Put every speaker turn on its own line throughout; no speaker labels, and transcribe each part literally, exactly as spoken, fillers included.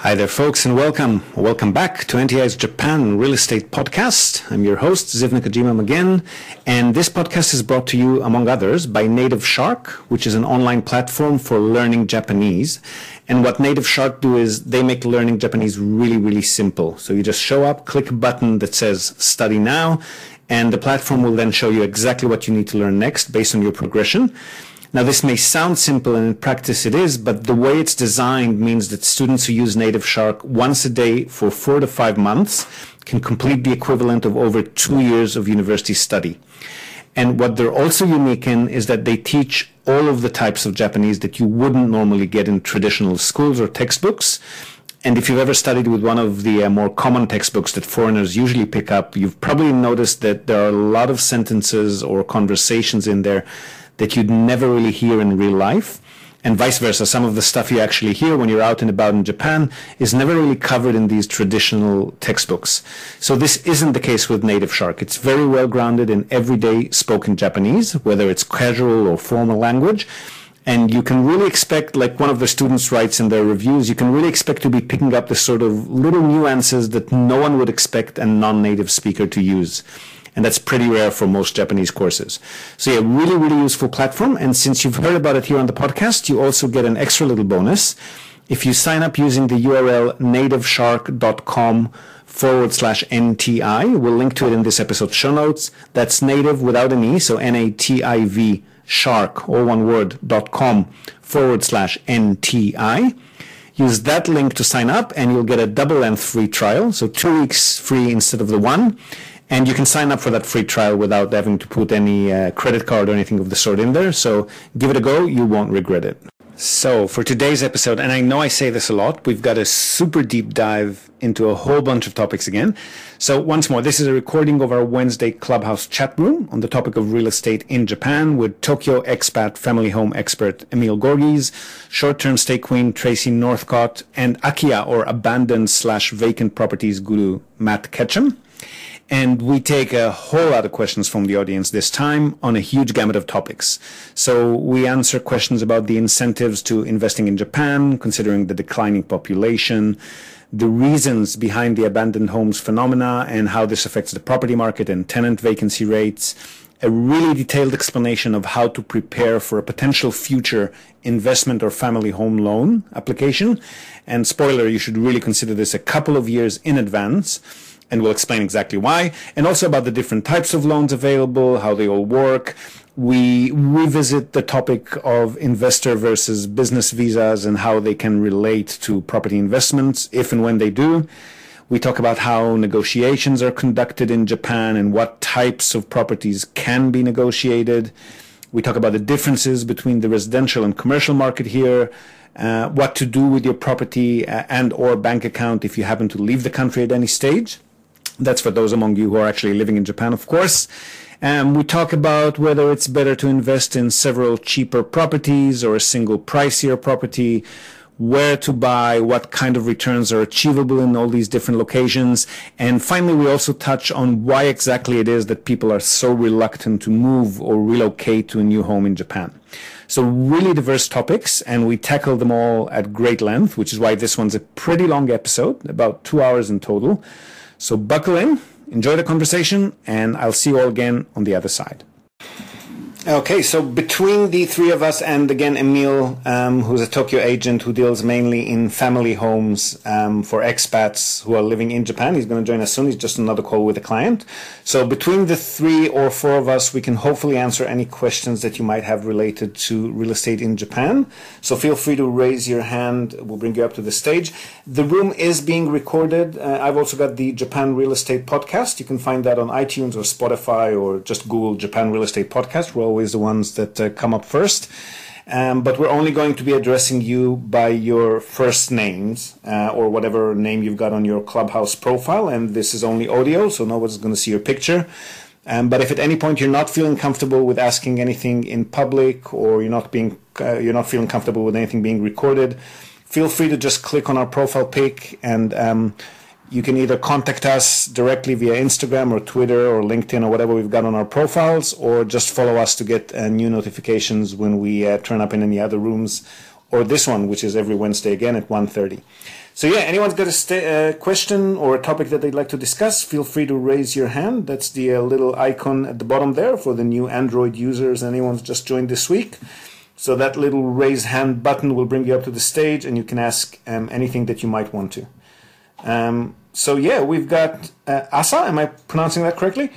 Hi there, folks, and welcome. Welcome back to N T I's Japan Real Estate Podcast. I'm your host, Ziv Nakajima again, and this podcast is brought to you, among others, by Native Shark, which is an online platform for learning Japanese. And what Native Shark do is they make learning Japanese really, really simple. So you just show up, click a button that says Study Now, and the platform will then show you exactly what you need to learn next based on your progression. Now, this may sound simple, and in practice it is, but the way it's designed means that students who use Native Shark once a day for four to five months can complete the equivalent of over two years of university study. And what they're also unique in is that they teach all of the types of Japanese that you wouldn't normally get in traditional schools or textbooks. And if you've ever studied with one of the uh, more common textbooks that foreigners usually pick up, you've probably noticed that there are a lot of sentences or conversations in there that you'd never really hear in real life, and vice versa. Some of the stuff you actually hear when you're out and about in Japan is never really covered in these traditional textbooks. So this isn't the case with Native Shark. It's very well grounded in everyday spoken Japanese, whether it's casual or formal language. And you can really expect, like one of the students writes in their reviews, you can really expect to be picking up the sort of little nuances that no one would expect a non-native speaker to use. And that's pretty rare for most Japanese courses. So yeah, really, really useful platform. And since you've heard about it here on the podcast, you also get an extra little bonus. If you sign up using the U R L nativeshark.com forward slash NTI, we'll link to it in this episode's show notes. That's native without an E, so N A T I V, shark, all one word, dot com forward slash NTI. Use that link to sign up and you'll get a double length free trial. So two weeks free instead of the one. And you can sign up for that free trial without having to put any uh, credit card or anything of the sort in there. So give it a go. You won't regret it. So for today's episode, and I know I say this a lot, we've got a super deep dive into a whole bunch of topics again. So once more, this is a recording of our Wednesday Clubhouse chat room on the topic of real estate in Japan with Tokyo expat family home expert Emil Gorgies, short-term stay queen Tracy Northcott, and Akiya or abandoned slash vacant properties guru Matt Ketchum. And we take a whole lot of questions from the audience this time on a huge gamut of topics. So we answer questions about the incentives to investing in Japan, considering the declining population, the reasons behind the abandoned homes phenomena and how this affects the property market and tenant vacancy rates, a really detailed explanation of how to prepare for a potential future investment or family home loan application. And spoiler, you should really consider this a couple of years in advance. And we'll explain exactly why, and also about the different types of loans available, how they all work. We revisit the topic of investor versus business visas and how they can relate to property investments, if and when they do. We talk about how negotiations are conducted in Japan and what types of properties can be negotiated. We talk about the differences between the residential and commercial market here, uh, what to do with your property and or bank account if you happen to leave the country at any stage. That's for those among you who are actually living in Japan, of course. Um, we talk about whether it's better to invest in several cheaper properties or a single pricier property, where to buy, what kind of returns are achievable in all these different locations. And finally, we also touch on why exactly it is that people are so reluctant to move or relocate to a new home in Japan. So really diverse topics, and we tackle them all at great length, which is why this one's a pretty long episode, about two hours in total. So buckle in, enjoy the conversation, and I'll see you all again on the other side. Okay, so between the three of us and again Emil, um, who's a Tokyo agent who deals mainly in family homes um, for expats who are living in Japan, he's going to join us soon. He's just another call with a client. So between the three or four of us, we can hopefully answer any questions that you might have related to real estate in Japan. So feel free to raise your hand. We'll bring you up to the stage. The room is being recorded. Uh, I've also got the Japan Real Estate Podcast. You can find that on iTunes or Spotify or just Google Japan Real Estate Podcast. We're always the ones that uh, come up first. Um, but we're only going to be addressing you by your first names uh, or whatever name you've got on your Clubhouse profile. And this is only audio, so nobody's going to see your picture. Um, but if at any point you're not feeling comfortable with asking anything in public, or you're not being uh, you're not feeling comfortable with anything being recorded, feel free to just click on our profile pic, and um, you can either contact us directly via Instagram or Twitter or LinkedIn or whatever we've got on our profiles, or just follow us to get uh, new notifications when we uh, turn up in any other rooms, or this one, which is every Wednesday again at one thirty. So yeah, anyone's got a sta- uh, question or a topic that they'd like to discuss, feel free to raise your hand. That's the uh, little icon at the bottom there for the new Android users. Anyone's just joined this week. So that little raise hand button will bring you up to the stage and you can ask um, anything that you might want to. Um, so yeah, we've got uh, Asa, am I pronouncing that correctly?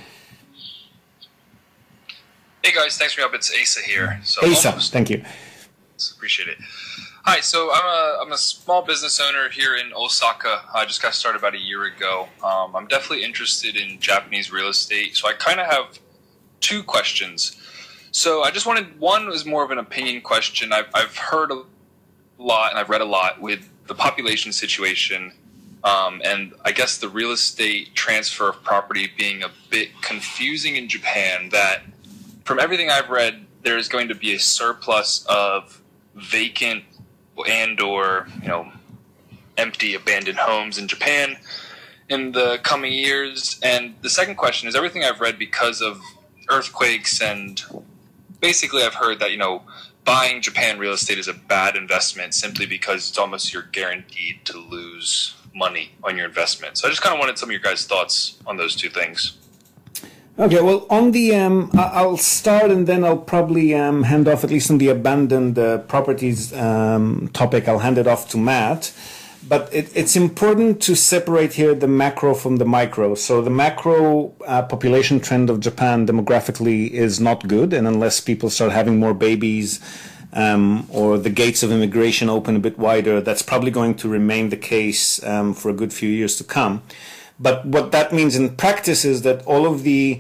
Hey guys, thanks for me up. It's Asa here. So
Asa,
almost.
Thank you.
Appreciate it. Hi, so I'm a I'm a small business owner here in Osaka. I just got started about a year ago. Um, I'm definitely interested in Japanese real estate, so I kind of have two questions. So I just wanted, one was more of an opinion question. I've I've heard a lot and I've read a lot with the population situation, um, and I guess the real estate transfer of property being a bit confusing in Japan. That from everything I've read, there is going to be a surplus of vacant and or you know empty abandoned homes in Japan in the coming years. And the second question is, everything I've read, because of earthquakes, and basically I've heard that you know buying Japan real estate is a bad investment simply because it's almost you're guaranteed to lose money on your investment. So I just kind of wanted some of your guys' thoughts on those two things.
Okay, well, on the, um, I'll start and then I'll probably um, hand off, at least on the abandoned uh, properties um, topic, I'll hand it off to Matt. But it, it's important to separate here the macro from the micro. So the macro uh, population trend of Japan demographically is not good, and unless people start having more babies um, or the gates of immigration open a bit wider, that's probably going to remain the case um, for a good few years to come. But what that means in practice is that all of the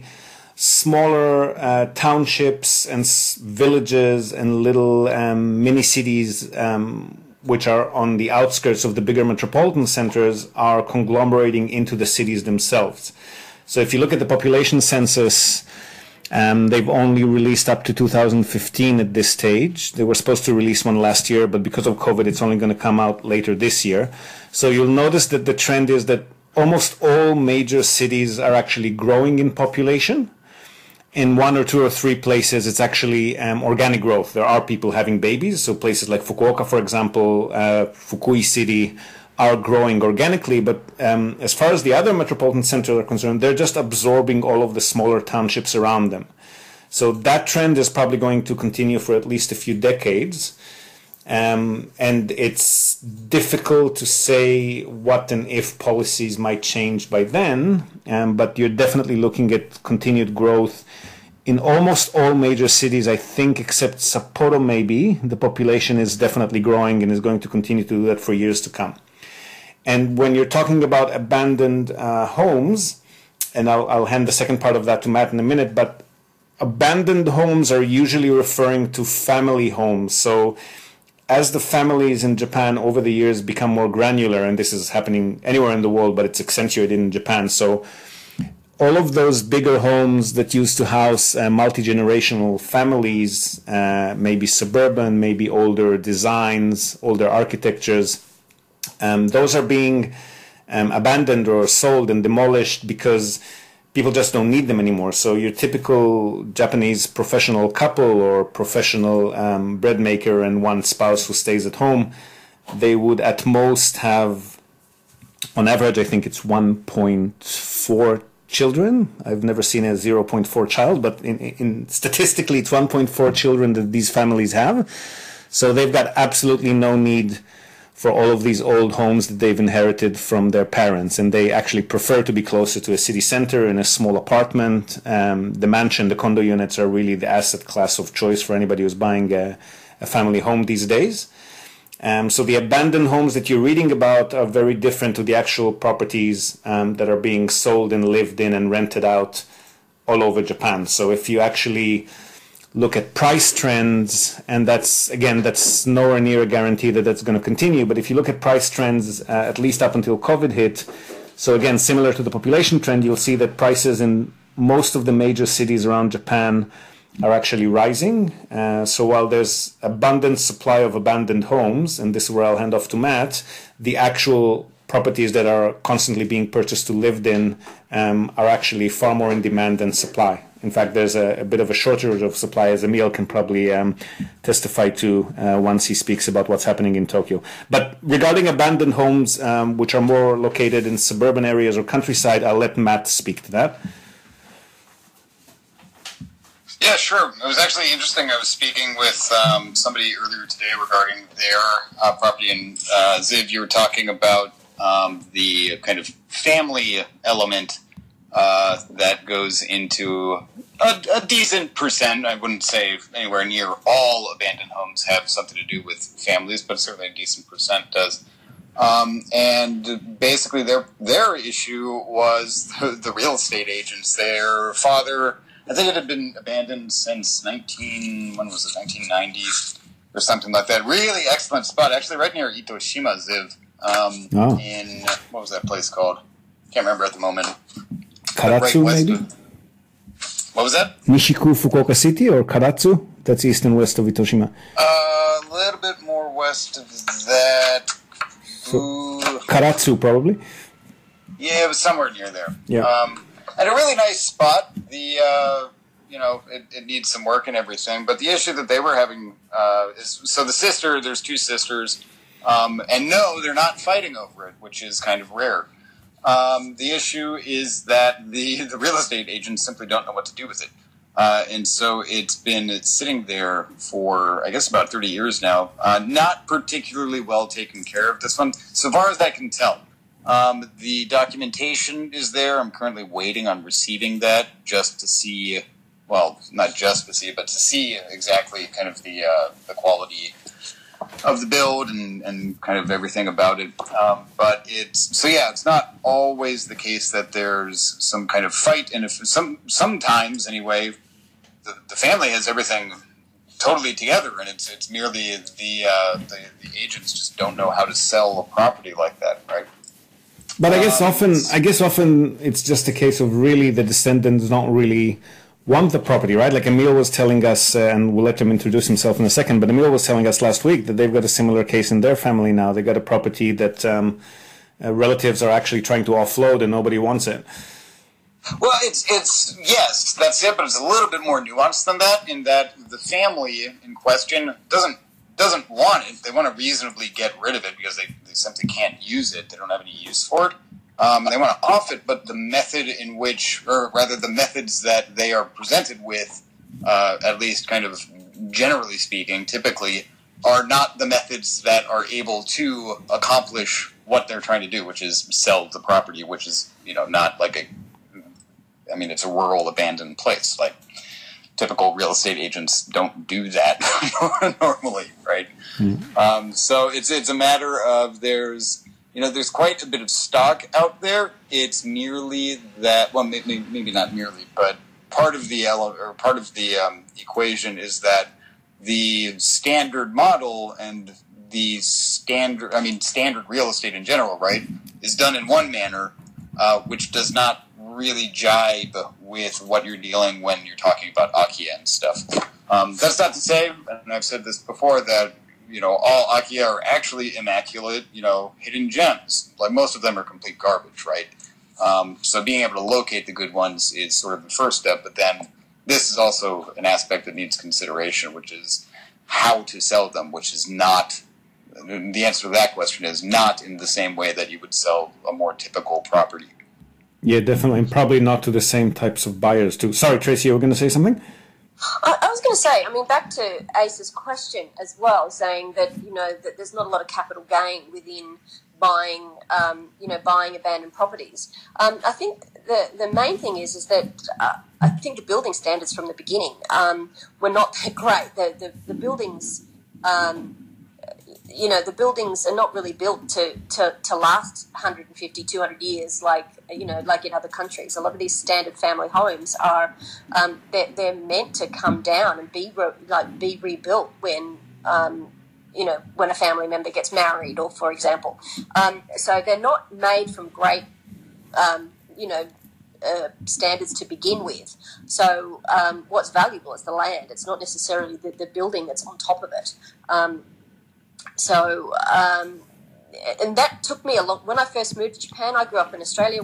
smaller uh, townships and s- villages and little um, mini cities, um, which are on the outskirts of the bigger metropolitan centers, are conglomerating into the cities themselves. So if you look at the population census, um, they've only released up to two thousand fifteen at this stage. They were supposed to release one last year, but because of COVID, it's only going to come out later this year. So you'll notice that the trend is that almost all major cities are actually growing in population. In one or two or three places, it's actually um, organic growth. There are people having babies. So places like Fukuoka, for example, uh, Fukui City, are growing organically. But um, as far as the other metropolitan centers are concerned, they're just absorbing all of the smaller townships around them. So that trend is probably going to continue for at least a few decades. Um, and it's difficult to say what and if policies might change by then, um, but you're definitely looking at continued growth in almost all major cities, I think, except Sapporo maybe. The population is definitely growing and is going to continue to do that for years to come. And when you're talking about abandoned uh, homes, and I'll, I'll hand the second part of that to Matt in a minute, but abandoned homes are usually referring to family homes. So as the families in Japan over the years become more granular, and this is happening anywhere in the world, but it's accentuated in Japan. So all of those bigger homes that used to house uh, multi-generational families, uh, maybe suburban, maybe older designs, older architectures, um, those are being um, abandoned or sold and demolished because people just don't need them anymore. So your typical Japanese professional couple or professional um, bread maker and one spouse who stays at home, they would at most have, on average, I think it's one point four children. I've never seen a zero point four child, but in, in statistically, it's one point four children that these families have. So they've got absolutely no need for all of these old homes that they've inherited from their parents, and they actually prefer to be closer to a city center in a small apartment. Um, the mansion, the condo units are really the asset class of choice for anybody who's buying a, a family home these days. Um, so the abandoned homes that you're reading about are very different to the actual properties um, that are being sold and lived in and rented out all over Japan. So if you actually look at price trends, and that's, again, that's nowhere near a guarantee that that's going to continue, but if you look at price trends, uh, at least up until COVID hit, so again, similar to the population trend, you'll see that prices in most of the major cities around Japan are actually rising. Uh, so while there's abundant supply of abandoned homes, and this is where I'll hand off to Matt, the actual properties that are constantly being purchased to lived in um, are actually far more in demand than supply. In fact, there's a, a bit of a shortage of supply, as Emil can probably um, testify to uh, once he speaks about what's happening in Tokyo. But regarding abandoned homes, um, which are more located in suburban areas or countryside, I'll let Matt speak to that.
Yeah, sure. It was actually interesting. I was speaking with um, somebody earlier today regarding their uh, property, and uh, Ziv, you were talking about um, the kind of family element uh, that goes into a, a decent percent. I wouldn't say anywhere near all abandoned homes have something to do with families, but certainly a decent percent does. Um, and basically, their their issue was the, the real estate agents. Their father, I think it had been abandoned since nineteen, when was it, nineteen ninety or something like that. Really excellent spot, actually right near Itoshima, Ziv. Um,
oh.
In, what was that place called? Can't remember at the moment.
Karatsu,
right
maybe?
Of, what was that?
Nishiku, Fukuoka City, or Karatsu? That's east and west of Itoshima.
Uh, a little bit more west of that.
So,
Ooh.
Karatsu, probably?
Yeah, it was somewhere near there.
Yeah.
Um, and a really nice spot. The, uh, you know, it, it needs some work and everything. But the issue that they were having uh, is, so the sister, there's two sisters, um, and no, they're not fighting over it, which is kind of rare. Um, the issue is that the, the real estate agents simply don't know what to do with it. Uh, and so it's been it's sitting there for, I guess, about thirty years now, uh, not particularly well taken care of. This one, so far as I can tell. Um, the documentation is there. I'm currently waiting on receiving that just to see, well, not just to see, but to see exactly kind of the uh, the quality of the build and, and kind of everything about it. Um, but it's, so yeah, it's not always the case that there's some kind of fight. And if some, sometimes anyway, the, the family has everything totally together, and it's, it's merely the, uh, the, the agents just don't know how to sell a property like that, right?
But I guess
um,
often, I guess often it's just a case of really the descendants don't really want the property, right? Like Emil was telling us, uh, and we'll let him introduce himself in a second, but Emil was telling us last week that they've got a similar case in their family now. They've got a property that um, uh, relatives are actually trying to offload and nobody wants it.
Well, it's, it's, yes, that's it, but it's a little bit more nuanced than that, in that the family in question doesn't doesn't want it. They want to reasonably get rid of it because they, they simply can't use it. They don't have any use for it. Um, they want to off it, but the method in which, or rather the methods that they are presented with, uh, at least kind of generally speaking, typically, are not the methods that are able to accomplish what they're trying to do, which is sell the property, which is, you know, not like a, I mean, it's a rural abandoned place. Like, typical real estate agents don't do that normally, right? Mm. Um, so it's it's a matter of there's, you know, there's quite a bit of stock out there. It's merely that, well, maybe, maybe not merely, but part of the or part of the um, equation is that the standard model and the standard, I mean, standard real estate in general, right, is done in one manner, uh, which does not really jibe with what you're dealing when you're talking about Akiya and stuff. Um, that's not to say, and I've said this before, that, you know, all Akiya are actually immaculate, you know, hidden gems. Like, most of them are complete garbage, right? Um, so being able to locate the good ones is sort of the first step, but then this is also an aspect that needs consideration, which is how to sell them, which is not, the answer to that question is not in the same way that you would sell a more typical property.
Yeah, definitely, and probably not to the same types of buyers too. Sorry, Tracy, you were going to say something?
I, I was going to say, I mean, back to Ace's question as well, saying that, you know, that there's not a lot of capital gain within buying, um, you know, buying abandoned properties. Um, I think the the main thing is is that uh, I think the building standards from the beginning um, were not that great. The the, the buildings. Um, You know, the buildings are not really built to, to, to last one hundred fifty, two hundred years like, you know, like in other countries. A lot of these standard family homes are, um, they're, they're meant to come down and be, re, like, be rebuilt when, um, you know, when a family member gets married or, for example. Um, so they're not made from great, um, you know, uh, standards to begin with. So um, what's valuable is the land. It's not necessarily the, the building that's on top of it. Um, So, um, and that took me a long, when I first moved to Japan, I grew up in Australia where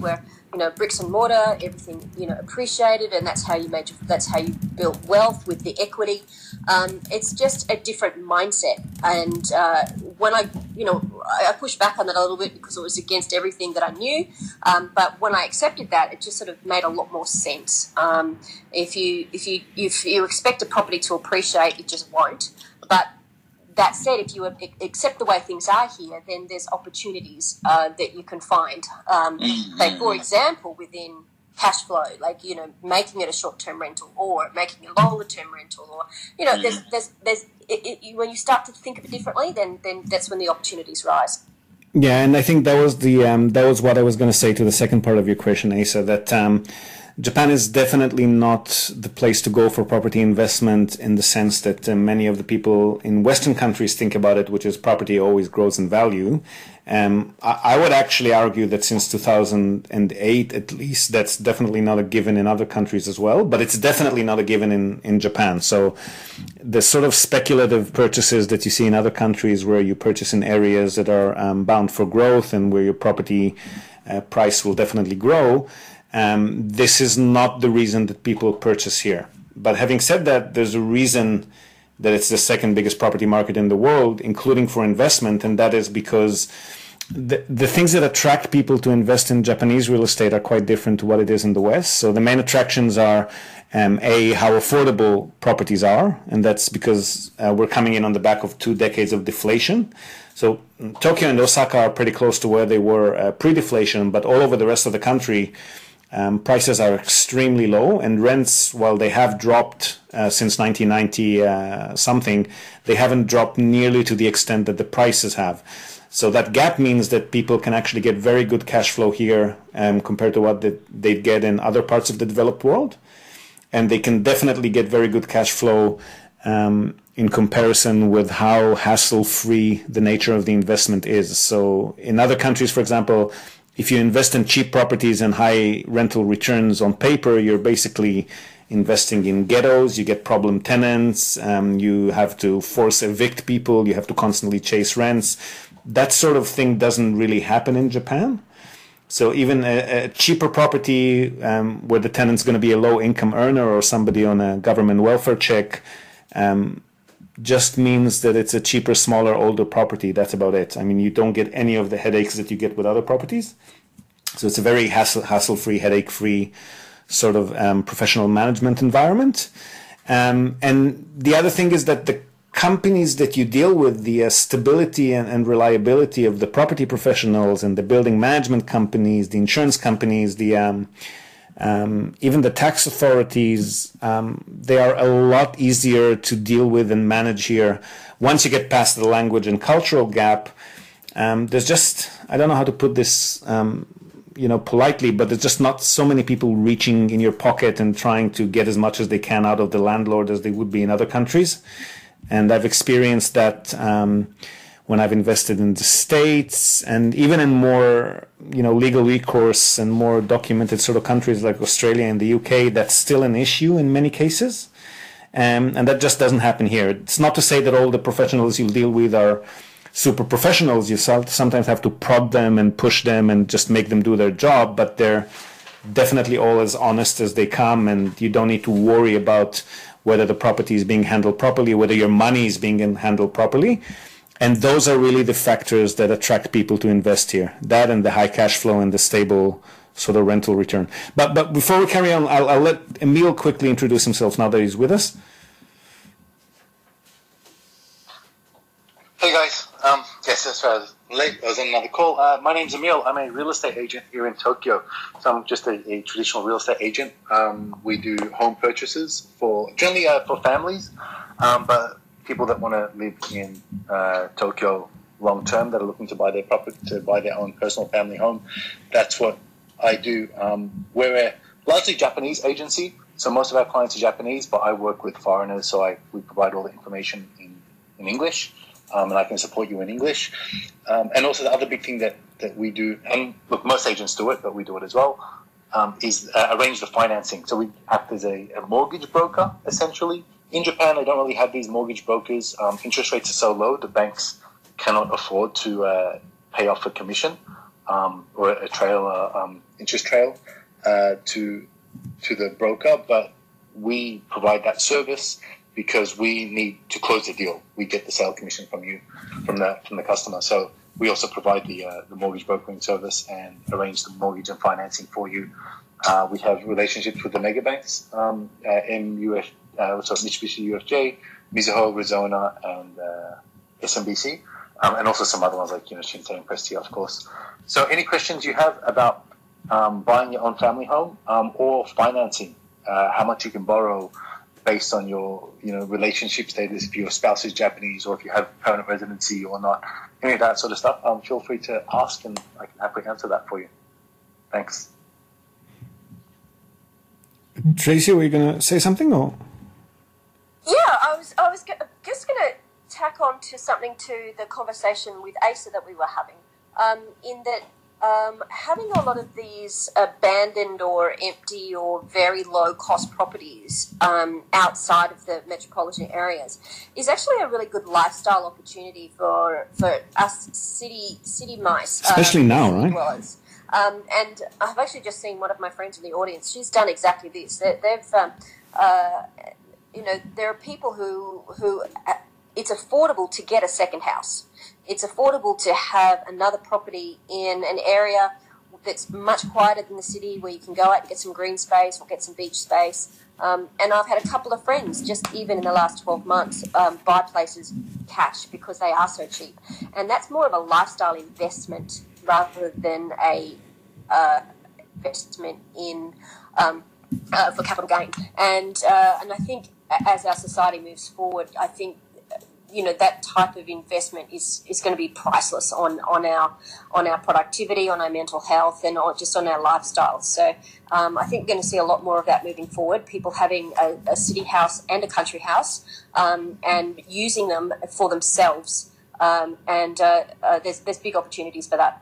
you know, bricks and mortar, everything, you know, appreciated, and that's how you made, that's how you built wealth with the equity. Um, it's just a different mindset. And uh, when I, you know, I pushed back on that a little bit because it was against everything that I knew. Um, but when I accepted that, it just sort of made a lot more sense. Um, if you, if you, if you expect a property to appreciate, it just won't. But that said, if you accept the way things are here, then there's opportunities uh, that you can find. Um, like, for example, within cash flow, like, you know, making it a short-term rental or making it a longer-term rental, or, you know, there's, there's, there's, it, it, when you start to think of it differently, then, then that's when the opportunities rise.
Yeah, and I think that was the um, that was what I was going to say to the second part of your question, Asa, that um, Japan is definitely not the place to go for property investment in the sense that uh, many of the people in Western countries think about it, which is property always grows in value. Um, I, I would actually argue that since two thousand eight, at least, that's definitely not a given in other countries as well, but it's definitely not a given in, in Japan. So the sort of speculative purchases that you see in other countries where you purchase in areas that are um, bound for growth and where your property uh, price will definitely grow, Um, this is not the reason that people purchase here. But having said that, there's a reason that it's the second biggest property market in the world, including for investment, and that is because the, the things that attract people to invest in Japanese real estate are quite different to what it is in the West. So the main attractions are, um, A, how affordable properties are, and that's because uh, we're coming in on the back of two decades of deflation. So Tokyo and Osaka are pretty close to where they were uh, pre-deflation, but all over the rest of the country, Um, prices are extremely low, and rents, while they have dropped uh, since nineteen ninety uh, something, they haven't dropped nearly to the extent that the prices have. So that gap means that people can actually get very good cash flow here um, compared to what they, they'd get in other parts of the developed world. And they can definitely get very good cash flow um, in comparison with how hassle-free the nature of the investment is. So in other countries, for example, if you invest in cheap properties and high rental returns on paper, you're basically investing in ghettos, you get problem tenants, um, you have to force evict people, you have to constantly chase rents. That sort of thing doesn't really happen in Japan. So even a, a cheaper property um, where the tenant's going to be a low-income earner or somebody on a government welfare check um, just means that it's a cheaper, smaller, older property. That's about it. I mean, you don't get any of the headaches that you get with other properties. So it's a very hassle, hassle-free, headache-free sort of um, professional management environment. Um, and the other thing is that the companies that you deal with, the uh, stability and, and reliability of the property professionals and the building management companies, the insurance companies, the um, um, even the tax authorities, um, they are a lot easier to deal with and manage here. Once you get past the language and cultural gap, um, there's just, I don't know how to put this, um, you know, politely, but there's just not so many people reaching in your pocket and trying to get as much as they can out of the landlord as they would be in other countries. And I've experienced that um, when I've invested in the States and even in more, you know, legal recourse and more documented sort of countries like Australia and the U K. That's still an issue in many cases. Um, and that just doesn't happen here. It's not to say that all the professionals you deal with are super professionals. You sometimes have to prod them and push them and just make them do their job, but they're definitely all as honest as they come, and you don't need to worry about whether the property is being handled properly, whether your money is being handled properly. And those are really the factors that attract people to invest here. That and the high cash flow and the stable sort of rental return. But but before we carry on, I'll, I'll let Emil quickly introduce himself now that he's with us.
Hey guys, um, yes, that's right. I was late. I was on another call. Uh, my name's Emil. I'm a real estate agent here in Tokyo. So I'm just a, a traditional real estate agent. Um, we do home purchases for generally uh, for families, um, but people that want to live in uh, Tokyo long term, that are looking to buy their property, to buy their own personal family home. That's what I do. Um, we're a largely Japanese agency, so most of our clients are Japanese, but I work with foreigners, so I we provide all the information in in English. Um, and I can support you in English. Um, and also the other big thing that, that we do, and look, most agents do it, but we do it as well, um, is uh, arrange the financing. So we act as a, a mortgage broker, essentially. In Japan, they don't really have these mortgage brokers. Um, interest rates are so low, the banks cannot afford to uh, pay off a commission. um, or a trail, uh, um, interest trail uh, to to the broker, but we provide that service because we need to close the deal. We get the sale commission from you, from the from the customer. So we also provide the uh, the mortgage brokering service and arrange the mortgage and financing for you. Uh, we have relationships with the mega banks, um, uh, M U F, uh, so Mitsubishi U F J, Mizuho, Rizona, and uh, S M B C, um, and also some other ones like you know Shintai and Prestia, of course. So any questions you have about um, buying your own family home um, or financing, uh, how much you can borrow based on your you know relationship status, if your spouse is Japanese or if you have permanent residency or not, any of that sort of stuff, um, feel free to ask and I can happily answer that for you. Thanks.
Tracy, were you going to say something? Or?
Yeah, I was I was just going to tack on to something to the conversation with Asa that we were having, um, in that um, having a lot of these abandoned or empty or very low-cost properties um, outside of the metropolitan areas is actually a really good lifestyle opportunity for for us city city mice.
Especially
um,
now,
city
right?
Dwellers. Um, and I've actually just seen one of my friends in the audience. She's done exactly this. They, they've, um, uh, you know, there are people who who uh, it's affordable to get a second house. It's affordable to have another property in an area that's much quieter than the city, where you can go out and get some green space or get some beach space. Um, and I've had a couple of friends, just even in the last twelve months, um, buy places cash because they are so cheap. And that's more of a lifestyle investment rather than a uh, investment in um, uh, for capital gain. And uh, and I think as our society moves forward, I think you know that type of investment is, is going to be priceless on, on our on our productivity, on our mental health, and on, just on our lifestyles. So um, I think we're going to see a lot more of that moving forward. People having a, a city house and a country house, um, and using them for themselves. Um, and uh, uh, there's there's big opportunities for that.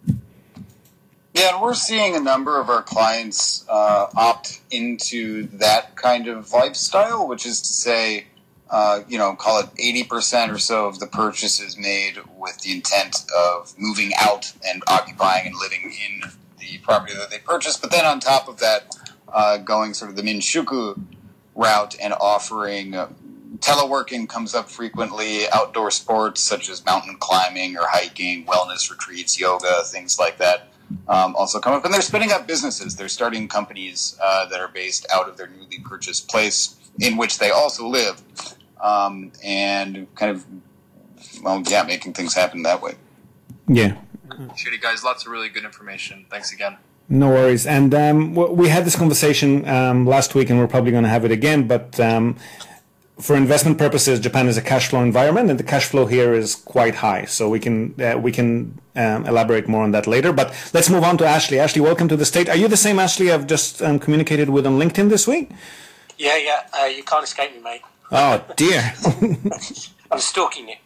Yeah, and we're seeing a number of our clients uh, opt into that kind of lifestyle, which is to say, uh, you know, call it eighty percent or so of the purchases made with the intent of moving out and occupying and living in the property that they purchased. But then on top of that, uh, going sort of the Minshuku route and offering uh, teleworking comes up frequently, outdoor sports such as mountain climbing or hiking, wellness retreats, yoga, things like that. Um, also come up, and they're spinning up businesses. They're starting companies uh, that are based out of their newly purchased place in which they also live, um, and kind of, well, yeah, making things happen that way.
Yeah.
Appreciate it, guys. Lots of really good information. Thanks again.
No worries. And um, we had this conversation um, last week, and we're probably going to have it again, but um, for investment purposes, Japan is a cash flow environment, and the cash flow here is quite high. So we can uh, we can um, elaborate more on that later. But let's move on to Ashley. Ashley, welcome to the state. Are you the same Ashley I've just um, communicated with on LinkedIn this week?
Yeah, yeah. Uh, you can't escape me, mate.
Oh, dear.
I'm stalking you.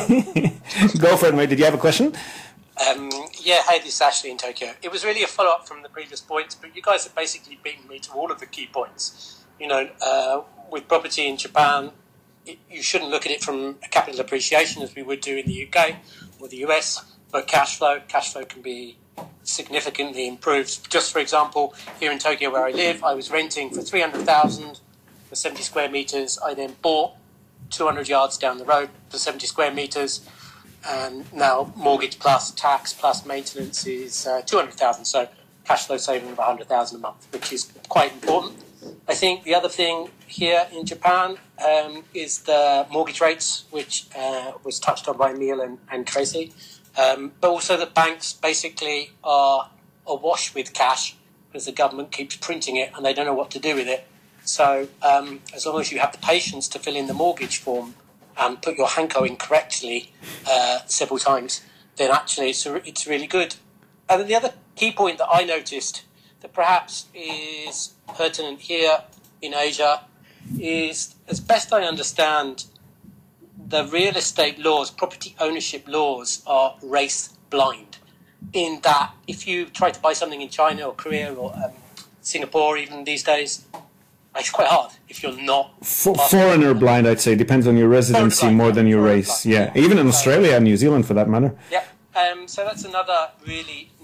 Go for it, mate. Did you have a question?
Um, yeah, hey, this is Ashley in Tokyo. It was really a follow-up from the previous points, but you guys have basically beaten me to all of the key points. You know, uh, with property in Japan, it, you shouldn't look at it from a capital appreciation as we would do in the U K or the U S, but cash flow, cash flow can be significantly improved. Just for example, here in Tokyo where I live, I was renting for three hundred thousand for seventy square meters. I then bought two hundred yards down the road for seventy square meters, and now mortgage plus tax plus maintenance is uh, two hundred thousand. So cash flow saving of one hundred thousand a month, which is quite important. I think the other thing here in Japan um, is the mortgage rates, which uh, was touched on by Emil and, and Tracy, um, but also that banks basically are awash with cash because the government keeps printing it and they don't know what to do with it. So um, as long as you have the patience to fill in the mortgage form and put your Hanko in correctly uh, several times, then actually it's, a, it's really good. And then the other key point that I noticed that perhaps is pertinent here in Asia is, as best I understand, the real estate laws, property ownership laws are race blind, in that if you try to buy something in China or Korea or um, Singapore even these days, it's quite hard if you're not...
For, foreigner blind, I'd say. Depends on your residency blind, more yeah, than your race. Blind. Yeah, even in Australia and New Zealand for that matter.
Yeah, um, so that's another really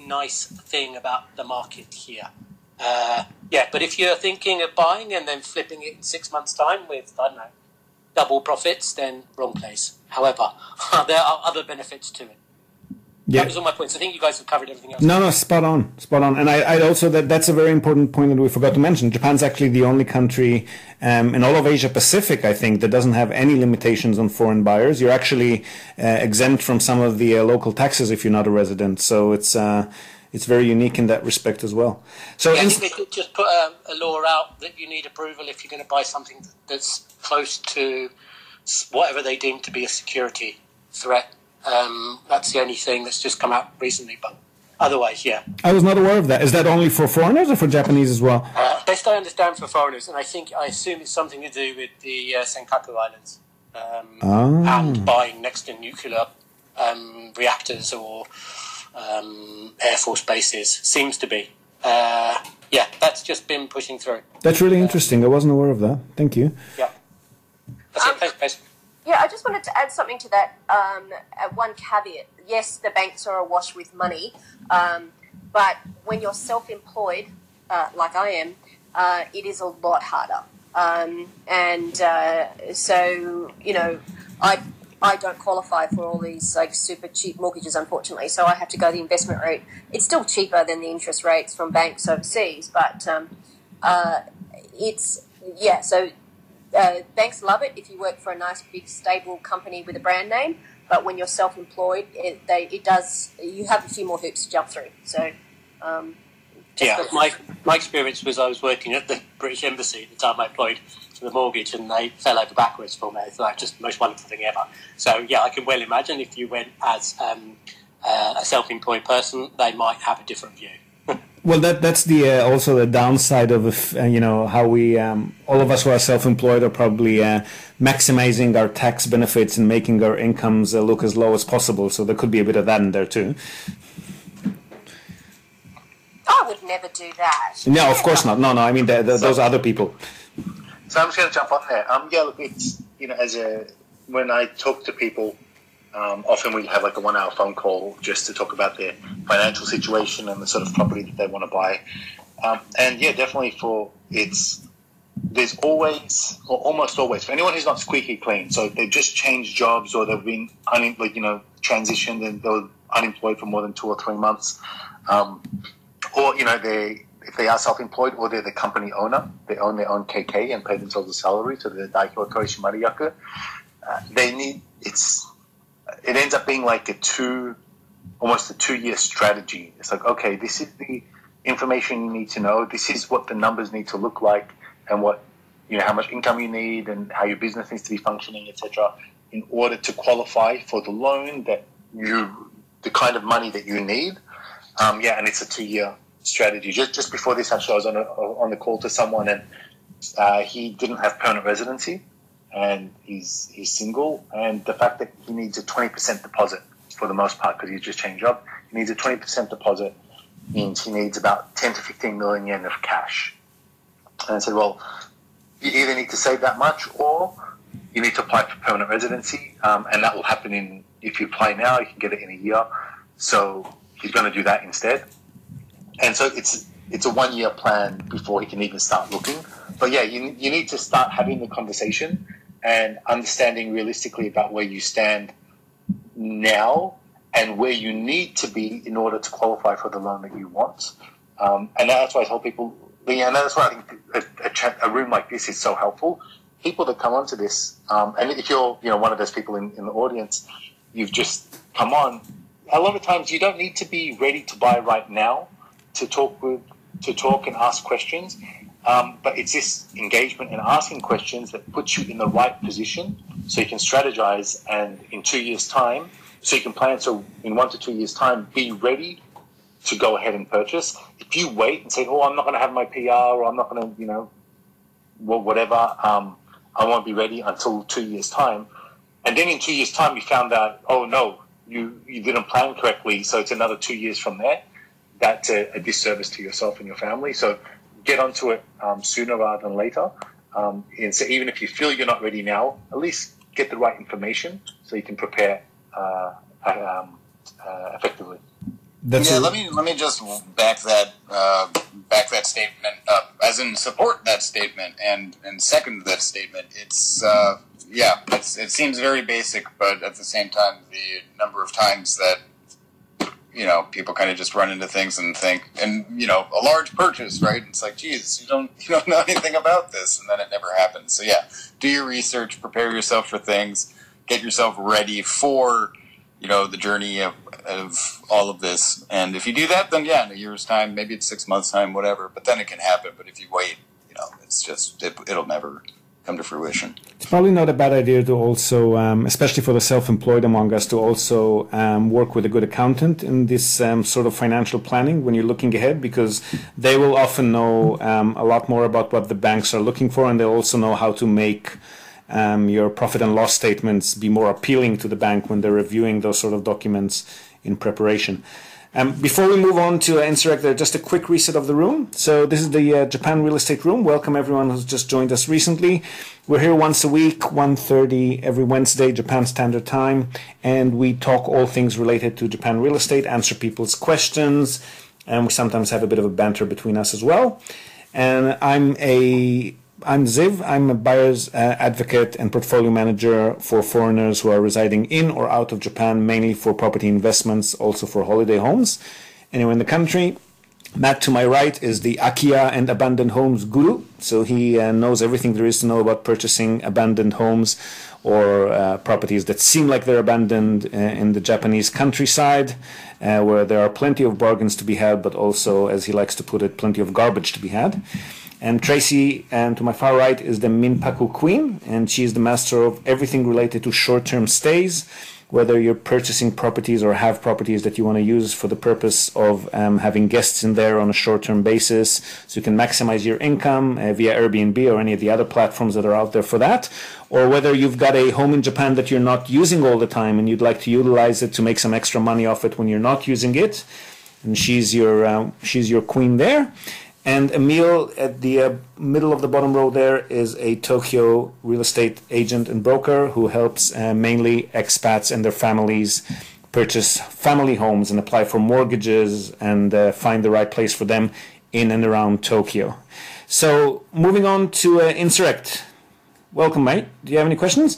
nice thing about the market here. Uh, yeah, but if you're thinking of buying and then flipping it in six months' time with, I don't know, double profits, then wrong place. However, there are other benefits to it.
Yeah.
That was all my points. I think you guys have covered everything else.
No, no, spot on, spot on. And I, I also, that that's a very important point that we forgot to mention. Japan's actually the only country um, in all of Asia Pacific, I think, that doesn't have any limitations on foreign buyers. You're actually uh, exempt from some of the uh, local taxes if you're not a resident. So it's uh, it's very unique in that respect as well. So
yeah, I
in-
think they could just put a, a law out that you need approval if you're going to buy something that's close to whatever they deem to be a security threat. Um, that's the only thing that's just come out recently, but otherwise, yeah.
I was not aware of that. Is that only for foreigners or for Japanese as well?
Uh, best I understand for foreigners, and I think I assume it's something to do with the uh, Senkaku Islands um,
Oh.
and buying next to nuclear um, reactors or um, Air Force bases. Seems to be. Uh, yeah, that's just been pushing through.
That's really interesting. I wasn't aware of that. Thank you.
Yeah. That's
Um,
it. Thanks, Pez.
Yeah, I just wanted to add something to that. Um, uh, one caveat: yes, the banks are awash with money, um, but when you're self-employed, uh, like I am, uh, it is a lot harder. Um, and uh, so, you know, I I don't qualify for all these like super cheap mortgages, unfortunately. So I have to go the investment rate. It's still cheaper than the interest rates from banks overseas, but um, uh, it's yeah. So. Uh, banks love it if you work for a nice, big, stable company with a brand name. But when you're self-employed, it, they, it does. You have a few more hoops to jump through. So, um,
yeah, my my experience was I was working at the British Embassy at the time I applied for the mortgage, and they fell over backwards for me. It's like just the most wonderful thing ever. So yeah, I can well imagine if you went as um, uh, a self-employed person, they might have a different view.
Well, that that's the uh, also the downside of uh, you know how we um, all of us who are self-employed are probably uh, maximizing our tax benefits and making our incomes uh, look as low as possible. So there could be a bit of that in there too.
I would never do that.
No, of course not. No, no. I mean the, the, those other people.
So I'm just going to jump on there. Um, yeah, look, it's, you know, as a, when I talk to people, um, often we have like a one hour phone call just to talk about their financial situation and the sort of property that they want to buy. Um, and yeah, definitely for it's, there's always, or almost always, for anyone who's not squeaky clean, so they've just changed jobs or they've been, un, like, you know, transitioned and they were unemployed for more than two or three months, um, or, you know, they, if they are self-employed or they're the company owner, they own their own K K and pay themselves a salary, so they're Daikyo Torishi Mariyaku, uh, they need, it's, it ends up being like a two, almost a two-year strategy. It's like, okay, this is the information you need to know. This is what the numbers need to look like and what, you know, how much income you need and how your business needs to be functioning, et cetera, in order to qualify for the loan that you, the kind of money that you need. Um, yeah, and it's a two-year strategy. Just just before this, actually, I was on a, on the call to someone, and uh, he didn't have permanent residency, and he's he's single, and the fact that he needs a twenty percent deposit for the most part because he's just changed job, he needs a twenty percent deposit means he needs about ten to fifteen million yen of cash. And I said, well, you either need to save that much or you need to apply for permanent residency, um, and that will happen in, if you apply now, you can get it in a year. So he's going to do that instead. And so it's it's a one-year plan before he can even start looking. But yeah, you you need to start having the conversation and understanding realistically about where you stand now and where you need to be in order to qualify for the loan that you want. Um, and that's why I tell people, yeah, and that's why I think a, a, chat, a room like this is so helpful. People that come onto this, um, and if you're you know one of those people in, in the audience, you've just come on. A lot of times you don't need to be ready to buy right now to talk with, to talk and ask questions. Um, but it's this engagement and asking questions that puts you in the right position so you can strategize, and in two years' time, so you can plan, so in one to two years' time, be ready to go ahead and purchase. If you wait and say, oh, I'm not going to have my P R, or I'm not going to, you know, well, whatever, um, I won't be ready until two years' time. And then in two years' time, you found out, oh, no, you, you didn't plan correctly, so it's another two years from there. That's a, a disservice to yourself and your family. So get onto it um, sooner rather than later. Um, and so even if you feel you're not ready now, at least get the right information so you can prepare uh, um, uh, effectively.
That's
yeah,
a,
let me let me just back that uh, back that statement up, as in support that statement and, and second that statement. It's uh, yeah, it's, it seems very basic, but at the same time, the number of times that you know people kind of just run into things and think, and you know, a large purchase, right? It's like, geez, you don't you don't know anything about this, and then it never happens. So yeah, do your research, prepare yourself for things, get yourself ready for you know the journey of. of all of this, and if you do that, then yeah, in a year's time, maybe it's six months' time, whatever, but then it can happen. But if you wait, you know, it's just, it, it'll never come to fruition.
It's probably not a bad idea to also, um, especially for the self-employed among us, to also um, work with a good accountant in this um, sort of financial planning when you're looking ahead, because they will often know um, a lot more about what the banks are looking for, and they'll also know how to make Um, your profit and loss statements be more appealing to the bank when they're reviewing those sort of documents in preparation. Um, before we move on to uh, Insurrect, uh, just a quick reset of the room. So this is the uh, Japan Real Estate Room. Welcome everyone who's just joined us recently. We're here once a week, one thirty every Wednesday, Japan Standard Time, and we talk all things related to Japan real estate, answer people's questions, and we sometimes have a bit of a banter between us as well. And I'm a I'm Ziv. I'm a buyer's uh, advocate and portfolio manager for foreigners who are residing in or out of Japan, mainly for property investments, also for holiday homes. Anywhere in the country. Matt to my right is the Akiya and abandoned homes guru. So he uh, knows everything there is to know about purchasing abandoned homes or uh, properties that seem like they're abandoned uh, in the Japanese countryside, uh, where there are plenty of bargains to be had, but also, as he likes to put it, plenty of garbage to be had. And Tracy, and to my far right, is the Minpaku Queen, and she is the master of everything related to short-term stays, whether you're purchasing properties or have properties that you want to use for the purpose of um, having guests in there on a short-term basis, so you can maximize your income uh, via Airbnb or any of the other platforms that are out there for that, or whether you've got a home in Japan that you're not using all the time and you'd like to utilize it to make some extra money off it when you're not using it, and she's your uh, she's your queen there. And Emil, at the uh, middle of the bottom row there, is a Tokyo real estate agent and broker who helps uh, mainly expats and their families purchase family homes and apply for mortgages and uh, find the right place for them in and around Tokyo. So moving on to uh, Insurrect. Welcome, mate. Do you have any questions?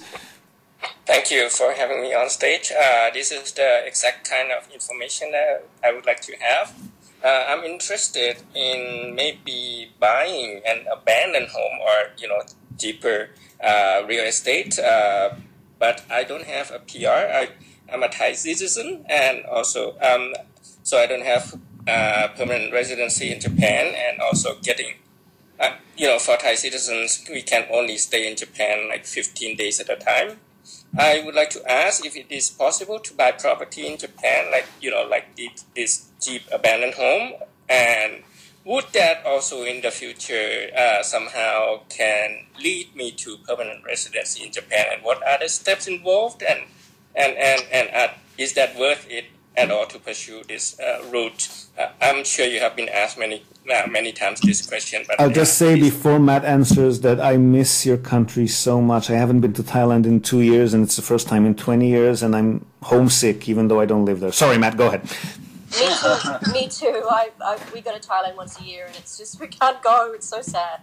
Thank you for having me on stage. Uh, this is the exact kind of information that I would like to have. Uh, I'm interested in maybe buying an abandoned home or, you know, cheaper uh, real estate, uh, but I don't have a P R. I, I'm a Thai citizen, and also, um, so I don't have uh, permanent residency in Japan, and also getting, uh, you know, for Thai citizens, we can only stay in Japan like fifteen days at a time. I would like to ask if it is possible to buy property in Japan, like, you know, like this, this cheap abandoned home, and would that also in the future uh, somehow can lead me to permanent residency in Japan, and what are the steps involved, and and and, and uh, is that worth it at all to pursue this uh, route? Uh, I'm sure you have been asked many uh, many times this question. But
I'll just say before Matt answers that I miss your country so much. I haven't been to Thailand in two years, and it's the first time in twenty years, and I'm homesick even though I don't live there. Sorry, Matt, go ahead.
Me too. Me too. I, I, we go to Thailand once a year, and it's just, we can't go. It's so sad.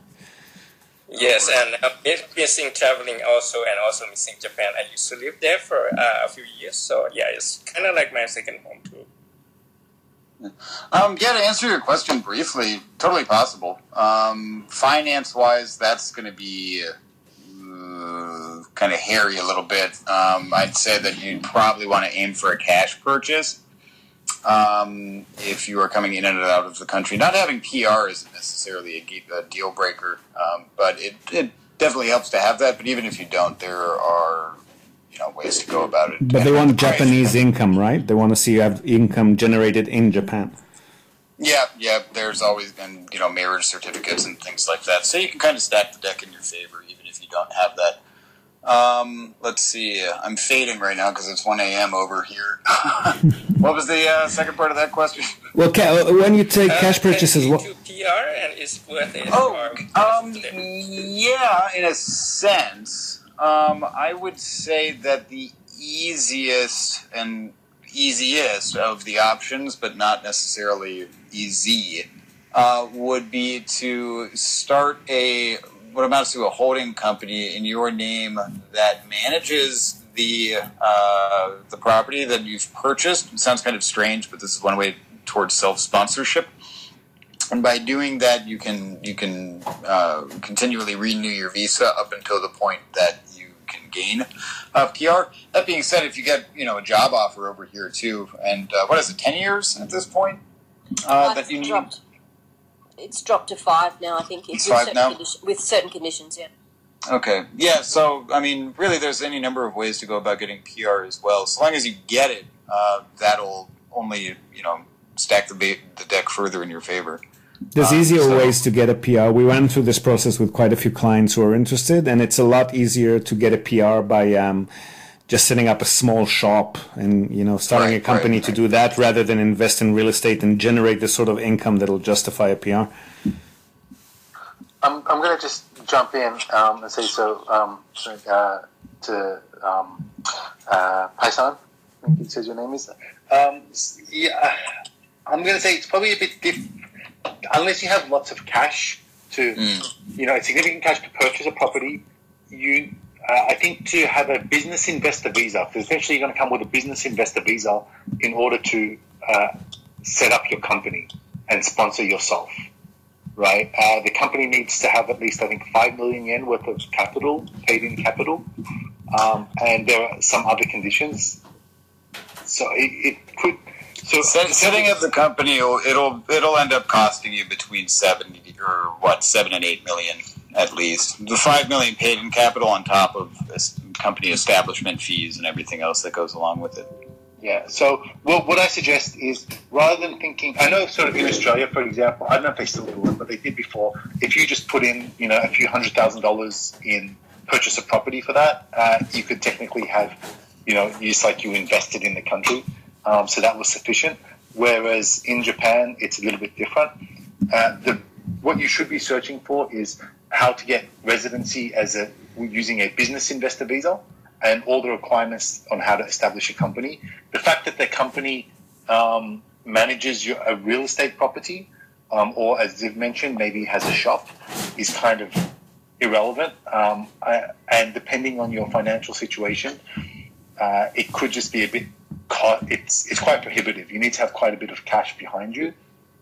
Yes, and uh, missing traveling also, and also missing Japan. I used to live there for uh, a few years, so yeah, it's kind of like my second home too.
Um, yeah, to answer your question briefly, totally possible. Um, finance-wise, that's going to be uh, kind of hairy a little bit. Um, I'd say that you'd probably want to aim for a cash purchase. Um, if you are coming in and out of the country. Not having P R isn't necessarily a, a deal breaker, um, but it, it definitely helps to have that. But even if you don't, there are you know ways to go about it.
But they want Japanese income, right? They want to see you have income generated in Japan.
Yeah, yeah. There's always been you know marriage certificates and things like that, so you can kind of stack the deck in your favor, even if you don't have that. Um, let's see. I'm fading right now because it's one a.m. over here. What was the uh, second part of that question?
Well, when you take cash uh, purchases, what?
P R and is worth it.
Oh, um, yeah, in a sense. Um, I would say that the easiest and easiest of the options, but not necessarily easy, uh, would be to start a what amounts to a holding company in your name that manages the uh, the property that you've purchased. It sounds kind of strange, but this is one way towards self-sponsorship. And by doing that, you can you can uh, continually renew your visa up until the point that you can gain uh, P R. That being said, if you get you know a job offer over here too, and uh, what is it, ten years at this point uh, that you need?
Dropped. It's dropped to five now. I think it's,
It's
with,
five
certain
now?
condi- with certain conditions. Yeah.
Okay, yeah. So I mean, really, there's any number of ways to go about getting P R as well. So long as you get it, uh, that'll only you know stack the ba- the deck further in your favor.
There's
Um,
easier
so-
ways to get a P R. We went through this process with quite a few clients who are interested, and it's a lot easier to get a P R by um, just setting up a small shop and you know starting
Right,
a company
right,
to
right.
do that, rather than invest in real estate and generate the sort of income that'll justify a P R.
I'm, I'm going to just jump in um, and say so um, uh, to um, uh, Paisan, I think it says your name is. Um, yeah, I'm going to say it's probably a bit different. Unless you have lots of cash to,
Mm.
you know, significant cash to purchase a property, you, uh, I think to have a business investor visa, because essentially you're going to come with a business investor visa in order to uh, set up your company and sponsor yourself, right? Uh, the company needs to have at least, I think, five million yen worth of capital, paid in capital, um, and there are some other conditions. So it, it could... So
Set, setting up the company, it'll, it'll it'll end up costing you between seven or what seven and eight million at least. The five million paid in capital on top of this company establishment fees and everything else that goes along with it.
Yeah. So, well, what I suggest is rather than thinking, I know sort of in Australia, for example, I don't know if they still do it, but they did before. If you just put in, you know, a few hundred thousand dollars in purchase a property for that, uh, you could technically have, you know, it's like you invested in the country. Um, so that was sufficient. Whereas in Japan, it's a little bit different. Uh, the, what you should be searching for is how to get residency as a using a business investor visa and all the requirements on how to establish a company. The fact that the company um, manages your, a real estate property, um, or as Ziv mentioned, maybe has a shop, is kind of irrelevant. Um, I, and depending on your financial situation, uh, it could just be a bit. It's it's quite prohibitive. You need to have quite a bit of cash behind you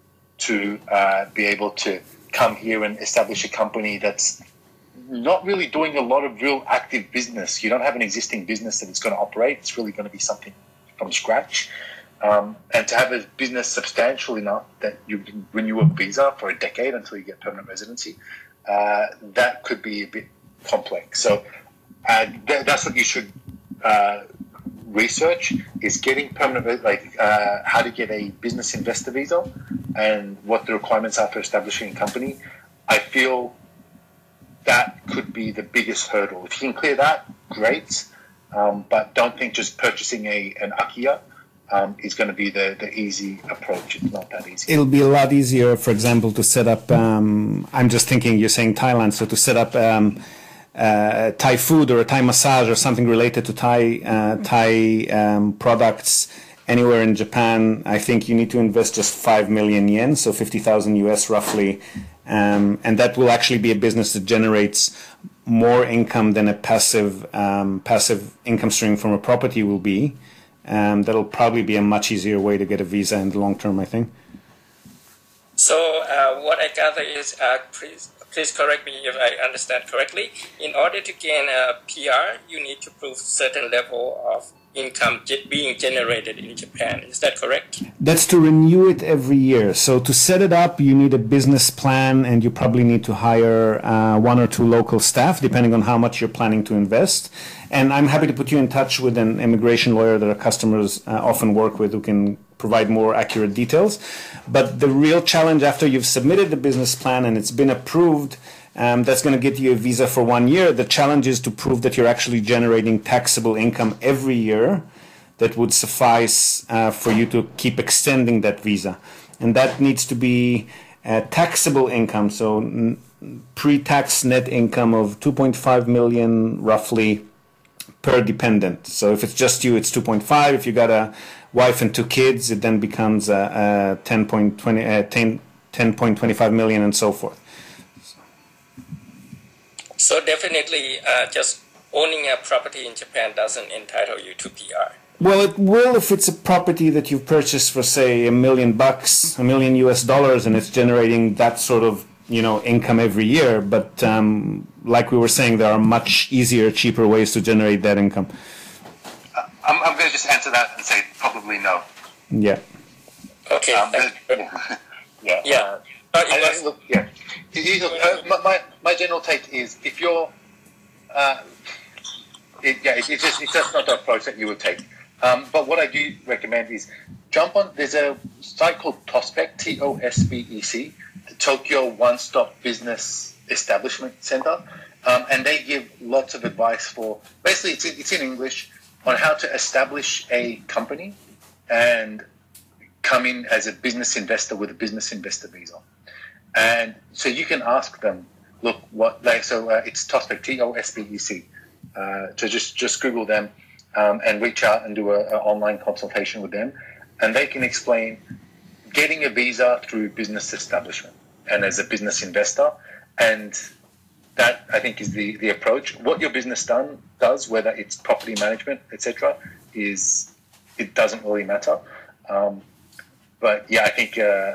to uh, be able to come here and establish a company that's not really doing a lot of real active business. You don't have an existing business that it's going to operate. It's really going to be something from scratch. Um, and to have a business substantial enough that you can renew a visa for a decade until you get permanent residency, uh, that could be a bit complex. So uh, th- that's what you should uh, research, is getting permanent, like uh, how to get a business investor visa and what the requirements are for establishing a company. I feel that could be the biggest hurdle. If you can clear that, great. Um, but don't think just purchasing a an Akiya um, is going to be the, the easy approach. It's not that easy.
It'll be a lot easier, for example, to set up, um, I'm just thinking, you're saying Thailand, so to set up um, uh, Thai food or a Thai massage or something related to Thai, uh, Thai um, products anywhere in Japan, I think you need to invest just five million yen, so fifty thousand U S roughly. Um, and that will actually be a business that generates more income than a passive um, passive income stream from a property will be. Um, that'll probably be a much easier way to get a visa in the long term, I think.
So uh, what I gather is, uh, please, please correct me if I understand correctly. In order to gain a P R, you need to prove certain level of income ge- being generated in Japan. Is that correct?
That's to renew it every year. So to set it up, you need a business plan, and you probably need to hire uh, one or two local staff, depending on how much you're planning to invest. And I'm happy to put you in touch with an immigration lawyer that our customers uh, often work with, who can provide more accurate details. But the real challenge after you've submitted the business plan and it's been approved, Um, that's going to get you a visa for one year. The challenge is to prove that you're actually generating taxable income every year that would suffice uh, for you to keep extending that visa. And that needs to be uh, taxable income, so n- pre-tax net income of two point five million roughly per dependent. So if it's just you, it's two point five. If you got a wife and two kids, it then becomes uh, uh, ten point two five million and so forth.
So definitely uh, just owning a property in Japan doesn't entitle you to P R.
Well, it will if it's a property that you've purchased for, say, a million bucks, a million U S dollars, and it's generating that sort of, you know, income every year. But um, like we were saying, there are much easier, cheaper ways to generate that income.
Uh, I'm, I'm going to just answer that and say probably no.
Yeah.
Okay.
Um,
thank
but,
you.
yeah.
Yeah.
Uh,
Uh, it
I,
was-
I, look, yeah. You- you- look, uh, my, my my general take is if you're, uh, it, yeah, it, it's just it's just not the approach that you would take. Um, but what I do recommend is jump on. There's a site called Tospec, T O S B E C, the Tokyo One Stop Business Establishment Center, um, and they give lots of advice for. Basically, it's in, it's in English on how to establish a company and come in as a business investor with a business investor visa. And so you can ask them, look, what like so uh, it's Tospec, T O S B E C. Uh, so just just Google them um, and reach out and do an online consultation with them, and they can explain getting a visa through business establishment and as a business investor. And that I think is the the approach. What your business done does, whether it's property management, et cetera, is it doesn't really matter. Um, but yeah, I think. Uh,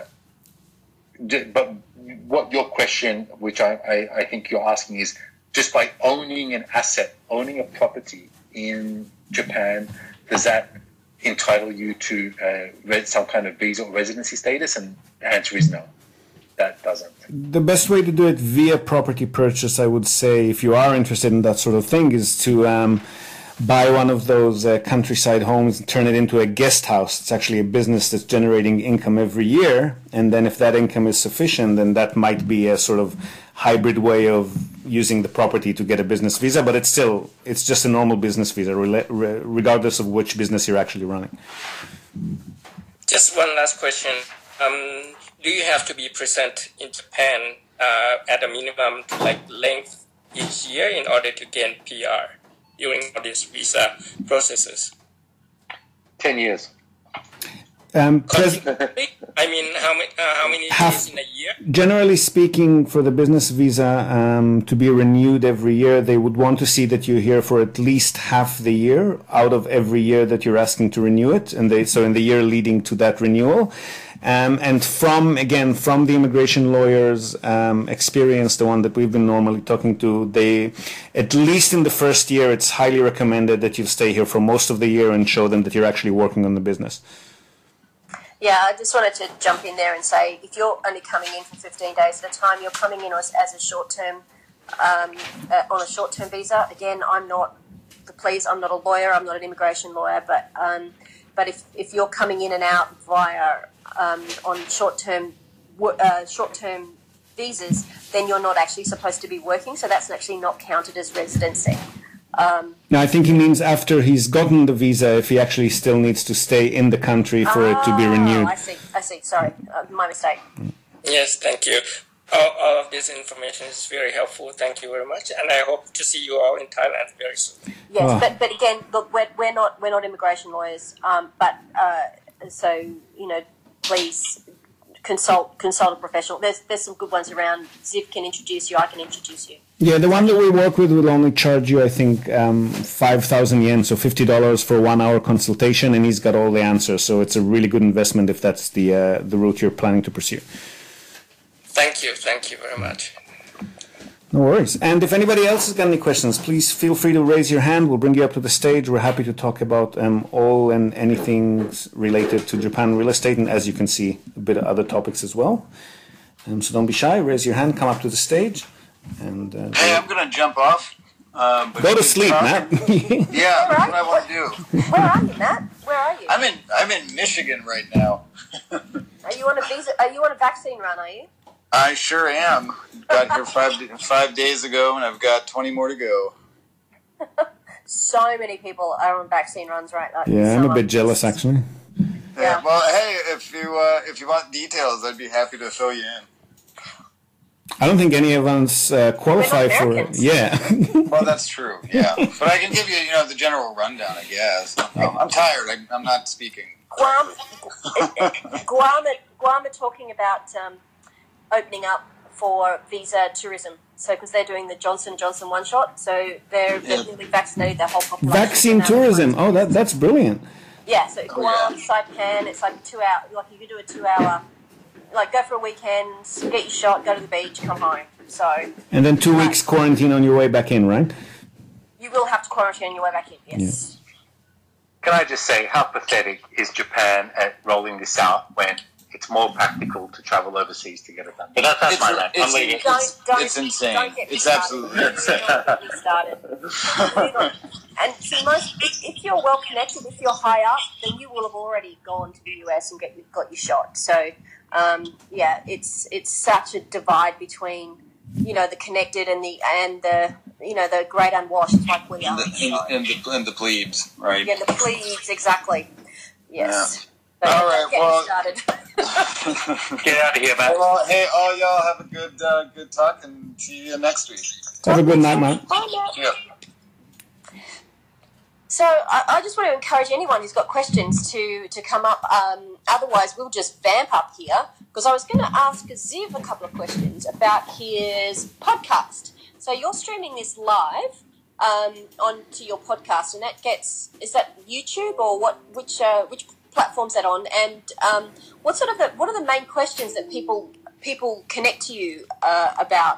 But what your question, which I, I, I think you're asking, is just by owning an asset, owning a property in Japan, does that entitle you to uh, some kind of visa or residency status? And the answer is no, that doesn't.
The best way to do it via property purchase, I would say, if you are interested in that sort of thing, is to um, buy one of those uh, countryside homes and turn it into a guest house. It's actually a business that's generating income every year. And then if that income is sufficient, then that might be a sort of hybrid way of using the property to get a business visa. But it's still, it's just a normal business visa, regardless of which business you're actually running.
Just one last question. Um, do you have to be present in Japan uh, at a minimum to like length each year in order to gain P R? During all these visa processes?
Ten years.
Um, pres-
I mean, how many, uh, how many
Half,
days in a year?
Generally speaking, for the business visa um, to be renewed every year, they would want to see that you're here for at least half the year out of every year that you're asking to renew it. And they, so in the year leading to that renewal. Um, and from, again, from the immigration lawyers' um, experience, the one that we've been normally talking to, they, at least in the first year, it's highly recommended that you stay here for most of the year and show them that you're actually working on the business.
Yeah, I just wanted to jump in there and say, if you're only coming in for fifteen days at a time, you're coming in as, as a short-term, um, uh, on a short-term visa. Again, I'm not, please, I'm not a lawyer, I'm not an immigration lawyer, but um, but if, if you're coming in and out via um, on short-term uh, short-term visas, then you're not actually supposed to be working, so that's actually not counted as residency. Um,
no, I think he means after he's gotten the visa, if he actually still needs to stay in the country for oh, it to be renewed.
I see, I see, sorry, uh, my mistake.
Yes, thank you. All, all of this information is very helpful. Thank you very much, and I hope to see you all in Thailand very soon.
Yes,
oh.
but, but again, look, we're, we're not we're not immigration lawyers, um, but uh, so you know, please consult consult a professional. There's there's some good ones around. Ziv can introduce you. I can introduce you.
Yeah, the one that we work with will only charge you, I think, um, five thousand yen, so fifty dollars for one hour consultation, and he's got all the answers. So it's a really good investment if that's the uh, the route you're planning to pursue.
Thank you. Thank you very much.
No worries. And if anybody else has got any questions, please feel free to raise your hand. We'll bring you up to the stage. We're happy to talk about um, all and anything related to Japan real estate, and as you can see, a bit of other topics as well. Um, so don't be shy. Raise your hand. Come up to the stage. And uh,
hey, I'm going to jump off. Um, but
go to sleep, Matt.
Yeah, that's what I want to do.
Where are you, Matt? Where are you?
I'm in I'm in Michigan right now.
Are you on a visa? Are you on a vaccine run? Are you?
I sure am. Got here five five days ago, and I've got twenty more to go.
So many people are on vaccine runs right now.
Yeah, I'm a bit jealous, actually.
Yeah. yeah. Well, hey, if you uh, if you want details, I'd be happy to fill you in.
I don't think any of us uh, qualify for it. Yeah.
Well, that's true. Yeah, but I can give you, you know, the general rundown. I guess. I'm, I'm tired. I, I'm not speaking.
Guam, Guam, Guam are talking about um, opening up for visa tourism. So, because they're doing the Johnson Johnson one shot, so they're
Yeah.
definitely vaccinated their whole population.
Vaccine tourism. Oh, that that's brilliant.
Yeah, so Guam,
yeah.
Saipan, it's like two hour. Like you could do a two hour. Like go for a weekend, get your shot, go to the beach, come home. So.
And then two weeks quarantine on your way back in, right?
You will have to quarantine on your way back in. Yes.
Can I just say, how pathetic is Japan at rolling this out when it's more practical to travel overseas to get it done? But that's, that's
It's,
my rant. I'm
it's,
leaving.
Don't,
it's,
don't,
it's insane.
Don't get me
It's
started.
absolutely
Don't
insane.
get me started. And see, most, if, if you're well connected, if you're high up, then you will have already gone to the U S and get got your shot. So, um, yeah, it's it's such a divide between, you know, the connected and the and the you know the great unwashed like we are.
And the, and, the, and the plebes, right?
Yeah, the plebes, exactly. Yes.
Yeah.
So
All
don't
right,
get
well-
me started.
Get out of here, man.
Well, hey, all y'all have a good uh, good talk, and see you next week.
Have a good night, man.
Bye, Matt.
Yeah.
So I, I just want to encourage anyone who's got questions to, to come up. Um, otherwise, we'll just vamp up here because I was going to ask Ziv a couple of questions about his podcast. So you're streaming this live um, onto your podcast, and that gets is that YouTube or what? Which uh, which platform's that on? And um, what sort of the, what are the main questions that people people connect to you uh, about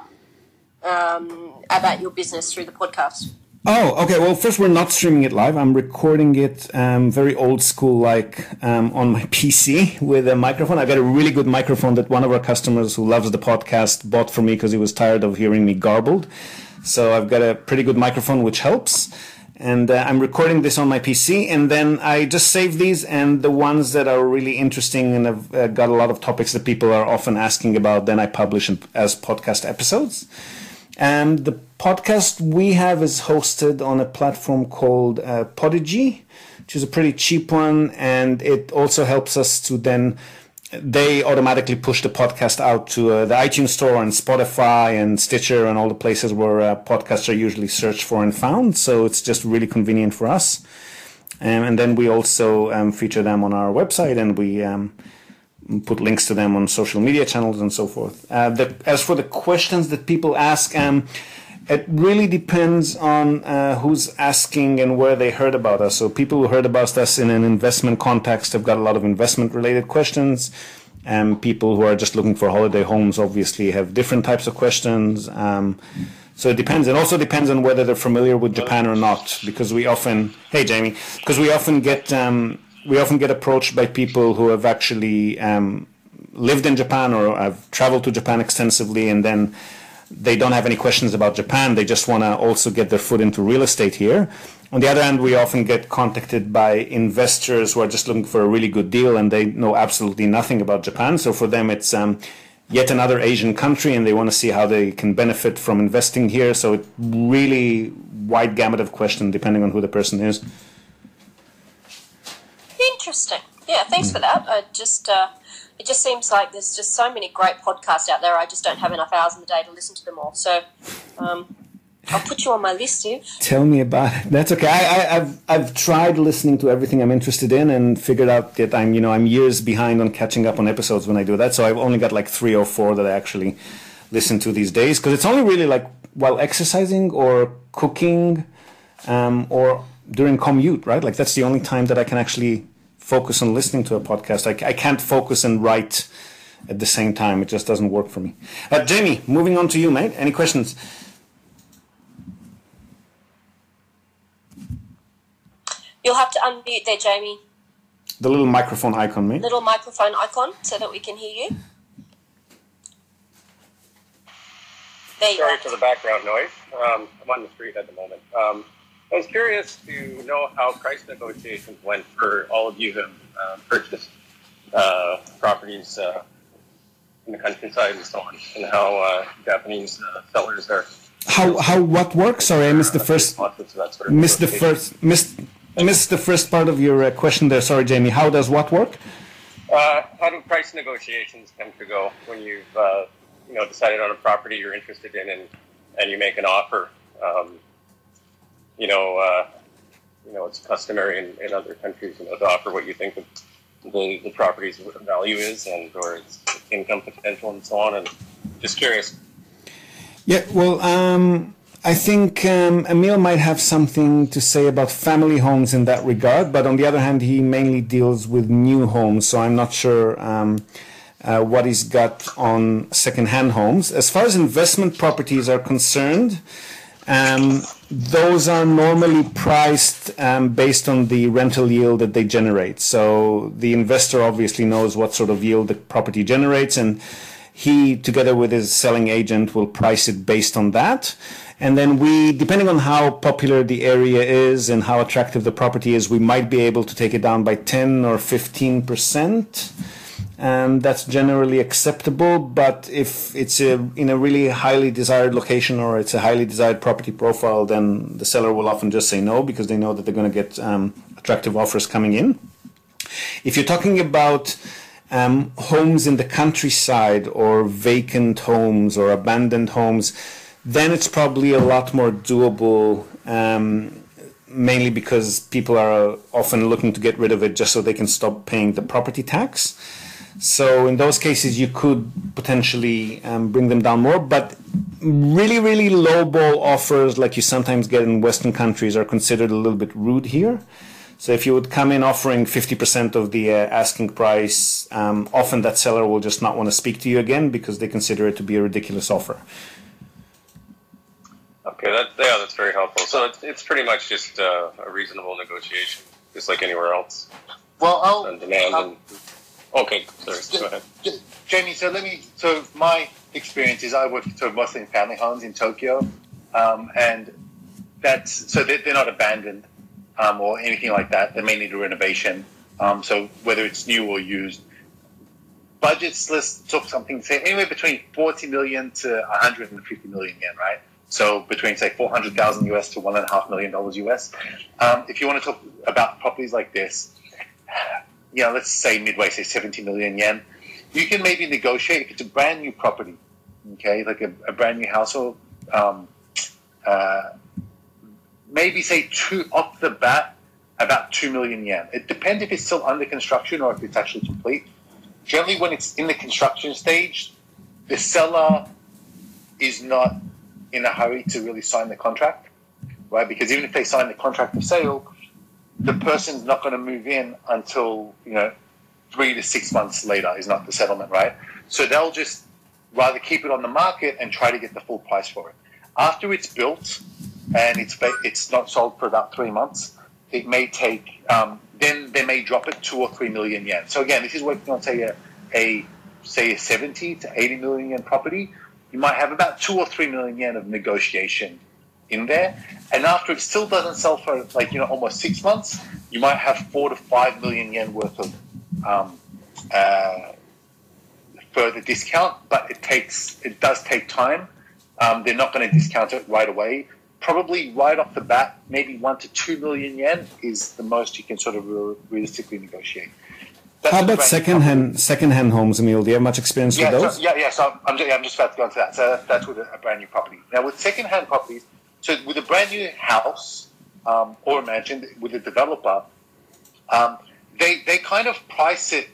um, about your business through the podcast?
Oh, okay. Well, first, we're not streaming it live. I'm recording it um, very old school, like um, on my P C with a microphone. I've got a really good microphone that one of our customers who loves the podcast bought for me because he was tired of hearing me garbled. So I've got a pretty good microphone, which helps. And uh, I'm recording this on my P C, and then I just save these, and the ones that are really interesting and have uh, got a lot of topics that people are often asking about, then I publish as podcast episodes. And the podcast we have is hosted on a platform called uh, Podigy, which is a pretty cheap one, and it also helps us to then, they automatically push the podcast out to uh, the iTunes Store and Spotify and Stitcher and all the places where uh, podcasts are usually searched for and found, so it's just really convenient for us. Um, and then we also um, feature them on our website, and we um, put links to them on social media channels and so forth. Uh, the, as for the questions that people ask, um, it really depends on uh, who's asking and where they heard about us. So people who heard about us in an investment context have got a lot of investment-related questions. Um, people who are just looking for holiday homes obviously have different types of questions. Um, so it depends. It also depends on whether they're familiar with Japan or not, because we often, hey Jamie, because we often get um, we often get approached by people who have actually um, lived in Japan or have traveled to Japan extensively, and then they don't have any questions about Japan. They just want to also get their foot into real estate here. On the other hand, we often get contacted by investors who are just looking for a really good deal, and they know absolutely nothing about Japan. So for them, it's um, yet another Asian country, and they want to see how they can benefit from investing here. So it's really wide gamut of questions depending on who the person is.
Interesting. Yeah, thanks for that. I just uh, it just seems like there's just so many great podcasts out there. I just don't have enough hours in the day to listen to them all. So um, I'll put you on my list, Steve.
Tell me about it. That's okay. I, I, I've I've tried listening to everything I'm interested in and figured out that I'm you know I'm years behind on catching up on episodes when I do that. So I've only got like three or four that I actually listen to these days, because it's only really like while exercising or cooking um, or during commute, right? Like that's the only time that I can actually focus on listening to a podcast. I, I can't focus and write at the same time. It just doesn't work for me. Uh, Jamie, moving on to you, mate. Any questions?
You'll have to unmute there, Jamie.
The little microphone icon, mate.
Little microphone icon so that we can hear you. There you
Sorry
are.
for the background noise. Um, I'm on the street at the moment. Um, I was curious to know how price negotiations went for all of you who have uh, purchased uh, properties uh, in the countryside and so on, and how uh, Japanese uh, sellers are.
How how what works? Sorry, I missed the first. Missed the first. Missed missed the first part of your uh, question there. Sorry, Jamie. How does what work?
Uh, how do price negotiations tend to go when you've uh, you know, decided on a property you're interested in, and, and you make an offer. Um, you know, uh, you know, it's customary in, in other countries, you know, to offer what you think the, the, the property's value is, and or its income potential, and so on. And just curious.
Yeah, well, um, I think um, Emil might have something to say about family homes in that regard, but on the other hand, he mainly deals with new homes, so I'm not sure um, uh, what he's got on second-hand homes. As far as investment properties are concerned, um, those are normally priced um, based on the rental yield that they generate. So the investor obviously knows what sort of yield the property generates, and he, together with his selling agent, will price it based on that. And then we, depending on how popular the area is and how attractive the property is, we might be able to take it down by ten or fifteen percent. And that's generally acceptable. But if it's a, in a really highly desired location, or it's a highly desired property profile, then the seller will often just say no, because they know that they're going to get um, attractive offers coming in. If you're talking about um, homes in the countryside, or vacant homes, or abandoned homes, then it's probably a lot more doable, um, mainly because people are often looking to get rid of it just so they can stop paying the property tax. So in those cases, you could potentially um, bring them down more. But really, really low-ball offers like you sometimes get in Western countries are considered a little bit rude here. So if you would come in offering fifty percent of the uh, asking price, um, often that seller will just not want to speak to you again because they consider it to be a ridiculous offer.
Okay, that, yeah, that's very helpful. So it's, it's pretty much just uh, a reasonable negotiation, just like anywhere else.
Well, I'll...
And demand
um,
and, okay, sorry,
J-
go ahead.
J- Jamie, so let me... So my experience is I work for mostly in family homes in Tokyo, um, and that's... So they're, they're not abandoned um, or anything like that. They may need a renovation. Um, so whether it's new or used, budgets, let's talk something, say anywhere between forty million to one hundred fifty million yen, right? So between, say, four hundred thousand U S to one point five million dollars U S. Um, if you want to talk about properties like this, you know, let's say midway, say seventy million yen, you can maybe negotiate if it's a brand new property, okay, like a, a brand new household, um, uh, maybe say two off the bat, about two million yen. It depends if it's still under construction or if it's actually complete. Generally, when it's in the construction stage, the seller is not in a hurry to really sign the contract, right? Because even if they sign the contract of sale, the person's not going to move in until, you know, three to six months later is not the settlement, right? So they'll just rather keep it on the market and try to get the full price for it. After it's built and it's it's not sold for about three months, it may take, um, then they may drop it two or three million yen. So again, this is working on, say, a, a say a seventy to eighty million yen property. You might have about two or three million yen of negotiation in there. And after it still doesn't sell for, like, you know, almost six months, you might have four to five million yen worth of um, uh, further discount. But it takes, it does take time. Um, they're not going to discount it right away. Probably right off the bat, maybe one to two million yen is the most you can sort of re- realistically negotiate. That's
How about second-hand second-hand homes, Emil? Do you have much experience
yeah,
with those?
So, yeah, yeah. So I'm just, I'm just about to go into that. So that's with a, a brand new property. Now with second-hand properties, so with a brand new house um, or a mansion with a developer, um, they they kind of price it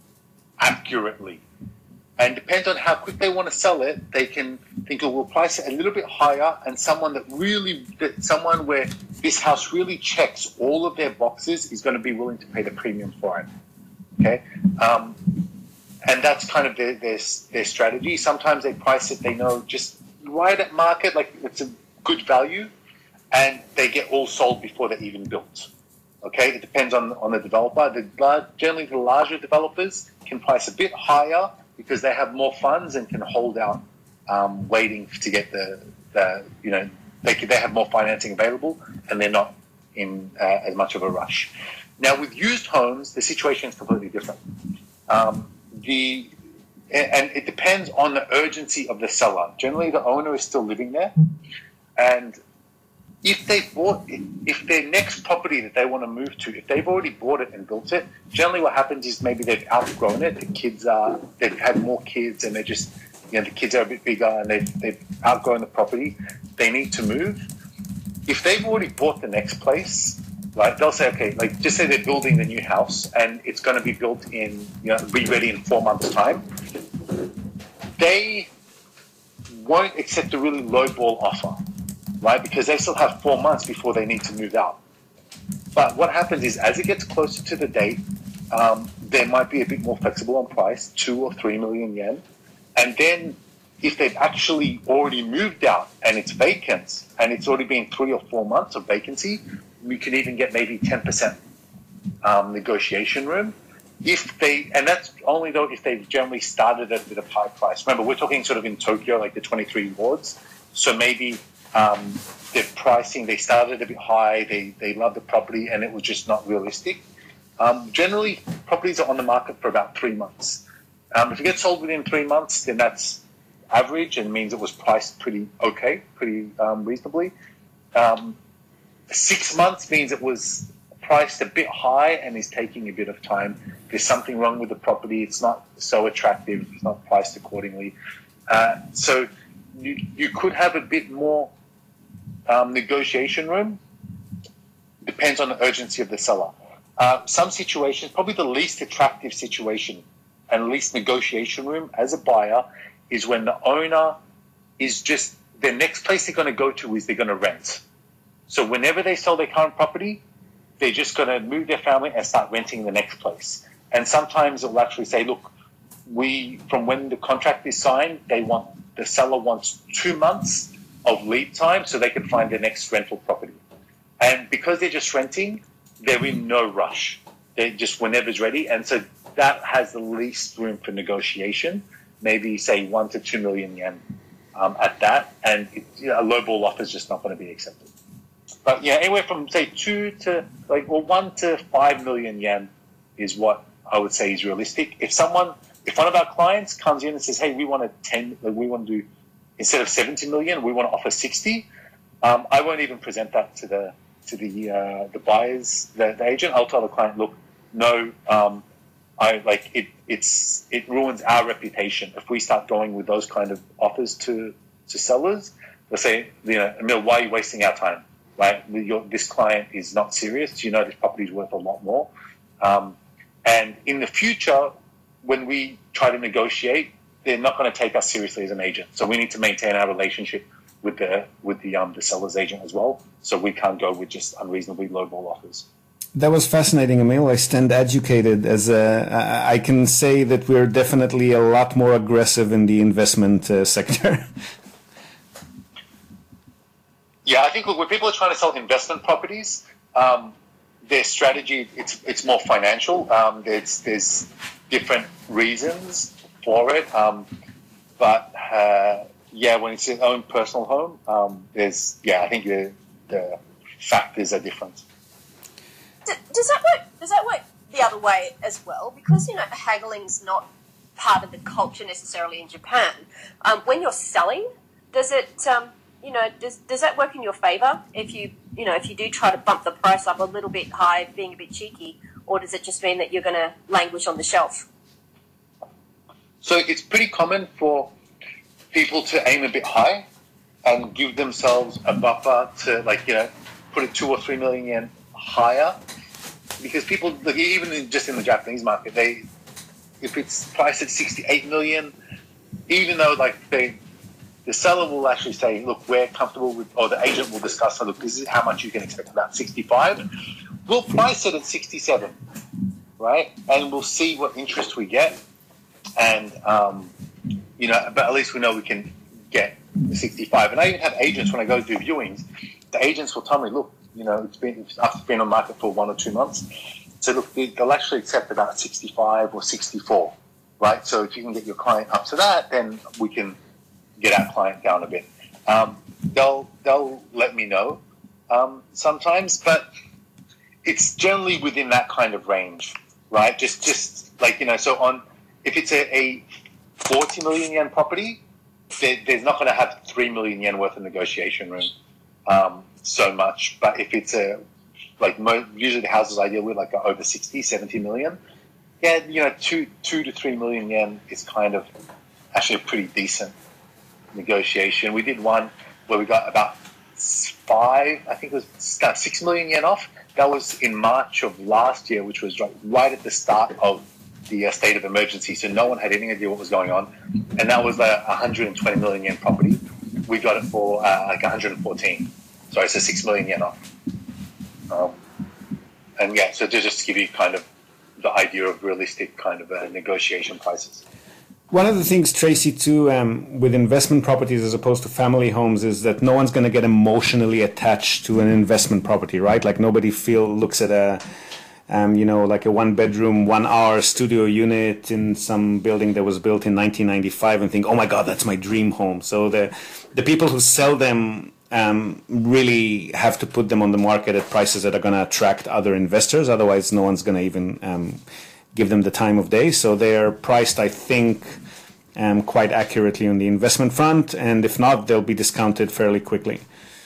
accurately, and depends on how quick they want to sell it. They can think, oh, we'll price it a little bit higher, and someone that really, that someone where this house really checks all of their boxes is going to be willing to pay the premium for it. Okay, um, and that's kind of their, their their strategy. Sometimes they price it, they know just right at market, like it's a good value, and they get all sold before they're even built. Okay, it depends on on the developer. The generally the larger developers can price a bit higher because they have more funds and can hold out, um, waiting to get the the you know they can, they have more financing available and they're not in uh, as much of a rush. Now, with used homes, the situation is completely different. Um, the and it depends on the urgency of the seller. Generally, the owner is still living there, and if they bought, if their next property that they want to move to, if they've already bought it and built it, generally what happens is maybe they've outgrown it. The kids are, they've had more kids, and they're just you know, the kids are a bit bigger and they've, they've outgrown the property, they need to move. If they've already bought the next place, right, they'll say, okay, like just say they're building the new house and it's going to be built in, you know, be ready in four months' time. They won't accept a really low ball offer, right, because they still have four months before they need to move out. But what happens is as it gets closer to the date, um, they might be a bit more flexible on price, two or three million yen. And then if they've actually already moved out and it's vacant and it's already been three or four months of vacancy, we can even get maybe ten percent um, negotiation room. If they, and that's only though if they've generally started at a bit of high price. Remember, we're talking sort of in Tokyo, like the twenty-three wards. So maybe um, their pricing, they started a bit high, they, they love the property and it was just not realistic. Um, generally, properties are on the market for about three months. Um, if it gets sold within three months, then that's average and means it was priced pretty okay, pretty um, reasonably. Um, six months means it was priced a bit high and is taking a bit of time. There's something wrong with the property. It's not so attractive. It's not priced accordingly. Uh, so you, you could have a bit more um, negotiation room. Depends on the urgency of the seller. Uh, some situations, probably the least attractive situation and least negotiation room as a buyer is when the owner is just, the next place they're going to go to is they're going to rent. So whenever they sell their current property, they're just going to move their family and start renting the next place. And sometimes it will actually say, look, we, from when the contract is signed, they want, the seller wants two months of lead time so they can find their next rental property. And because they're just renting, they're in no rush. They're just whenever's ready. And so that has the least room for negotiation, maybe say one to two million yen um, at that. And it, you know, a lowball offer is just not going to be accepted. But yeah, anywhere from say two to like, well, one to five million yen is what I would say is realistic. If someone, if one of our clients comes in and says, hey, we want a ten, like we want to do, instead of seventy million, we want to offer sixty, um, I won't even present that to the, to the, uh, the buyers, the, the agent. I'll tell the client, look, no, um, I like it, it's, it ruins our reputation. If we start going with those kind of offers to, to sellers, they'll say, you know, Emil, why are you wasting our time? Right? Your, this client is not serious. You know, this property is worth a lot more. Um, and in the future, when we try to negotiate, they're not going to take us seriously as an agent. So we need to maintain our relationship with the, with the, um, the seller's agent as well. So we can't go with just unreasonably lowball offers.
That was fascinating, Emil. I stand educated as a, I can say that we're definitely a lot more aggressive in the investment uh, sector.
Yeah, I think look, when people are trying to sell investment properties, um, their strategy, it's it's more financial. Um, there's, there's different reasons for it. Um, but, uh, yeah, when it's your own personal home, um, there's, yeah, I think the, the factors are different.
Does that work? Does that work the other way as well? Because you know, haggling's not part of the culture necessarily in Japan. Um, when you're selling, does it? Um, you know, does does that work in your favor if you you know if you do try to bump the price up a little bit high, being a bit cheeky, or does it just mean that you're going to languish on the shelf?
So it's pretty common for people to aim a bit high and give themselves a buffer to, like, you know, put it two or three million yen higher, because people, like, even in, just in the Japanese market, they, if it's priced at sixty-eight million, even though like they, the seller will actually say, look, we're comfortable with, or the agent will discuss, look, this is how much you can expect, about sixty-five. We'll price it at sixty-seven, right? And we'll see what interest we get. And, um, you know, but at least we know we can get sixty-five. And I even have agents, when I go do viewings, the agents will tell me, look, you know, it's been, after being on the market for one or two months, so look, they'll actually accept about sixty-five or sixty-four, right? So if you can get your client up to that, then we can get our client down a bit. Um, they'll, they'll let me know um, sometimes, but it's generally within that kind of range, right? Just, just like, you know, so on, if it's a, a forty million yen property, there, there's not going to have three million yen worth of negotiation room um, so much. But if it's a, like mo- usually the houses I deal with like are over sixty, seventy million, yeah, you know, two, two to three million yen is kind of actually a pretty decent negotiation. We did one where we got about five, I think it was six million yen off. That was in March of last year, which was right, right at the start of the uh, state of emergency. So no one had any idea what was going on. And that was a one hundred twenty million yen property. We got it for uh, like one hundred fourteen. Sorry, so six million yen off. Um, and yeah, so to just give you kind of the idea of realistic kind of uh, negotiation prices.
One of the things, Tracy, too, um, with investment properties as opposed to family homes is that no one's going to get emotionally attached to an investment property, right? Like nobody feel looks at a, um, you know, like a one-bedroom, one-hour studio unit in some building that was built in nineteen ninety-five and think, oh my God, that's my dream home. So the the people who sell them um, really have to put them on the market at prices that are going to attract other investors. Otherwise, no one's going to even um, give them the time of day. So they're priced, I think, um, quite accurately on the investment front. And if not, they'll be discounted fairly quickly.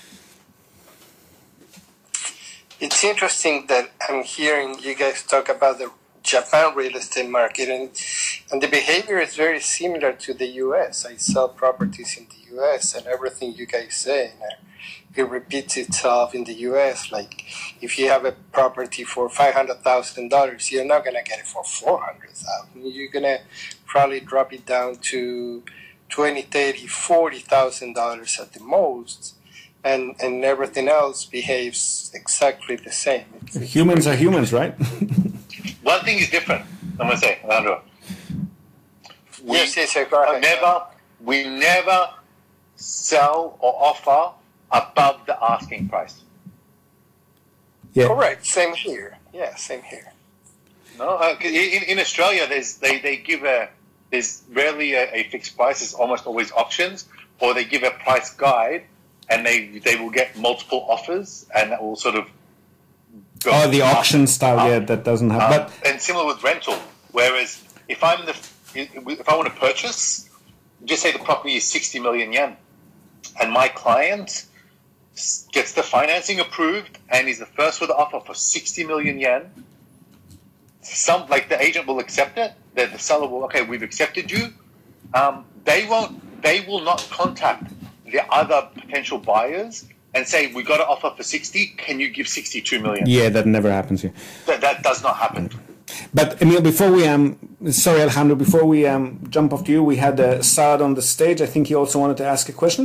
It's interesting that I'm hearing you guys talk about the Japan real estate market, and, and the behavior is very similar to the U S. I sell properties in the U S, and everything you guys say, it repeats itself in the U S. Like, if you have a property for five hundred thousand dollars, you're not going to get it for four hundred thousand dollars. You're going to probably drop it down to twenty, thirty, forty thousand dollars at the most. And, and everything else behaves exactly the same. It's, it's
humans are humans, right?
One thing is different, I'm going to say, Alejandro. We
yes, yes, yes, go ahead.
never, we never sell or offer above the asking price.
Yeah.
Correct. Same here. Yeah, same here.
No, uh, in, in Australia, there's they, they give a there's rarely a, a fixed price. It's almost always auctions, or they give a price guide. And they they will get multiple offers, and that will sort of go
oh the
up,
auction style,
up,
yeah, that doesn't have.
um,
But
and similar with rental. Whereas if I'm the if I want to purchase, just say the property is sixty million yen, and my client gets the financing approved and is the first with the offer for sixty million yen. Some like the agent will accept it. The, the seller will okay, we've accepted you. Um, they won't. They will not contact the other potential buyers and say, we got an offer for sixty, can you give sixty-two million?
Yeah, that never happens here.
That, that does not happen.
But Emil, before we, um, sorry Alejandro, before we um, jump off to you, we had uh, Saad on the stage. I think he also wanted to ask a question.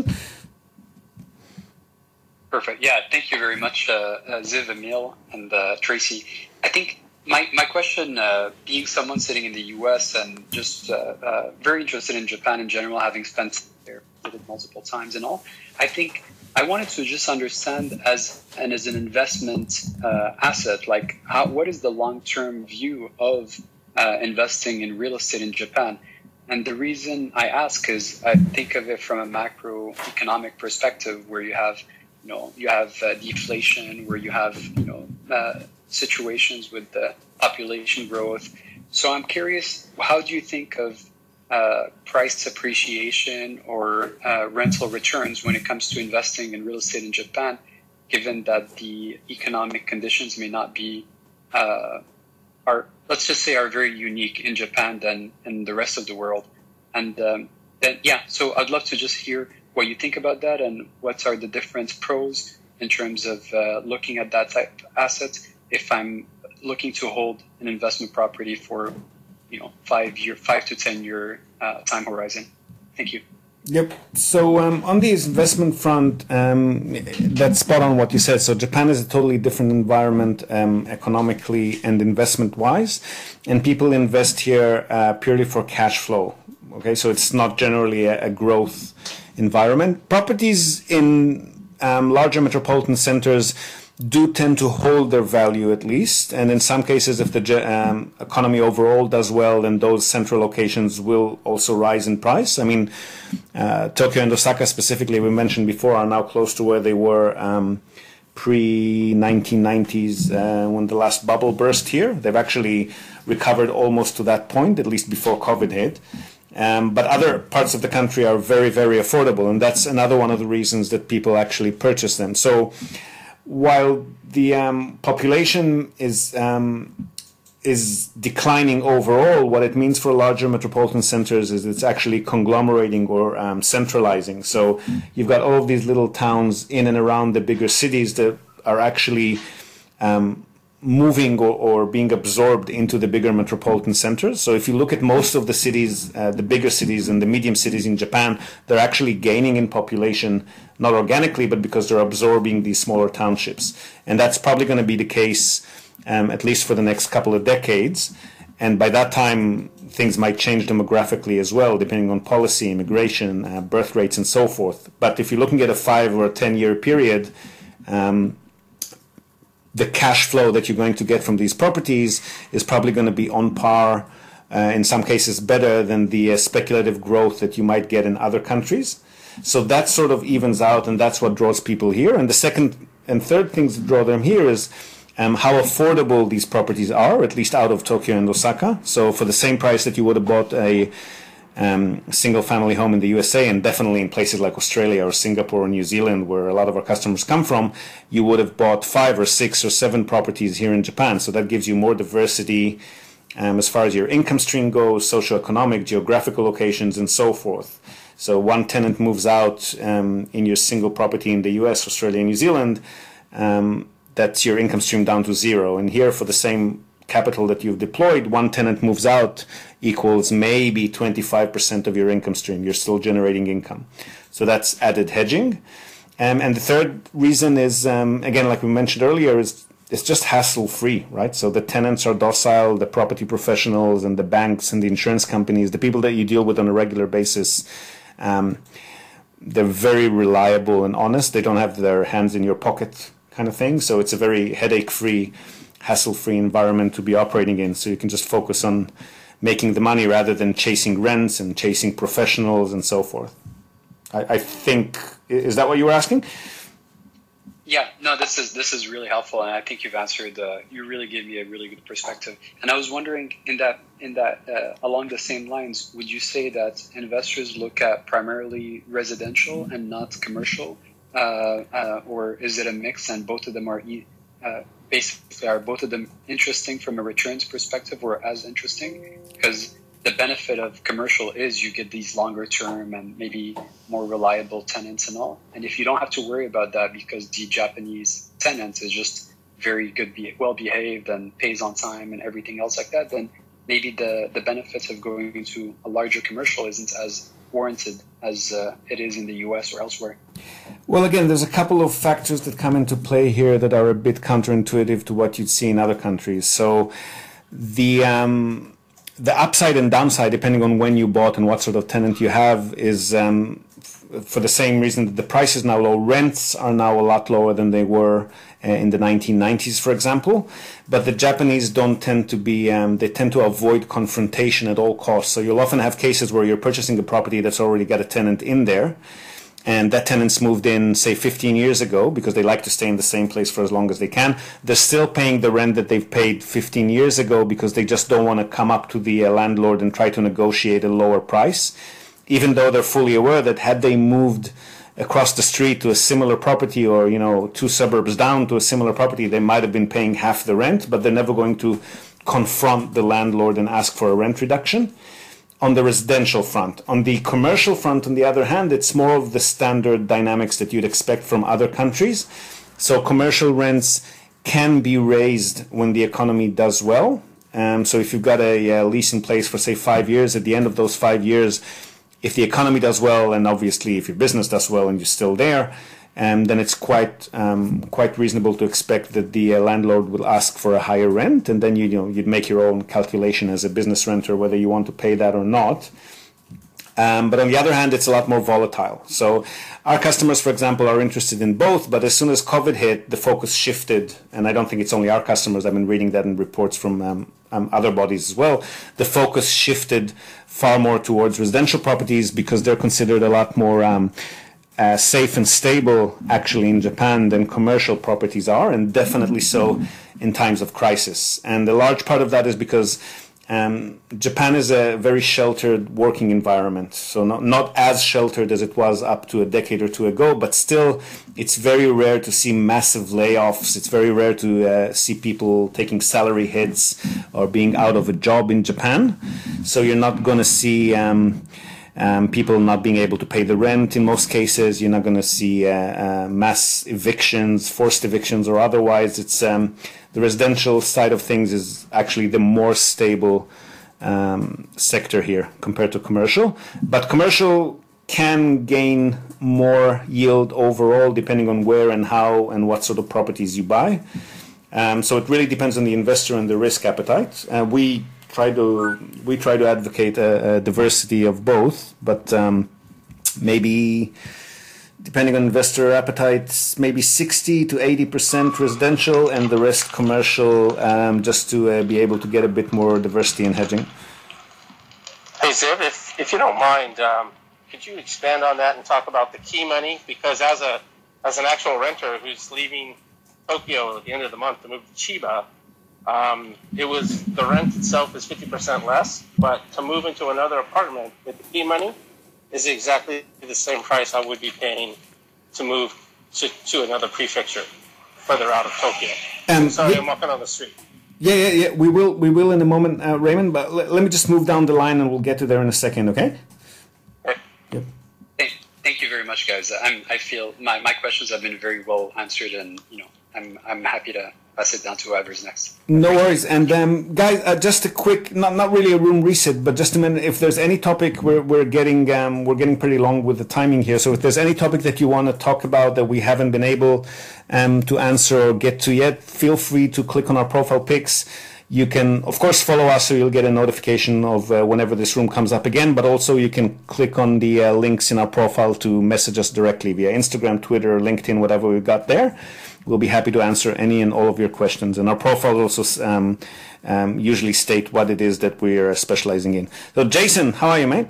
Perfect. Yeah, thank you very much, uh, uh, Ziv, Emil, and uh, Tracy. I think my, my question, uh, being someone sitting in the U S and just uh, uh, very interested in Japan in general, having spent there multiple times and all, I think I wanted to just understand as and as an investment uh, asset, like how what is the long-term view of uh, investing in real estate in Japan? And the reason I ask is I think of it from a macroeconomic perspective, where you have you know you have uh, deflation, where you have you know uh, situations with the population growth. So I'm curious, how do you think of Uh, price appreciation or uh, rental returns when it comes to investing in real estate in Japan, given that the economic conditions may not be, uh, are let's just say are very unique in Japan than in the rest of the world. And um, then, yeah, so I'd love to just hear what you think about that and what are the different pros in terms of uh, looking at that type of asset if I'm looking to hold an investment property for you know, five year, five to ten year uh, time horizon. Thank you.
Yep. So um, on the investment front, um, that's spot on what you said. So Japan is a totally different environment um, economically and investment-wise, and people invest here uh, purely for cash flow. Okay, so it's not generally a, a growth environment. Properties in um, larger metropolitan centers do tend to hold their value at least, and in some cases, if the um, economy overall does well, then those central locations will also rise in price. I mean, uh, Tokyo and Osaka specifically, we mentioned before, are now close to where they were um, pre nineteen nineties uh, when the last bubble burst here. They've actually recovered almost to that point, at least before COVID hit. Um, but other parts of the country are very, very affordable, and that's another one of the reasons that people actually purchase them. So while the um, population is um, is declining overall, what it means for larger metropolitan centers is it's actually conglomerating or um, centralizing. So you've got all of these little towns in and around the bigger cities that are actually um, moving or, or being absorbed into the bigger metropolitan centers. So if you look at most of the cities, uh, the bigger cities and the medium cities in Japan, they're actually gaining in population, not organically, but because they're absorbing these smaller townships. And that's probably going to be the case um, at least for the next couple of decades. And by that time, things might change demographically as well, depending on policy, immigration, uh, birth rates, and so forth. But if you're looking at a five or a ten-year period, um, the cash flow that you're going to get from these properties is probably going to be on par, uh, in some cases better than the uh, speculative growth that you might get in other countries. So that sort of evens out, and that's what draws people here. And the second and third things that draw them here is um, how affordable these properties are, at least out of Tokyo and Osaka. So for the same price that you would have bought a Um, single-family home in the U S A, and definitely in places like Australia or Singapore or New Zealand, where a lot of our customers come from, you would have bought five or six or seven properties here in Japan. So that gives you more diversity um, as far as your income stream goes, socioeconomic, geographical locations, and so forth. So one tenant moves out um, in your single property in the U S, Australia, and New Zealand, um, that's your income stream down to zero. And here, for the same capital that you've deployed, one tenant moves out equals maybe twenty-five percent of your income stream. You're still generating income. So that's added hedging. Um, and the third reason is, um, again, like we mentioned earlier, is it's just hassle-free, right? So the tenants are docile, the property professionals and the banks and the insurance companies, the people that you deal with on a regular basis, um, they're very reliable and honest. They don't have their hands in your pocket kind of thing. So it's a very headache-free, hassle-free environment to be operating in. So you can just focus on making the money rather than chasing rents and chasing professionals and so forth. I, I think, is that what you were asking?
Yeah, no, this is this is really helpful, and I think you've answered. Uh, you really gave me a really good perspective. And I was wondering, in that in that uh, along the same lines, would you say that investors look at primarily residential and not commercial, uh, uh, or is it a mix and both of them are e- uh, basically are both of them interesting from a returns perspective, or as interesting? Because the benefit of commercial is you get these longer term and maybe more reliable tenants and all. And if you don't have to worry about that because the Japanese tenant is just very good, well behaved and pays on time and everything else like that, then maybe the, the benefits of going into a larger commercial isn't as warranted as uh, it is in the U S or elsewhere.
Well, again, there's a couple of factors that come into play here that are a bit counterintuitive to what you'd see in other countries. So the um, the upside and downside, depending on when you bought and what sort of tenant you have, is um, f- for the same reason that the price is now low. Rents are now a lot lower than they were uh, in the nineteen nineties, for example. But the Japanese don't tend to be, um, they tend to avoid confrontation at all costs. So you'll often have cases where you're purchasing a property that's already got a tenant in there, and that tenant's moved in, say, fifteen years ago because they like to stay in the same place for as long as they can. They're still paying the rent that they've paid fifteen years ago because they just don't want to come up to the uh, landlord and try to negotiate a lower price, even though they're fully aware that had they moved across the street to a similar property, or, you know, two suburbs down to a similar property, they might have been paying half the rent, but they're never going to confront the landlord and ask for a rent reduction. On the residential front. On the commercial front, on the other hand, it's more of the standard dynamics that you'd expect from other countries. So commercial rents can be raised when the economy does well. Um, so if you've got a, a lease in place for, say, five years, at the end of those five years, if the economy does well, and obviously if your business does well and you're still there, um, then it's quite um, quite reasonable to expect that the uh, landlord will ask for a higher rent, and then you, you know you'd make your own calculation as a business renter whether you want to pay that or not. Um, but on the other hand, it's a lot more volatile. So our customers, for example, are interested in both, but as soon as COVID hit, the focus shifted, and I don't think it's only our customers. I've been reading that in reports from um, um, other bodies as well. The focus shifted far more towards residential properties because they're considered a lot more um, Uh, safe and stable, actually, in Japan than commercial properties are, and definitely so in times of crisis. And a large part of that is because Um, Japan is a very sheltered working environment, so not, not as sheltered as it was up to a decade or two ago, but still it's very rare to see massive layoffs. It's very rare to uh, see people taking salary hits or being out of a job in Japan. So you're not going to see um, um, people not being able to pay the rent in most cases. You're not going to see uh, uh, mass evictions, forced evictions or otherwise. It's um, the residential side of things is actually the more stable um, sector here compared to commercial. But commercial can gain more yield overall depending on where and how and what sort of properties you buy. Um, so it really depends on the investor and the risk appetite. Uh, we try to we try to advocate a, a diversity of both, but um, maybe. Depending on investor appetite, maybe sixty to eighty percent residential and the rest commercial, um, just to uh, be able to get a bit more diversity in hedging.
Hey, Ziv, if, if you don't mind, um, could you expand on that and talk about the key money? Because as a as an actual renter who's leaving Tokyo at the end of the month to move to Chiba, um, it was the rent itself is fifty percent less, but to move into another apartment with the key money is exactly the same price I would be paying to move to, to another prefecture further out of Tokyo. Um, Sorry, yeah, I'm walking on the street.
Yeah, yeah, yeah. We will, we will in a moment, uh, Raymond. But l- let me just move down the line, and we'll get to there in a second. Okay?
Okay.
Yep.
Thank, thank you very much, guys. I'm, I feel my, my questions have been very well answered, and you know, I'm I'm happy to pass it down to whoever's next.
No worries. And um, guys, uh, just a quick, not not really a room reset, but just a minute. If there's any topic, we're we're getting um, we're getting pretty long with the timing here. So if there's any topic that you want to talk about that we haven't been able um, to answer or get to yet, feel free to click on our profile pics. You can, of course, follow us so you'll get a notification of uh, whenever this room comes up again, but also you can click on the uh, links in our profile to message us directly via Instagram, Twitter, LinkedIn, whatever we've got there. We'll be happy to answer any and all of your questions. And our profile also um, um, usually state what it is that we're specializing in. So, Jason, how are you, mate?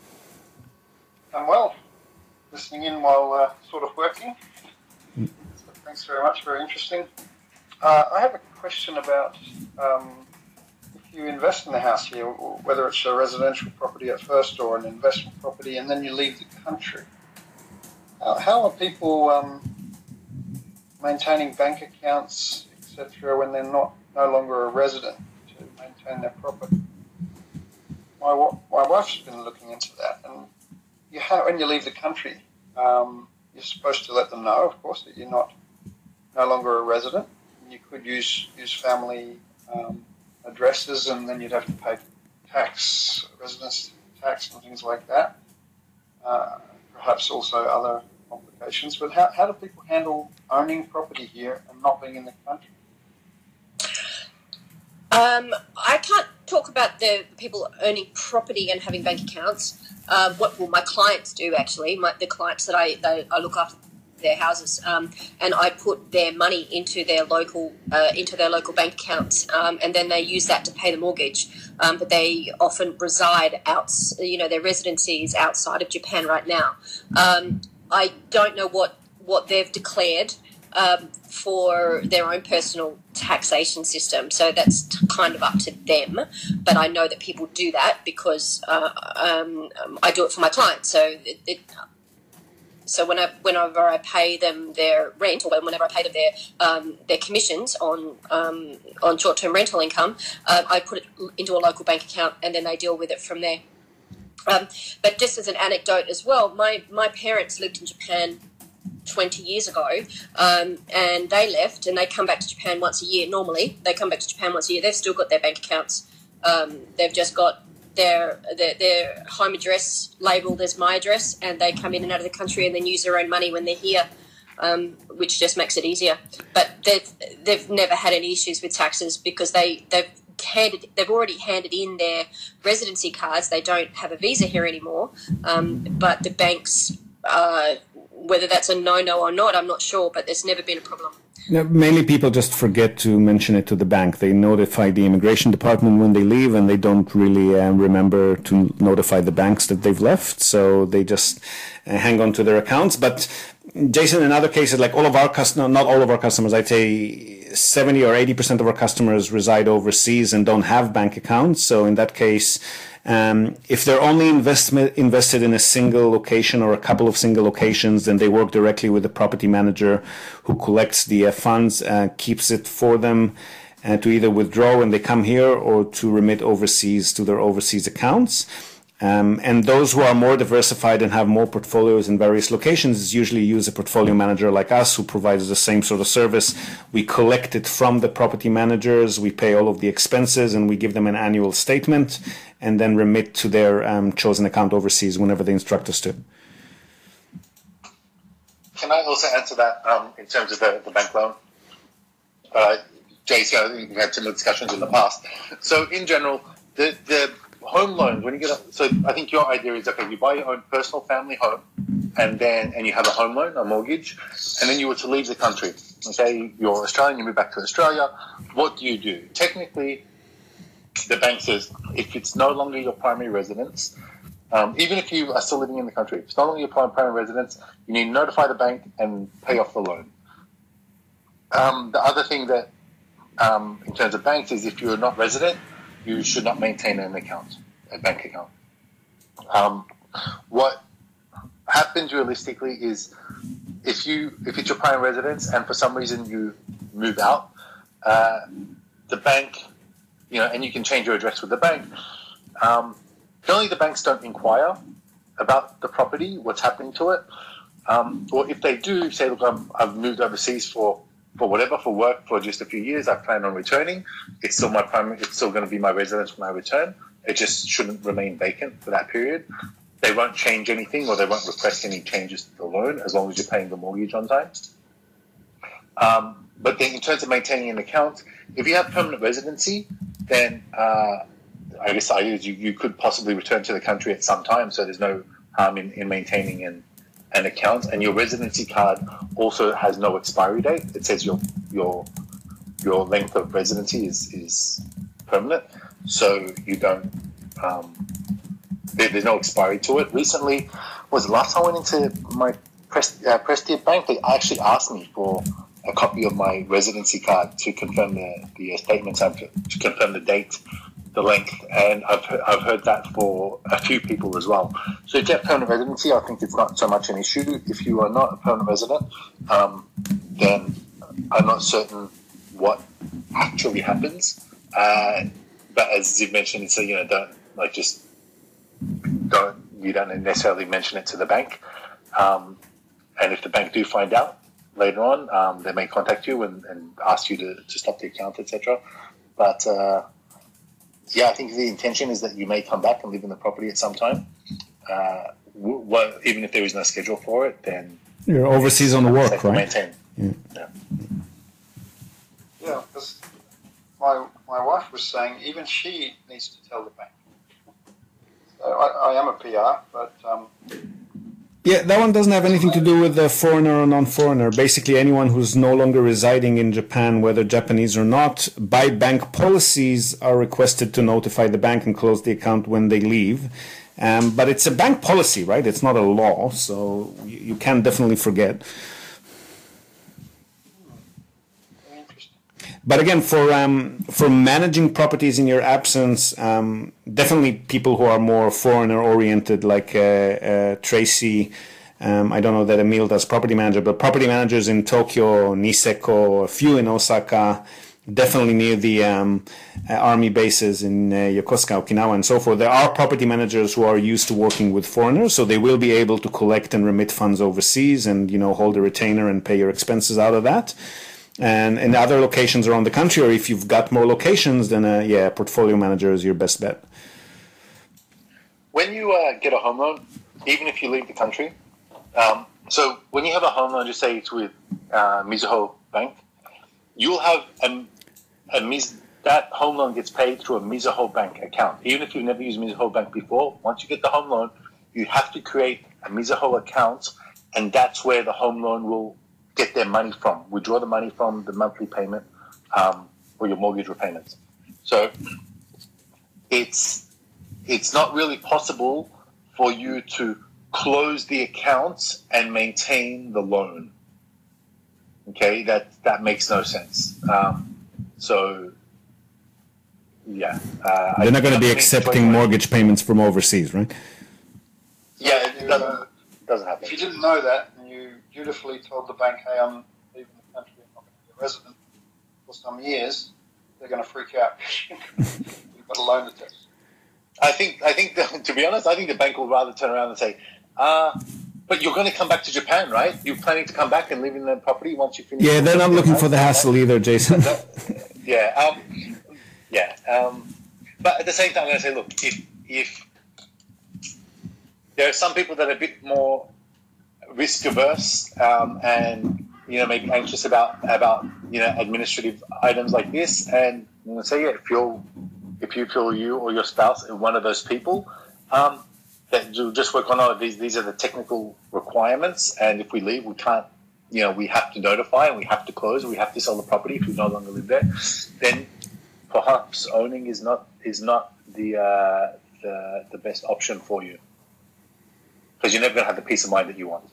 I'm well. Listening in while uh, sort of working. So thanks very much. Very interesting. Uh, I have a question about um, if you invest in the house here, whether it's a residential property at first or an investment property, and then you leave the country. Uh, how are people um, maintaining bank accounts, et cetera, when they're not no longer a resident to maintain their property? My my wife's been looking into that, and you have, when you leave the country, um, you're supposed to let them know, of course, that you're not no longer a resident. You could use use family um, addresses, and then you'd have to pay tax, residence tax, and things like that. Uh, perhaps also other complications. But how how do people handle owning property here and not being in the country?
Um, I can't talk about the people owning property and having bank accounts. Uh, what will my clients do? Actually, my, the clients that I that I look after their houses, um, and I put their money into their local uh, into their local bank accounts, um, and then they use that to pay the mortgage. Um, but they often reside out, you know, their residency is outside of Japan right now. Um, I don't know what what they've declared um, for their own personal taxation system, so that's t- kind of up to them. But I know that people do that because uh, um, I do it for my clients. So it, it So whenever, whenever I pay them their rent, or whenever I pay them their um, their commissions on um, on short term rental income, uh, I put it into a local bank account, and then they deal with it from there. Um, but just as an anecdote as well, my my parents lived in Japan twenty years ago, um, and they left, and they come back to Japan once a year. Normally, they come back to Japan once a year. They've still got their bank accounts. Um, they've just got Their, their their home address labelled as my address, and they come in and out of the country and then use their own money when they're here, um, which just makes it easier. But they've they've never had any issues with taxes because they they've handed they've already handed in their residency cards. They don't have a visa here anymore, um, but the banks, uh, whether that's a no-no or not, I'm not sure. But there's never been a problem.
Now, mainly people just forget to mention it to the bank. They notify the immigration department when they leave, and they don't really uh, remember to notify the banks that they've left. So they just uh, hang on to their accounts. But Jason, in other cases, like all of our customers, not all of our customers, I'd say seventy or eighty percent of our customers reside overseas and don't have bank accounts. So in that case, um, if they're only investment, invested in a single location or a couple of single locations, then they work directly with the property manager who collects the uh, funds, uh, keeps it for them uh, to either withdraw when they come here or to remit overseas to their overseas accounts. Um, and those who are more diversified and have more portfolios in various locations usually use a portfolio manager like us who provides the same sort of service. We collect it from the property managers, we pay all of the expenses, and we give them an annual statement and then remit to their um, chosen account overseas whenever they instruct us to.
Can I also answer that um, in terms of the, the bank loan? Uh, J C, I think we've had similar discussions in the past. So in general, the, the home loans, when you get a, so I think your idea is, okay, you buy your own personal family home and then, and you have a home loan, a mortgage, and then you were to leave the country. Okay, you're Australian, you move back to Australia. What do you do? Technically, the bank says if it's no longer your primary residence, um, even if you are still living in the country, if it's no longer your primary residence, you need to notify the bank and pay off the loan. Um, the other thing that, um, in terms of banks, is if you're not resident, you should not maintain an account, a bank account. Um, what happens realistically is if you if it's your prime residence and for some reason you move out, uh, the bank, you know, and you can change your address with the bank. Um, generally, the banks don't inquire about the property, what's happening to it, um, or if they do, say, look, I'm, I've moved overseas for. for whatever, for work for just a few years, I plan on returning. It's still my primary, it's still going to be my residence when I return. It just shouldn't remain vacant for that period. They won't change anything or they won't request any changes to the loan as long as you're paying the mortgage on time. Um, but then in terms of maintaining an account, if you have permanent residency, then uh, I guess I use you, you could possibly return to the country at some time, so there's no harm in, in maintaining an an account, and your residency card also has no expiry date. It says your your your length of residency is, is permanent, so you don't um, there, there's no expiry to it. Recently, was the last time I went into my Prest, uh, Prestia Bank, they actually asked me for a copy of my residency card to confirm the the statements, to, to confirm the date, the length, and I've I've heard that for a few people as well. So if you have permanent residency, I think it's not so much an issue. If you are not a permanent resident, um, then I'm not certain what actually happens. Uh, but as Ziv mentioned, so you know, don't like just don't you don't necessarily mention it to the bank. Um, and if the bank do find out later on, um, they may contact you and, and ask you to, to stop the account, et cetera. But uh, yeah, I think the intention is that you may come back and live in the property at some time. Uh, w- well, even if there is no schedule for it, then
you're overseas on the work, right?
Maintain.
Yeah.
Yeah.
Yeah, because my my wife was saying even she needs to tell the bank. So I, I am a P R, but um,
yeah, that one doesn't have anything to do with the foreigner or non-foreigner. Basically, anyone who's no longer residing in Japan, whether Japanese or not, by bank policies are requested to notify the bank and close the account when they leave. Um, but it's a bank policy, right? It's not a law, so you, you can definitely forget. But again, for um, for managing properties in your absence, um, definitely people who are more foreigner-oriented, like uh, uh, Tracy. Um, I don't know that Emil does property manager, but property managers in Tokyo, Niseko, a few in Osaka, definitely near the um, uh, army bases in uh, Yokosuka, Okinawa, and so forth. There are property managers who are used to working with foreigners, so they will be able to collect and remit funds overseas, and you know hold a retainer and pay your expenses out of that. And in other locations around the country, or if you've got more locations, then uh, yeah, portfolio manager is your best bet.
When you uh, get a home loan, even if you leave the country, um, so when you have a home loan, just say it's with uh, Mizuho Bank, you'll have a, a Miz, that home loan gets paid through a Mizuho Bank account. Even if you've never used Mizuho Bank before, once you get the home loan, you have to create a Mizuho account, and that's where the home loan will get their money from. Withdraw the money from the monthly payment um, or your mortgage repayments. So it's it's not really possible for you to close the accounts and maintain the loan. Okay, that that makes no sense. Um, so, yeah, uh,
they're not going to be accepting mortgage payments from overseas, right?
Yeah, it
You,
doesn't,
uh,
doesn't happen.
if you didn't know that, and you dutifully told the bank, "Hey, I'm leaving the country. I'm not going to be a resident for some years," they're going to freak out. You've got a loan attached.
I think, I think, the, to be honest, I think the bank will rather turn around and say, uh, but you're going to come back to Japan, right? You're planning to come back and live in the property once you finish.
Yeah, they're not looking for the hassle either, Jason.
yeah, um, yeah. Um, but at the same time, I'm going to say, look, if if there are some people that are a bit more risk averse um, and you know maybe anxious about about you know administrative items like this, and I'm going to say, yeah, if you're if you feel you or your spouse are one of those people. Um, that do just work on, oh, these, these are the technical requirements, and if we leave, we can't, you know, we have to notify and we have to close, we have to sell the property if we no longer live there, then perhaps owning is not is not the uh, the, the best option for you, because you're never going to have the peace of mind that you want.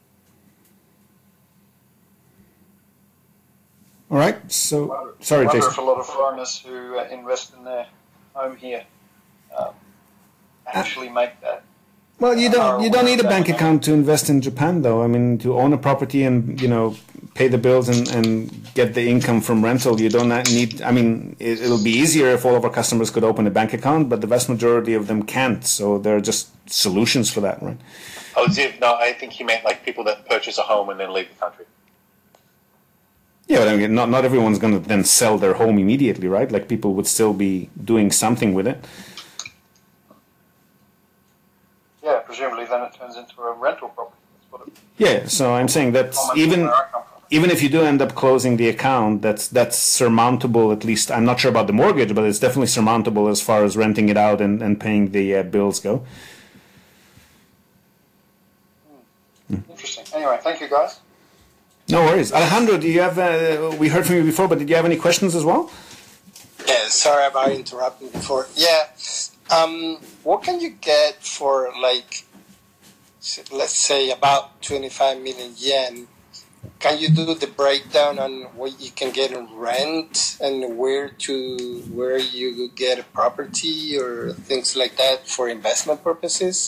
All right, so,
Wonder,
sorry,
wonder
Jason.
if a lot of foreigners who uh, invest in their home here um, actually make that.
Well, you don't you don't need a
That-
bank account to invest in Japan, though. I mean, to own a property and you know pay the bills and, and get the income from rental, you don't need. I mean, it, it'll be easier if all of our customers could open a bank account, but the vast majority of them can't. So there are just solutions for that, right?
Oh, Ziv, no, I think he meant like people that purchase a home and then leave the country.
Yeah, but I mean, not not everyone's going to then sell their home immediately, right? Like people would still be doing something with it.
Yeah, presumably then it turns into a rental property. That's what it,
Yeah, so I'm saying that
Comment
even
where I come from.
even if you do end up closing the account, that's that's surmountable. At least I'm not sure about the mortgage, but it's definitely surmountable as far as renting it out and, and paying the uh, bills go.
Interesting. Anyway, thank you guys.
No worries, Alejandro. Do you have? Uh, we heard from you before, but did you have any questions as well?
Yeah, sorry about interrupting before. Yeah, um, what can you get for like, s- let's say about twenty-five million yen? Can you do the breakdown on what you can get in rent and where to where you get a property or things like that for investment purposes?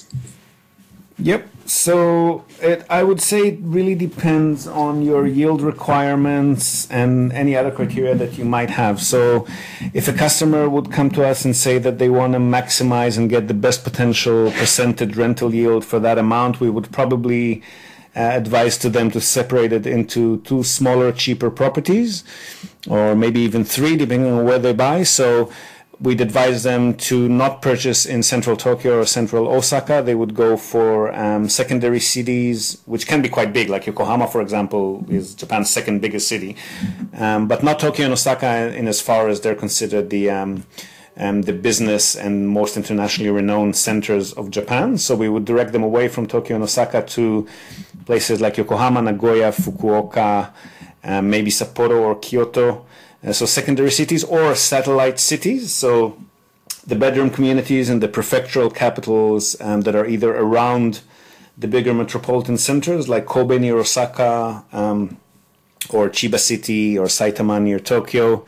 Yep. So it, I would say it really depends on your yield requirements and any other criteria that you might have. So if a customer would come to us and say that they want to maximize and get the best potential percentage rental yield for that amount, we would probably uh, advise to them to separate it into two smaller, cheaper properties, or maybe even three, depending on where they buy. So we'd advise them to not purchase in central Tokyo or central Osaka. They would go for um, secondary cities, which can be quite big, like Yokohama, for example, is Japan's second biggest city. Um, but not Tokyo and Osaka in as far as they're considered the um, um, the business and most internationally renowned centers of Japan. So we would direct them away from Tokyo and Osaka to places like Yokohama, Nagoya, Fukuoka, um, maybe Sapporo or Kyoto. Uh, so secondary cities or satellite cities, so the bedroom communities and the prefectural capitals um, that are either around the bigger metropolitan centers like Kobe near Osaka, um, or Chiba City or Saitama near Tokyo.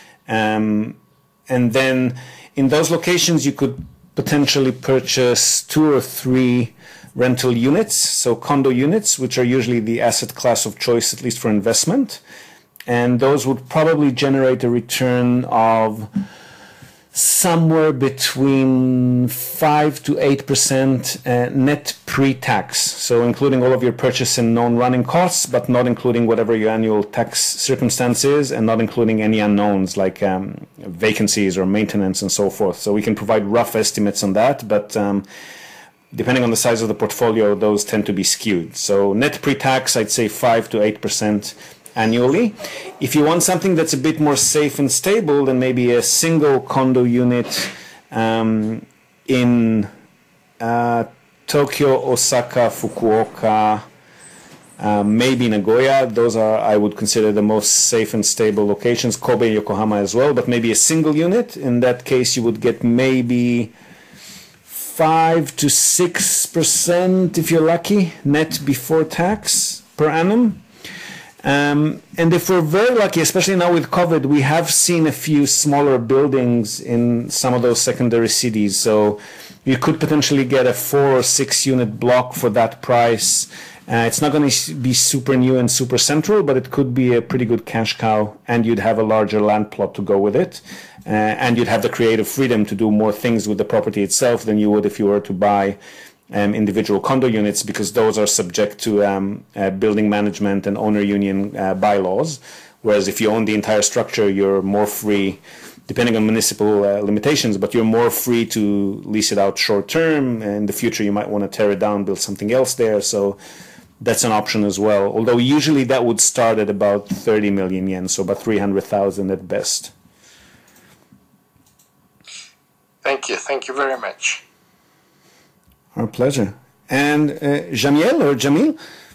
Um, and then in those locations you could potentially purchase two or three rental units, so condo units, which are usually the asset class of choice, at least for investment. And those would probably generate a return of somewhere between five to eight percent uh, net pre-tax. So including all of your purchase and non-running costs, but not including whatever your annual tax circumstance is, and not including any unknowns like um, vacancies or maintenance and so forth. So we can provide rough estimates on that, but um, depending on the size of the portfolio, those tend to be skewed. So net pre-tax, I'd say five to eight percent annually. If you want something that's a bit more safe and stable, then maybe a single condo unit um, in uh, Tokyo, Osaka, Fukuoka, uh, maybe Nagoya. Those are, I would consider, the most safe and stable locations. Kobe, Yokohama as well, but maybe a single unit. In that case, you would get maybe five to six percent, if you're lucky, net before tax per annum. Um, and if we're very lucky, especially now with COVID, we have seen a few smaller buildings in some of those secondary cities. So you could potentially get a four or six unit block for that price. Uh, it's not going to be super new and super central, but it could be a pretty good cash cow, and you'd have a larger land plot to go with it. Uh, and you'd have the creative freedom to do more things with the property itself than you would if you were to buy um, individual condo units, because those are subject to um, uh, building management and owner union uh, bylaws. Whereas if you own the entire structure, you're more free, depending on municipal uh, limitations, but you're more free to lease it out short term. In the future, you might want to tear it down, build something else there. So that's an option as well. Although usually that would start at about thirty million yen, so about three hundred thousand at best.
Thank you. Thank you very much.
Our pleasure. And uh, Jamiel or Jamil?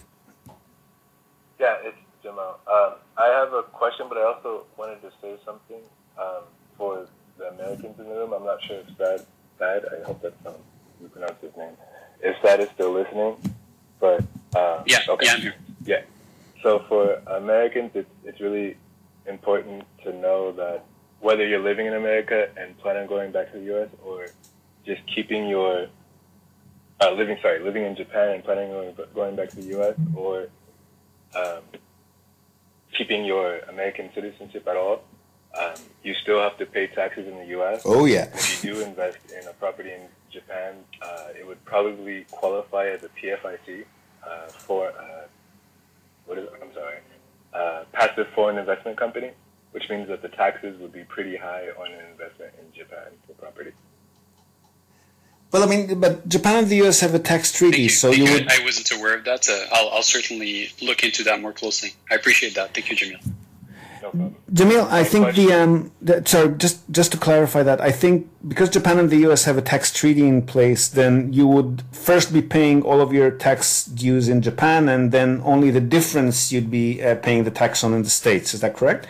Yeah, it's Jamal. Um, I have a question, but I also wanted to say something um, for the Americans in the room. I'm not sure if Sad, Sad I hope that's how you pronounce his name. If Sad is still listening, but um,
yeah,
okay.
yeah, I'm here.
Yeah. So for Americans, it's it's really important to know that whether you're living in America and plan on going back to the U S, or just keeping your uh, living, sorry, living in Japan and planning on going back to the U S, or um, keeping your American citizenship at all, um, you still have to pay taxes in the U S.
Oh yeah.
If you do invest in a property in Japan, uh, it would probably qualify as a P F I C uh, for uh, what is it? I'm sorry, uh, passive foreign investment company, which means that the taxes would be pretty high on an investment in Japan for property.
Well, I mean, but Japan and the U S have a tax treaty,
you,
so you
you.
would...
I wasn't aware of that. Uh, I'll, I'll certainly look into that more closely. I appreciate that. Thank you, Jamil.
No problem.
Jamil, I think the, um, the, sorry, just, just to clarify that, I think because Japan and the U S have a tax treaty in place, then you would first be paying all of your tax dues in Japan, and then only the difference you'd be uh, paying the tax on in the States. Is that correct?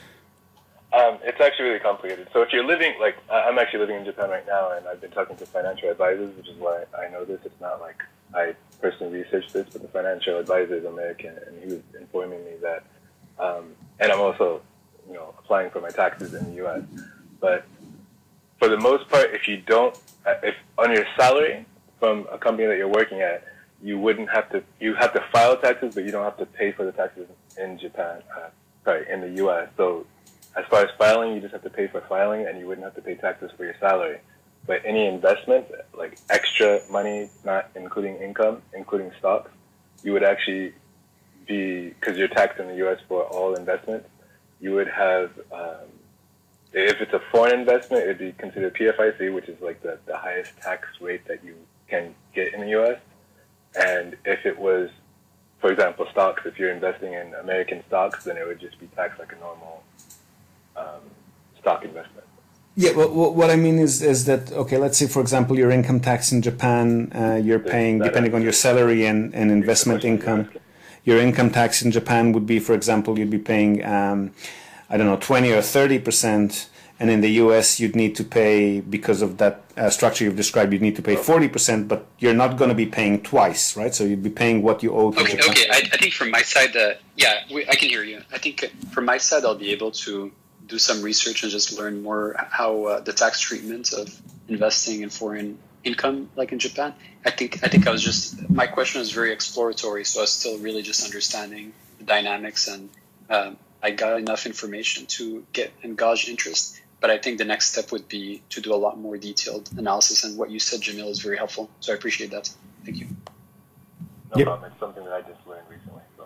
Um, it's actually really complicated. So if you're living, like, I'm actually living in Japan right now, and I've been talking to financial advisors, which is why I know this. It's not like I personally researched this, but the financial advisor is American, and he was informing me that, um, and I'm also, you know, applying for my taxes in the U S. But for the most part, if you don't, if on your salary from a company that you're working at, you wouldn't have to, you have to file taxes, but you don't have to pay for the taxes in Japan, uh, sorry, in the U S. So as far as filing, you just have to pay for filing, and you wouldn't have to pay taxes for your salary. But any investment, like extra money, not including income, including stocks, you would actually be, because you're taxed in the U S for all investments, you would have, um, if it's a foreign investment, it would be considered P F I C, which is like the, the highest tax rate that you can get in the U S. And if it was, for example, stocks, if you're investing in American stocks, then it would just be taxed like a normal um, stock investment.
Yeah, well, what I mean is is that, okay, let's say, for example, your income tax in Japan, uh, you're paying, depending on your salary and, and investment income, your income tax in Japan would be, for example, you'd be paying, um, I don't know, twenty or thirty percent, and in the U S you'd need to pay, because of that uh, structure you've described, you'd need to pay forty percent, but you're not going to be paying twice, right? So you'd be paying what you owe to
Okay,
Japan.
okay. I, I think from my side, uh, yeah, we, I can hear you. I think from my side, I'll be able to do some research and just learn more how uh, the tax treatment of investing in foreign income, like in Japan. I think I think I was just, my question was very exploratory, so I was still really just understanding the dynamics, and um, I got enough information to get and gauge interest. But I think the next step would be to do a lot more detailed analysis, and what you said, Jamil, is very helpful. So I appreciate that. Thank you.
No
Yep.
problem. It's something that I just learned recently. So.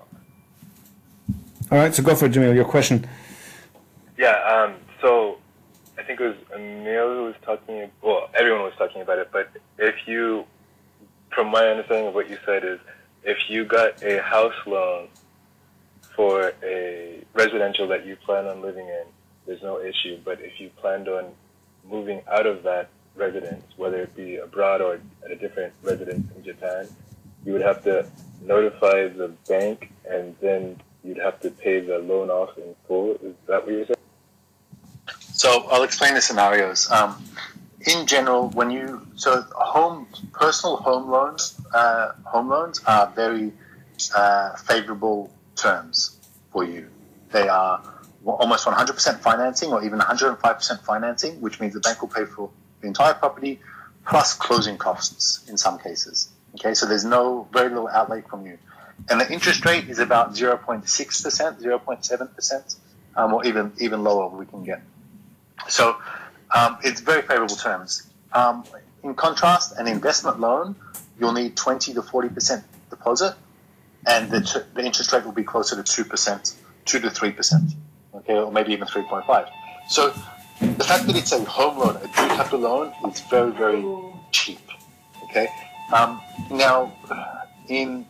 All right, so go for it, Jamil, your question.
Yeah, um, so I think it was Emil who was talking, well, everyone was talking about it, but if you, from my understanding of what you said is, if you got a house loan for a residential that you plan on living in, there's no issue. But if you planned on moving out of that residence, whether it be abroad or at a different residence in Japan, you would have to notify the bank, and then you'd have to pay the loan off in full. Is that what you're saying?
So I'll explain the scenarios. Um, in general, when you so home personal home loans, uh, home loans are very uh, favorable terms. for you. They are almost one hundred percent financing or even one hundred five percent financing, which means the bank will pay for the entire property plus closing costs in some cases. Okay, so there's no, very little outlay from you. And the interest rate is about zero point six percent, zero point seven percent, um, or even, even lower we can get. So um, it's very favorable terms. Um, in contrast, an investment loan, you'll need twenty to forty percent deposit, and the, t- the interest rate will be closer to two percent, two to three percent, okay, or maybe even three point five. So the fact that it's a home loan, a due capital loan, is very, very cheap, okay? Um, now, in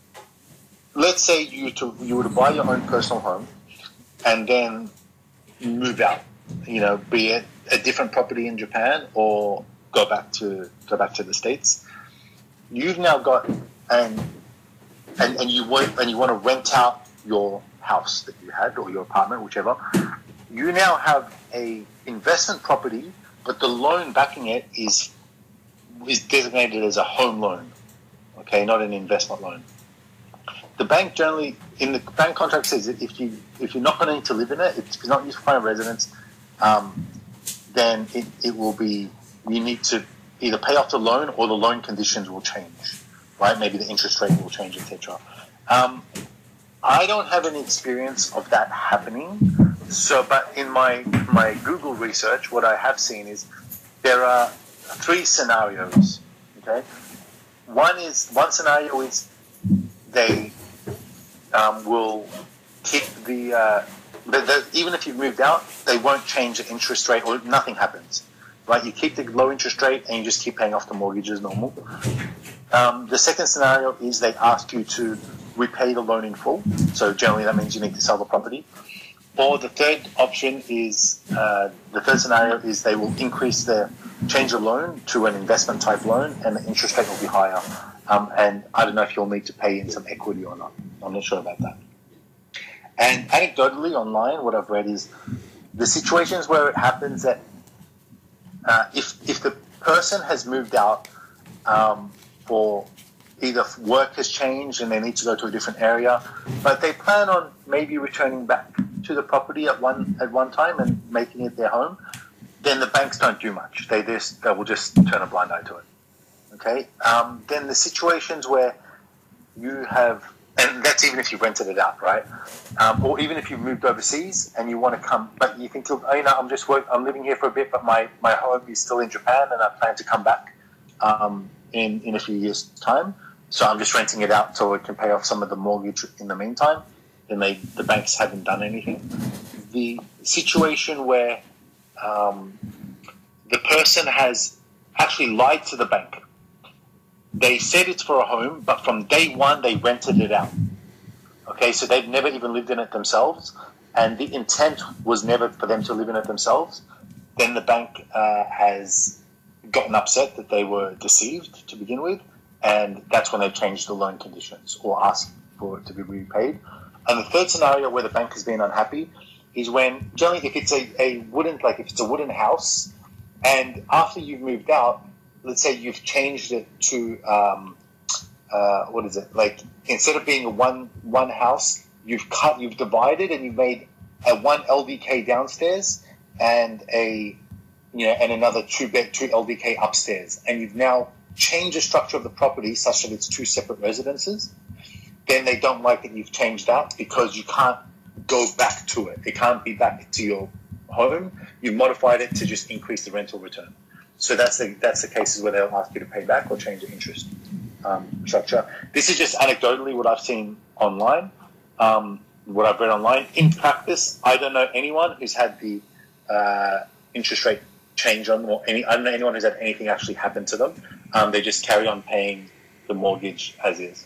let's say you to you were to buy your own personal home and then move out, you know, be it a different property in Japan or go back to go back to the States. You've now got and and, and you want and you want to rent out your house that you had or your apartment, whichever. You now have a investment property, but the loan backing it is is designated as a home loan, okay, not an investment loan. The bank generally, in the bank contract says that if you if you're not going to live in it, if it's not used for final residence, um, then it, it will be you need to either pay off the loan or the loan conditions will change, right? Maybe the interest rate will change, et cetera. Um, I don't have any experience of that happening. So, but in my my Google research, what I have seen is there are three scenarios. Okay, one is one scenario is they um, will keep the, uh, the, the even if you've moved out, they won't change the interest rate or nothing happens. Right, you keep the low interest rate and you just keep paying off the mortgage as normal. Um, the second scenario is they ask you to repay the loan in full. So generally that means you need to sell the property. Or the third option is, uh, the third scenario is they will increase the, change the loan to an investment type loan and the interest rate will be higher. Um, and I don't know if you'll need to pay in some equity or not. I'm not sure about that. And anecdotally online, what I've read is the situations where it happens that uh, if, if the person has moved out um, for either work has changed and they need to go to a different area, but they plan on maybe returning back to the property at one at one time and making it their home, then the banks don't do much. They just they will just turn a blind eye to it. Okay. Um, then the situations where you have, and that's even if you rented it out, right? Um, or even if you've moved overseas and you want to come, but you think, oh, you know, I'm just work, I'm living here for a bit, but my, my home is still in Japan and I plan to come back um, in in a few years' time. So I'm just renting it out so it can pay off some of the mortgage in the meantime. And they, the banks haven't done anything. The situation where um, the person has actually lied to the bank. They said it's for a home, but from day one they rented it out. Okay, so they've never even lived in it themselves, and the intent was never for them to live in it themselves. Then the bank uh, has gotten upset that they were deceived to begin with, and that's when they changed the loan conditions or asked for it to be repaid. And the third scenario where the bank has been unhappy is when, generally, if it's a, a wooden, like if it's a wooden house, and after you've moved out, let's say you've changed it to, um, uh, what is it? Like instead of being a one one house, you've cut, you've divided, and you've made a one L D K downstairs and a, you know, and another two bed two L D K upstairs, and you've now changed the structure of the property such that it's two separate residences. Then they don't like that you've changed that because you can't go back to it. It can't be back to your home. You've modified it to just increase the rental return. So that's the that's the cases where they'll ask you to pay back or change the interest um, structure. This is just anecdotally what I've seen online, um, what I've read online. In practice, I don't know anyone who's had the uh, interest rate change on, or any I don't know anyone who's had anything actually happen to them. Um, they just carry on paying the mortgage as is.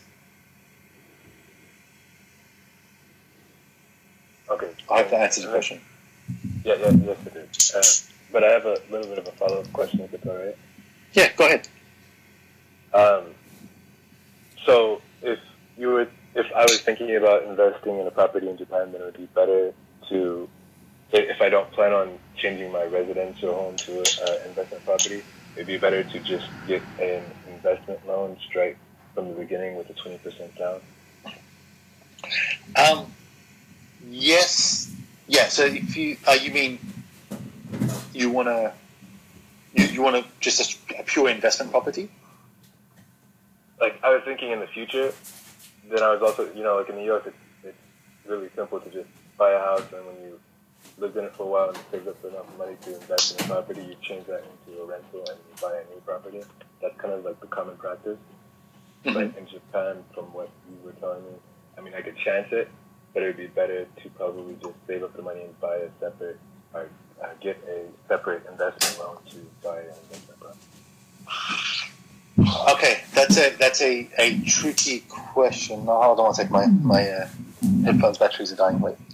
Okay.
I hope that answers the question.
Yeah, yeah, yes it is. Uh, but I have a little bit of a follow-up question, if it's all right.
Yeah, go ahead.
Um, so if you were, if I was thinking about investing in a property in Japan, then it would be better to, if I don't plan on changing my residence or home to an investment property, it'd be better to just get an investment loan straight from the beginning with a twenty percent down.
Um. Yes. Yeah. So if you uh, you mean you want to you, you want to just a, a pure investment property?
Like I was thinking in the future. Then I was also, you know, like in New York, it's, it's really simple to just buy a house, and when you lived in it for a while and saved up enough money to invest in a property, you change that into a rental and you buy a new property. That's kind of like the common practice. Mm-hmm. But in Japan, from what you were telling me, I mean, I could chance it, but it would be better to probably just save up the money and buy a separate, or uh, get a separate investment loan to buy an investment property.
Okay, that's a that's a, a tricky question. No, hold on one second. My my uh, headphones batteries are dying. Wait.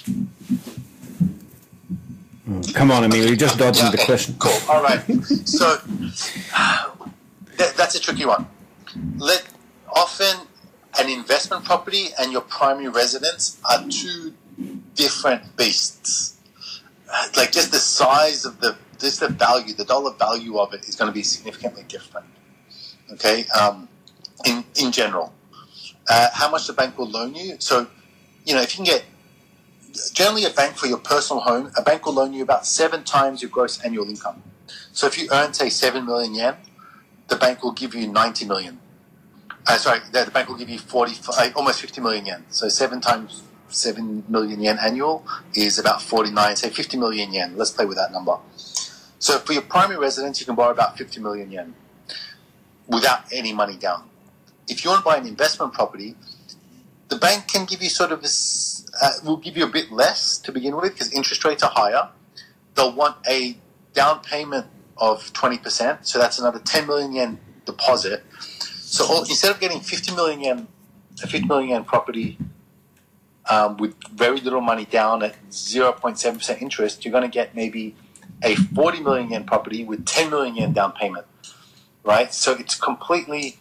Come on, Emil, you're just dodging
yeah,
the
okay,
question.
Cool. All right. So that, that's a tricky one. Let often an investment property and your primary residence are two different beasts. Like just the size of the just the value, the dollar value of it is going to be significantly different. Okay, um, in in general, uh, how much the bank will loan you. So, you know, if you can get generally a bank for your personal home, a bank will loan you about seven times your gross annual income. So, if you earn say seven million yen, the bank will give you ninety million. Uh, sorry, the, the bank will give you forty, uh, almost fifty million yen. So, seven times seven million yen annual is about forty-nine. Say fifty million yen. Let's play with that number. So, for your primary residence, you can borrow about fifty million yen. Without any money down. If you want to buy an investment property, the bank can give you sort of this, uh, will give you a bit less to begin with because interest rates are higher. They'll want a down payment of twenty percent, so that's another ten million yen deposit. So all, instead of getting fifty million yen, a fifty million yen property um, with very little money down at zero point seven percent interest, you're going to get maybe a forty million yen property with ten million yen down payment. Right, so it's completely,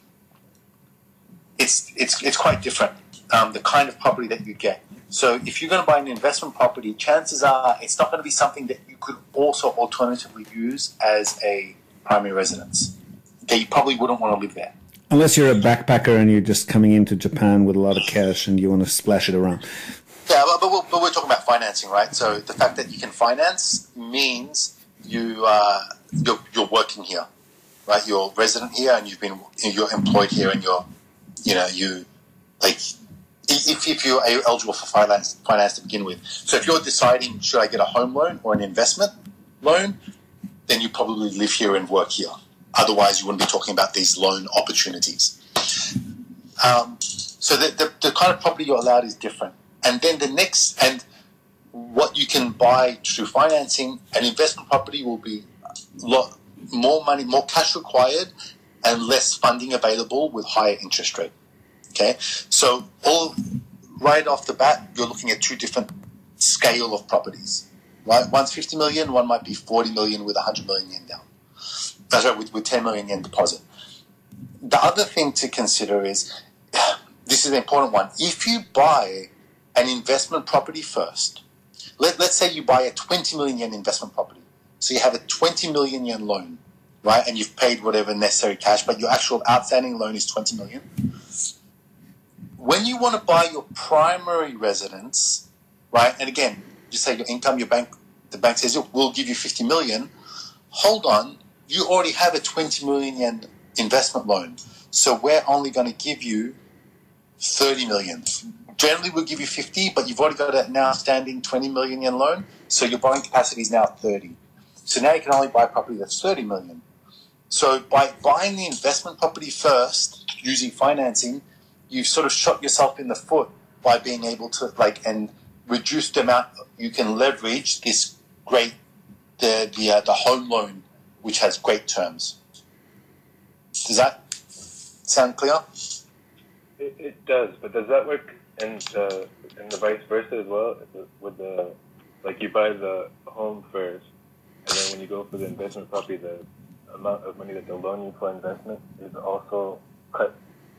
it's it's it's quite different. Um, the kind of property that you get. So if you're going to buy an investment property, chances are it's not going to be something that you could also alternatively use as a primary residence. Okay, you probably wouldn't want to live there.
Unless you're a backpacker and you're just coming into Japan with a lot of cash and you want to splash it around.
Yeah, but, but, we're, but we're talking about financing, right? So the fact that you can finance means you uh, you're, you're working here. Right, you're resident here, and you've been you're employed here, and you're, you know, you like if if you're eligible for finance finance to begin with. So if you're deciding should I get a home loan or an investment loan, then you probably live here and work here. Otherwise, you wouldn't be talking about these loan opportunities. Um, so the, the the kind of property you're allowed is different, and then the next and what you can buy through financing, an investment property will be a lot. More money, more cash required, and less funding available with higher interest rate. Okay, so all right off the bat, you're looking at two different scale of properties. Right, one's fifty million, one might be forty million with one hundred million yen down. That's right, with, with ten million yen deposit. The other thing to consider is this is an important one. If you buy an investment property first, let, let's say you buy a twenty million yen investment property. So you have a twenty million yen loan, right? And you've paid whatever necessary cash, but your actual outstanding loan is twenty million. When you want to buy your primary residence, right? And again, you say your income, your bank, the bank says, we'll give you fifty million. Hold on. You already have a twenty million yen investment loan. So we're only going to give you thirty million. Generally, we'll give you fifty, but you've already got a now standing twenty million yen loan. So your borrowing capacity is now thirty. So now you can only buy a property that's thirty million. So by buying the investment property first, using financing, you've sort of shot yourself in the foot by being able to like and reduce the amount you can leverage this great the the uh, the home loan, which has great terms. Does that sound clear?
It, it does, but does that work in the in the vice versa as well? With the like you buy the home first. And then when you go for the investment property, the amount of money that they'll loan you for investment is also cut.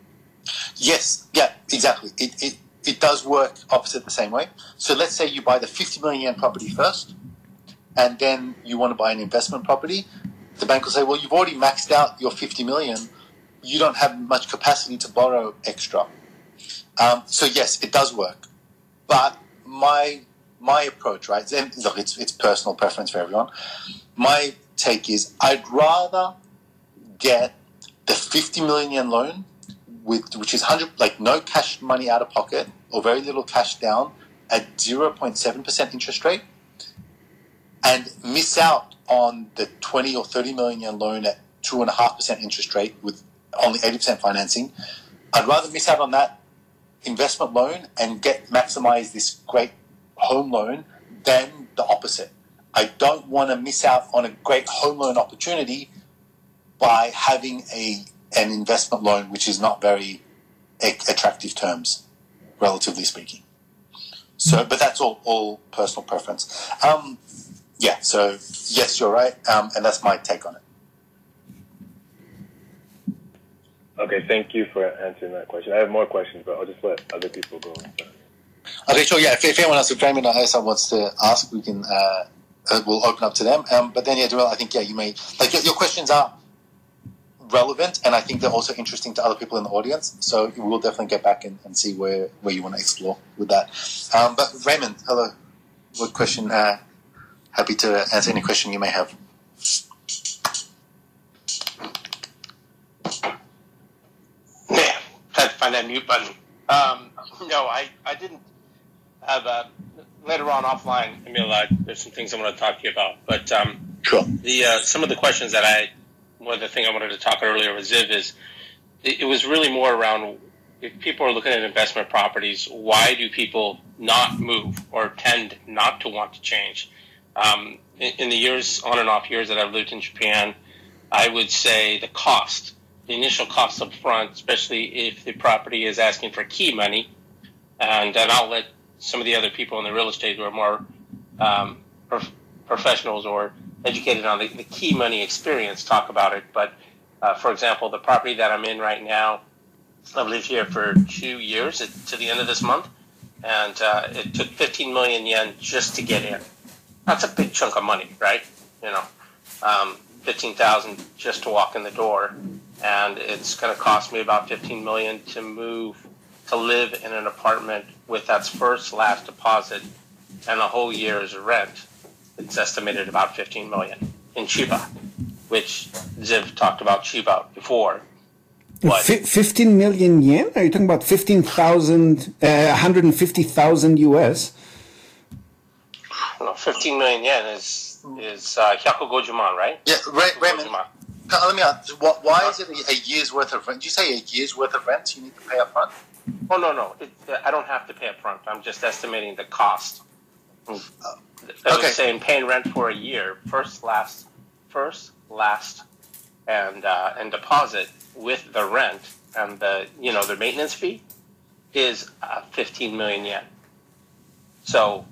Yes, yeah, exactly. It, it it does work opposite the same way. So let's say you buy the fifty million yen property first, and then you want to buy an investment property. The bank will say, well, you've already maxed out your fifty million. You don't have much capacity to borrow extra. Um, so yes, it does work. But
my my approach, right? And look, it's it's personal preference for everyone. My take is I'd rather get the fifty million yen loan with which is one hundred like no cash money out of pocket or very little cash down at zero point seven percent interest rate, and miss out on the twenty or thirty million yen loan at two point five percent interest rate with only eighty percent financing. I'd rather miss out on that investment loan and get maximize this great home loan than the opposite. I don't want to miss out on a great home loan opportunity by having a an investment loan which is not very a- attractive terms, relatively speaking. So, but that's all, all personal preference. Um, yeah, so yes, you're right, um, and that's my take on it.
Okay, thank you for answering that question. I have more questions, but I'll just let other people go.
Okay, sure. Yeah, if, if anyone else, if anyone else wants to ask, we can. Uh, uh, we'll open up to them. Um, but then, yeah, Darrell, I think yeah, you may like your, your questions are relevant, and I think they're also interesting to other people in the audience. So we'll definitely get back and, and see where, where you want to explore with that. Um, but Raymond, hello. What question? Uh, happy to answer any question you may have.
Yeah, had to find that mute button. Um, no, I, I didn't have a, later on offline, Emil, uh, there's some things I want to talk to you about. But um,
sure.
the uh, some of the questions that I, one of the things I wanted to talk earlier with Ziv is, it, it was really more around, if people are looking at investment properties, why do people not move or tend not to want to change? Um, in, in the years, on and off years that I've lived in Japan, I would say the cost, the initial cost up front, especially if the property is asking for key money, and, and I'll let some of the other people in the real estate who are more um, prof- professionals or educated on the, the key money experience talk about it. But, uh, for example, the property that I'm in right now, I've lived here for two years to the end of this month, and uh, it took fifteen million yen just to get in. That's a big chunk of money, right? You know, um, fifteen thousand just to walk in the door, and it's going to cost me about fifteen million to move to live in an apartment with that's first last deposit and a whole year's rent. It's estimated about fifteen million in Chiba, which Ziv talked about Chiba before.
F- fifteen million yen? Are you talking about fifteen thousand, uh, one hundred fifty thousand U S?
No, fifteen million yen is is uh, hyakugojuman, right?
Yeah, Ray, Raymond. Let me ask, why is it a, a year's worth of rent? Did you say a year's worth of rent you need to pay up front?
Oh, no, no. It, I don't have to pay up front. I'm just estimating the cost. Uh, I
okay.
was saying paying rent for a year, first, last, first, last, and uh, and deposit with the rent and the, you know, the maintenance fee is uh, fifteen million yen. So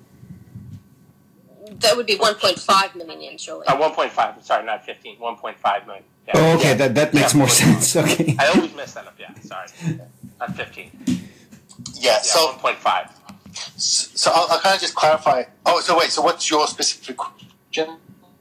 that would be one point five million yen, surely.
Uh, one point five. Sorry, not fifteen. one point five million. Yeah.
Oh, okay.
Yeah.
That that makes
yeah,
more sense. Okay.
I always mess that up. Yeah. Sorry. Not fifteen.
Yeah.
yeah
so
one point five.
So, so I'll, I'll kind of just clarify. Oh, so wait. So what's your specific question?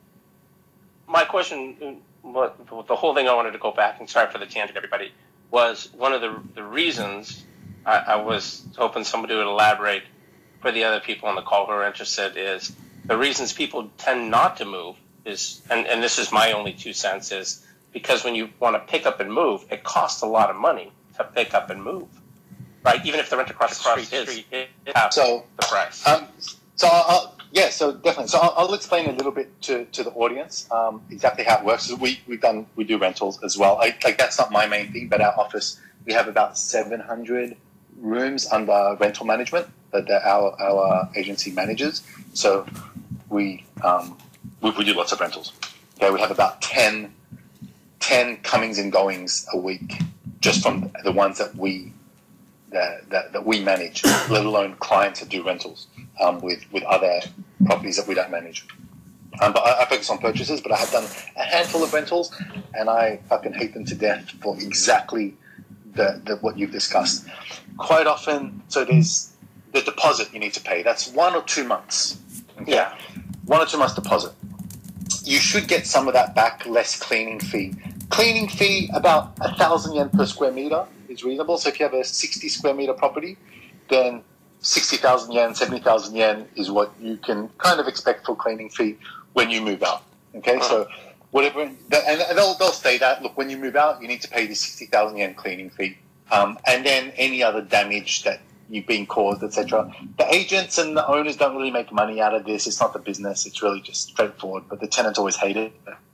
My question, what, the whole thing I wanted to go back, and sorry for the tangent, everybody, was one of the the reasons I, I was hoping somebody would elaborate for the other people on the call who are interested is the reasons people tend not to move is, and, and this is my only two cents, is because when you want to pick up and move, it costs a lot of money to pick up and move, right? Even if the rent across the street is, is half
so,
the price.
Um, so I'll, I'll, yeah, so definitely. So I'll, I'll explain a little bit to, to the audience um, exactly how it works. So we we've done we do rentals as well. I, like that's not my main thing, but our office we have about seven hundred rooms under rental management that our our agency manages. So we um, we, we do lots of rentals. Okay, we have about ten, ten comings and goings a week just from the ones that we that that, that we manage, let alone clients that do rentals um, with with other properties that we don't manage. Um, but I, I focus on purchases, but I have done a handful of rentals, and I fucking hate them to death for exactly the, the what you've discussed. Quite often, so there's the deposit you need to pay. That's one or two months. Okay?
Yeah.
One or two months deposit. You should get some of that back, less cleaning fee. Cleaning fee, about a thousand yen per square meter is reasonable. So if you have a sixty square meter property, then sixty thousand yen, seventy thousand yen is what you can kind of expect for cleaning fee when you move out. Okay, uh-huh. so whatever, and they'll, they'll say that, look, when you move out, you need to pay the sixty thousand yen cleaning fee. Um, and then any other damage that you've been caused, et cetera. The agents and the owners don't really make money out of this. It's not the business. It's really just straightforward. But the tenants always hate it.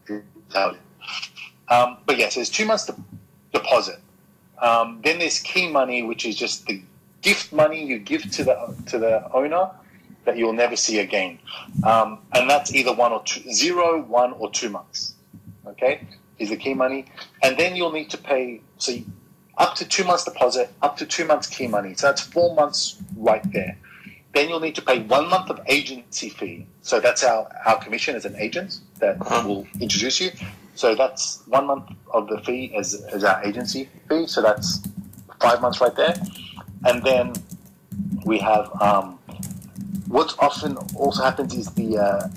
Um, but yes, yeah, so there's two months de- deposit. Um, then there's key money, which is just the gift money you give to the to the owner that you'll never see again. Um, and that's either one or two, zero, one or two months. Okay, is the key money, and then you'll need to pay. So. You, Up to two months deposit, up to two months key money. So that's four months right there. Then you'll need to pay one month of agency fee. So that's our, our commission as an agent that uh-huh. will introduce you. So that's one month of the fee as, as our agency fee. So that's five months right there. And then we have, um, what often also happens is the, uh,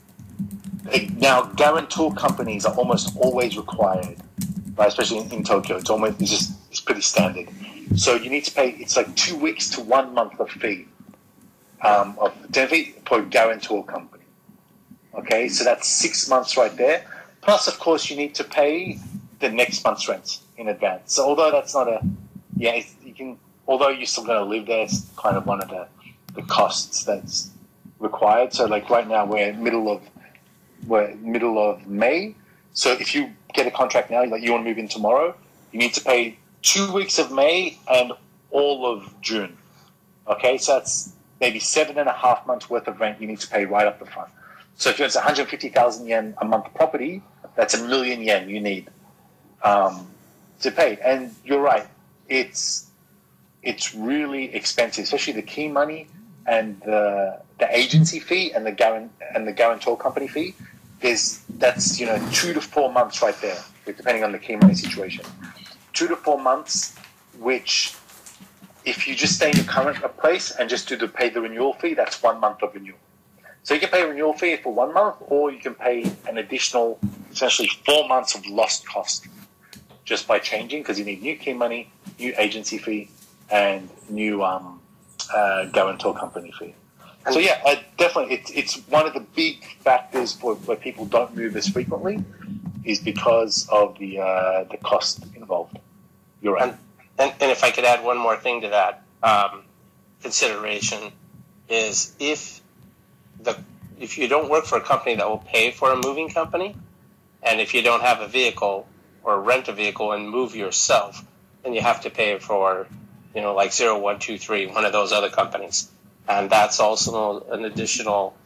now guarantor companies are almost always required, right? Especially in, in Tokyo. It's almost, it's just, it's pretty standard. So you need to pay, it's like two weeks to one month of fee, um, of ten fee for a guarantor company. Okay, so that's six months right there. Plus, of course, you need to pay the next month's rent in advance. So although that's not a, yeah, it's, you can, although you're still going to live there, it's kind of one of the, the costs that's required. So like right now, we're middle of, we're middle of May. So if you get a contract now, like you want to move in tomorrow, you need to pay two weeks of May and all of June. Okay, so that's maybe seven and a half months worth of rent you need to pay right up the front. So if it's one hundred fifty thousand yen a month property, that's a million yen you need um, to pay. And you're right, it's it's really expensive, especially the key money and the the agency fee and the guarant and the guarantor company fee. There's that's you know two to four months right there, depending on the key money situation. Two to four months, which if you just stay in your current place and just do the pay the renewal fee, that's one month of renewal. So you can pay a renewal fee for one month, or you can pay an additional, essentially four months of lost cost just by changing, because you need new key money, new agency fee, and new um, uh, guarantor company fee. So yeah, I definitely, it's it's one of the big factors for where people don't move as frequently, is because of the uh, the cost involved. You're right.
And, and, and if I could add one more thing to that um, consideration is if the if you don't work for a company that will pay for a moving company, and if you don't have a vehicle or rent a vehicle and move yourself, then you have to pay for, you know, like zero one two three, one of those other companies, and that's also an additional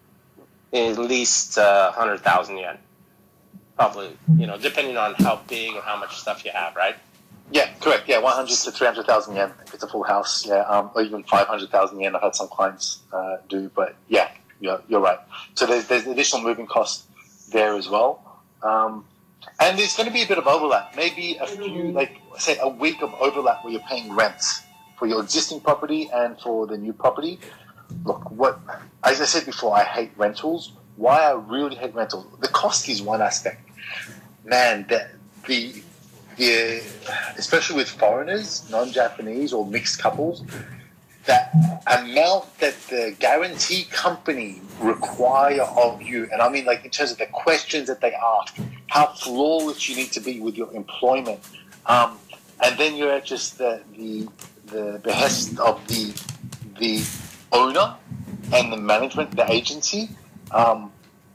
at least uh, one hundred thousand yen. Probably, you know, depending on how big and how much stuff you have, right?
Yeah, correct. Yeah, one hundred to three hundred thousand yen if it's a full house. Yeah, um, or even five hundred thousand yen. I've had some clients uh, do, but yeah, you're, you're right. So there's there's additional moving costs there as well, um, and there's going to be a bit of overlap. Maybe a few, like say, a week of overlap where you're paying rent for your existing property and for the new property. Look, what as I said before, I hate rentals. Why I really hate rentals? The cost is one aspect. Man, the the the especially with foreigners, non-Japanese or mixed couples, that amount that the guarantee company require of you, and I mean like in terms of the questions that they ask, how flawless you need to be with your employment, um, and then you're at just the the the behest of the the owner and the management, the agency. Um,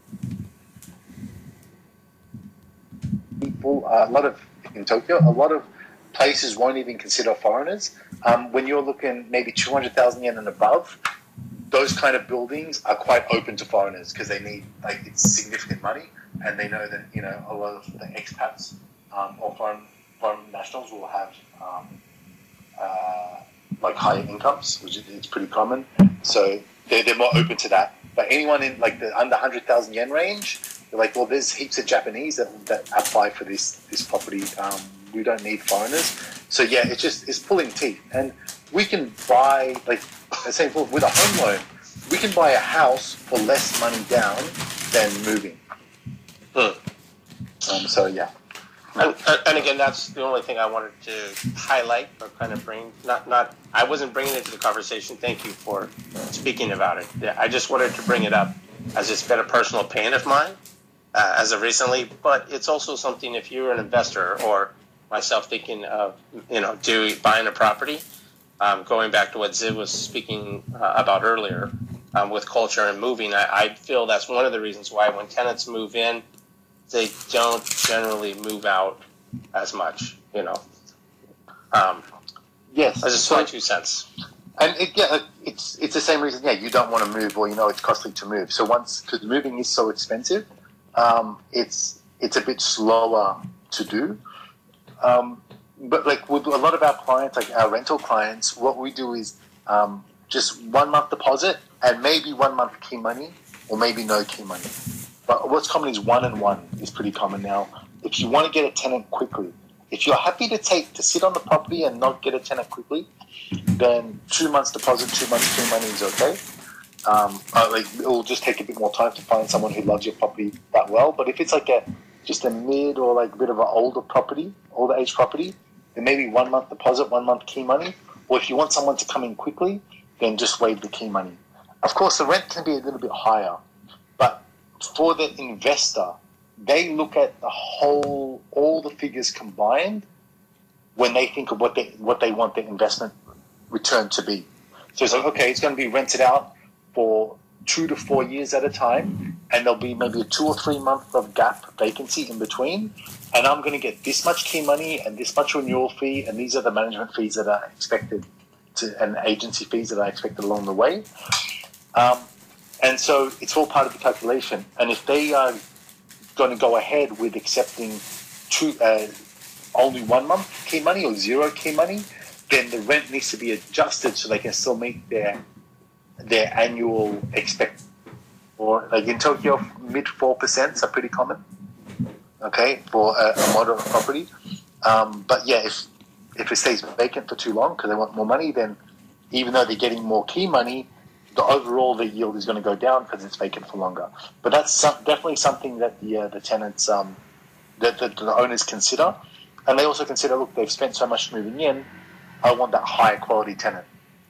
people, uh, a lot of in Tokyo, a lot of places won't even consider foreigners. Um, when you're looking maybe two hundred thousand yen and above, those kind of buildings are quite open to foreigners because they need, like, it's significant money, and they know that, you know, a lot of the expats um, or foreign foreign nationals will have um, uh, like higher incomes, which is it's pretty common. So they're they're more open to that. But anyone in like the under one hundred thousand yen range, they're like, well, there's heaps of Japanese that, that apply for this this property. Um, we don't need foreigners. So yeah, it's just it's pulling teeth. And we can buy, like I say, with a home loan, we can buy a house for less money down than moving.
Hmm.
Um, so yeah.
And, and again, that's the only thing I wanted to highlight or kind of bring. Not, not. I wasn't bringing it to the conversation. Thank you for speaking about it. Yeah, I just wanted to bring it up as it's been a personal pain of mine uh, as of recently. But it's also something if you're an investor or myself thinking of, you know, doing buying a property. Um, going back to what Ziv was speaking uh, about earlier um, with culture and moving, I, I feel that's one of the reasons why when tenants move in, they don't generally move out as much, you know. Um,
yes,
that's just
so,
my two cents.
And it, yeah, it's it's the same reason. Yeah, you don't want to move, or you know it's costly to move. So once because moving is so expensive, um, it's it's a bit slower to do. Um, but like with a lot of our clients, like our rental clients, what we do is um, just one month deposit and maybe one month key money, or maybe no key money. But what's common is one and one is pretty common now. If you want to get a tenant quickly, if you're happy to take to sit on the property and not get a tenant quickly, then two months deposit, two months key money is okay. Um, uh, like it will just take a bit more time to find someone who loves your property that well. But if it's like a just a mid or like a bit of an older property, older age property, then maybe one month deposit, one month key money. Or if you want someone to come in quickly, then just waive the key money. Of course, the rent can be a little bit higher, but for the investor, they look at the whole, all the figures combined when they think of what they what they want their investment return to be. So it's like, okay, it's going to be rented out for two to four years at a time, and there'll be maybe a two or three month of gap vacancy in between, and I'm going to get this much key money and this much renewal fee, and these are the management fees that are expected to, and agency fees that are expected along the way. Um, And so it's all part of the calculation. And if they are going to go ahead with accepting two, uh, only one month key money or zero key money, then the rent needs to be adjusted so they can still meet their their annual expect. Or like in Tokyo, mid four percent are pretty common. Okay, for a, a moderate property. Um, but yeah, if if it stays vacant for too long because they want more money, then even though they're getting more key money, the overall the yield is going to go down because it's vacant for longer. But that's some, definitely something that the uh, the tenants, um, that the, the owners consider, and they also consider, look, they've spent so much moving in, I want that higher quality tenant.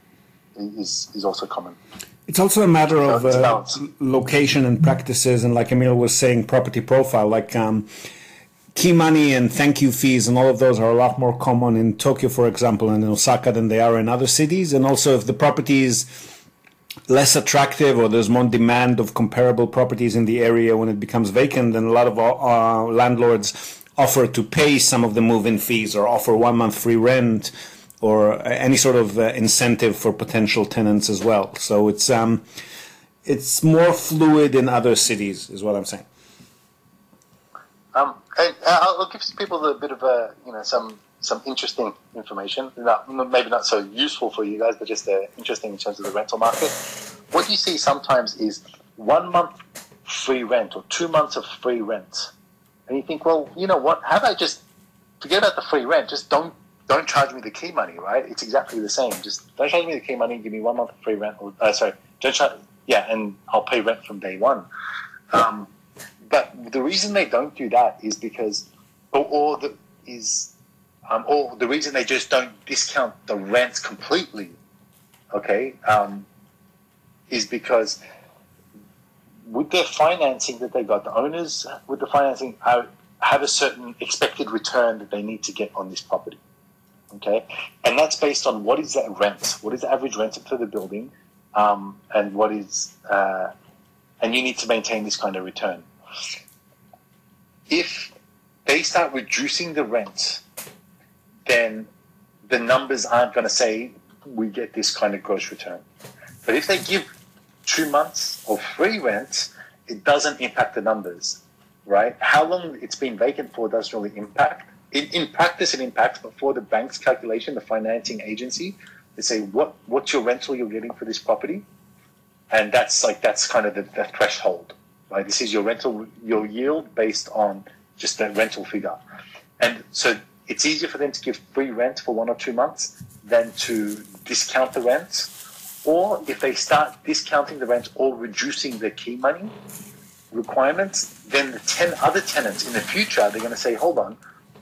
Is is also common.
It's also a matter of uh, location and practices, and like Emil was saying, property profile. Like um, key money and thank you fees and all of those are a lot more common in Tokyo, for example, and in Osaka than they are in other cities. And also, if the property is less attractive or there's more demand of comparable properties in the area when it becomes vacant, then a lot of uh, landlords offer to pay some of the move-in fees or offer one month free rent or any sort of uh, incentive for potential tenants as well. So it's um, it's more fluid in other cities, is what I'm saying.
Um, and I'll give people a bit of a, you know, some some interesting information. Not, maybe not so useful for you guys, but just uh, interesting in terms of the rental market. What you see sometimes is one month free rent or two months of free rent. And you think, well, you know what, how about just forget about the free rent, just don't don't charge me the key money, right? It's exactly the same. Just don't charge me the key money, give me one month of free rent, or uh, sorry, don't charge, yeah, and I'll pay rent from day one. Um, but the reason they don't do that is because, or, or the is, um, or the reason they just don't discount the rent completely, okay, um, is because with their financing that they got, the owners with the financing are, have a certain expected return that they need to get on this property. Okay, and that's based on what is that rent, what is the average rent for the building, um, and what is, uh, and you need to maintain this kind of return. If they start reducing the rent, then the numbers aren't going to say we get this kind of gross return. But if they give two months of free rent, it doesn't impact the numbers, right? How long it's been vacant for doesn't really impact. In, in practice, it impacts, but for the bank's calculation, the financing agency, they say, what what's your rental you're getting for this property? And that's like, that's kind of the, the threshold, right? This is your rental, your yield based on just that rental figure. And so it's easier for them to give free rent for one or two months than to discount the rent. Or if they start discounting the rent or reducing the key money requirements, then the ten other tenants in the future, they're going to say, hold on,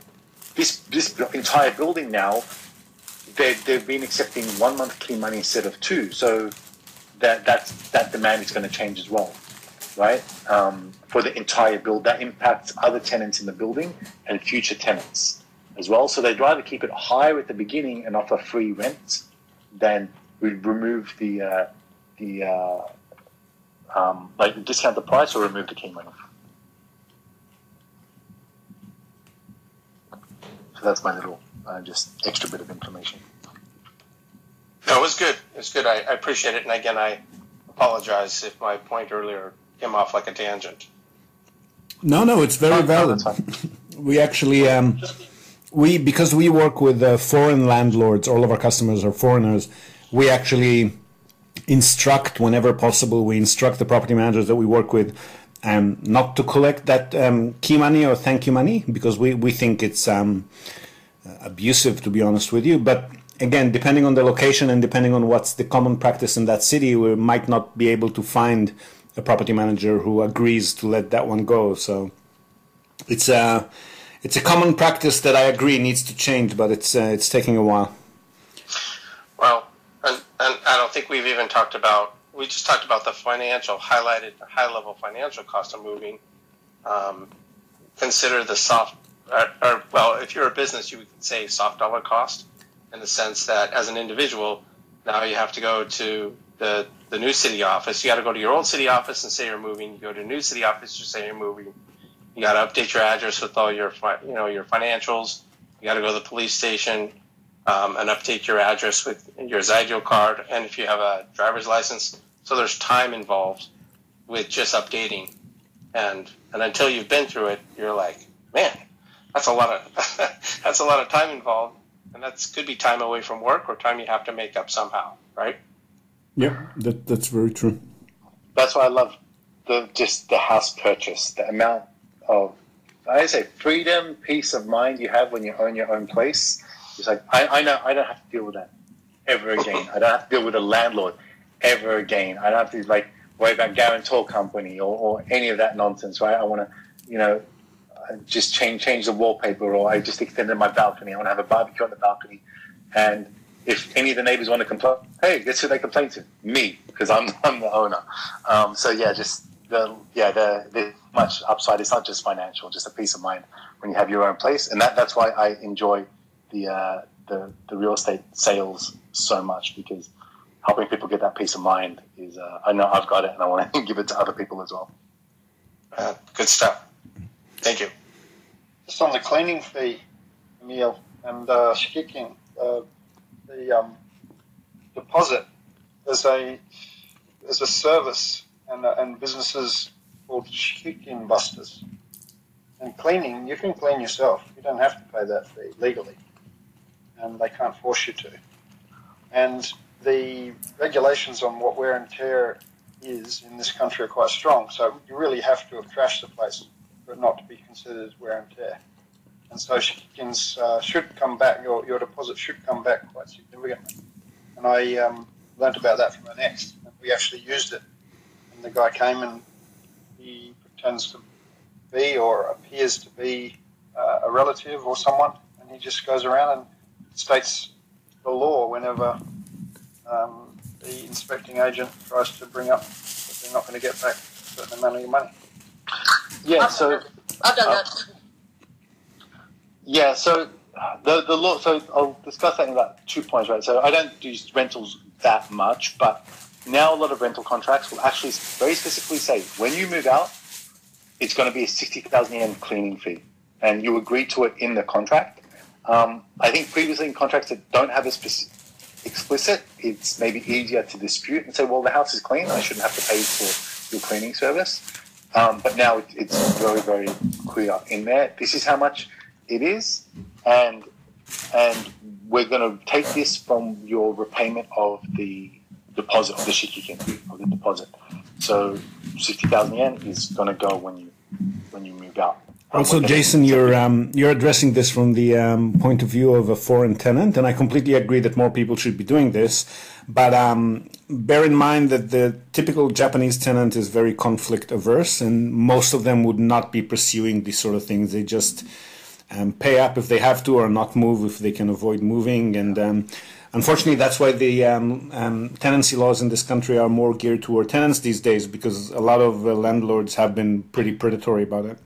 this this entire building now, they they've been accepting one month clean money instead of two. So that that's, that demand is going to change as well, right? Um, for the entire build, that impacts other tenants in the building and future tenants as well. So they'd rather keep it higher at the beginning and offer free rent than we remove the uh, the uh, um, like discount the price or remove the key money. So that's my little uh, just extra bit of information.
No, it was good. It was good. I, I appreciate it. And again, I apologize if my point earlier came off like a tangent.
No, no, it's very valid. We actually, um, we because we work with uh, foreign landlords, all of our customers are foreigners, we actually instruct whenever possible, we instruct the property managers that we work with um, not to collect that um, key money or thank you money, because we, we think it's um, abusive, to be honest with you. But again, depending on the location and depending on what's the common practice in that city, we might not be able to find a property manager who agrees to let that one go. So it's a, it's a common practice that I agree needs to change, but it's uh, it's taking a while.
Well, and, and I don't think we've even talked about, we just talked about the financial, highlighted the high-level financial cost of moving. Um, consider the soft, or, or, well, if you're a business, you would say soft dollar cost, in the sense that as an individual, now you have to go to the, the new city office. You got to go to your old city office and say you're moving. You go to a new city office, you say you're moving. You got to update your address with all your, you know, your financials. You got to go to the police station um, and update your address with your Zydio card, and if you have a driver's license. So there's time involved with just updating, and and until you've been through it, you're like, man, that's a lot of that's a lot of time involved, and that could be time away from work or time you have to make up somehow, right?
Yeah, that that's very true.
That's why I love the just the house purchase, the amount of, I say, freedom, peace of mind you have when you own your own place. It's like, I, I know I don't have to deal with that ever again. I don't have to deal with a landlord ever again. I don't have to like worry about guarantor company or, or any of that nonsense, right? I want to, you know, just change change the wallpaper, or I just extended my balcony. I want to have a barbecue on the balcony, and if any of the neighbors want to complain, hey, guess who they complain to? Me, because I'm I'm the owner. Um, so yeah, just the yeah the there's much upside. It's not just financial, just a peace of mind when you have your own place, and that that's why I enjoy the uh, the the real estate sales so much, because helping people get that peace of mind is uh, I know I've got it, and I want to give it to other people as well.
Uh, good stuff. Thank you.
Just on the cleaning fee, Emil, and uh, Shkikin, uh, the um, deposit is a is a service, and uh, and businesses called Shkikin busters. And cleaning, you can clean yourself. You don't have to pay that fee legally, and they can't force you to. And the regulations on what wear and tear is in this country are quite strong. So you really have to have trashed the place for it not to be considered as wear and tear. And so Shkikins uh, should come back, your, your deposit should come back quite significantly. And I um, learnt about that from an ex. And we actually used it. And the guy came and he pretends to be or appears to be uh, a relative or someone. And he just goes around and states the law whenever um, the inspecting agent tries to bring up that they're not going to get back a certain amount of your money.
Yeah, so
I've done
uh,
that.
Yeah, so the the law. So I'll discuss that in about two points, right? So I don't do rentals that much, but now a lot of rental contracts will actually very specifically say when you move out, it's going to be a sixty thousand yen cleaning fee, and you agree to it in the contract. Um, I think previously in contracts that don't have a specific explicit, it's maybe easier to dispute and say, well, the house is clean, I shouldn't have to pay for your cleaning service. Um, but now it, it's very, very clear in there. This is how much it is, and and we're going to take this from your repayment of the deposit, of the shikikin, of the deposit. So sixty thousand yen is going to go when you when you move out.
Also, Jason, you're um, you're addressing this from the um, point of view of a foreign tenant, and I completely agree that more people should be doing this. But um, bear in mind that the typical Japanese tenant is very conflict averse, and most of them would not be pursuing these sort of things. They just um, pay up if they have to or not move if they can avoid moving. And um, unfortunately, that's why the um, um, tenancy laws in this country are more geared toward tenants these days, because a lot of uh, landlords have been pretty predatory about it.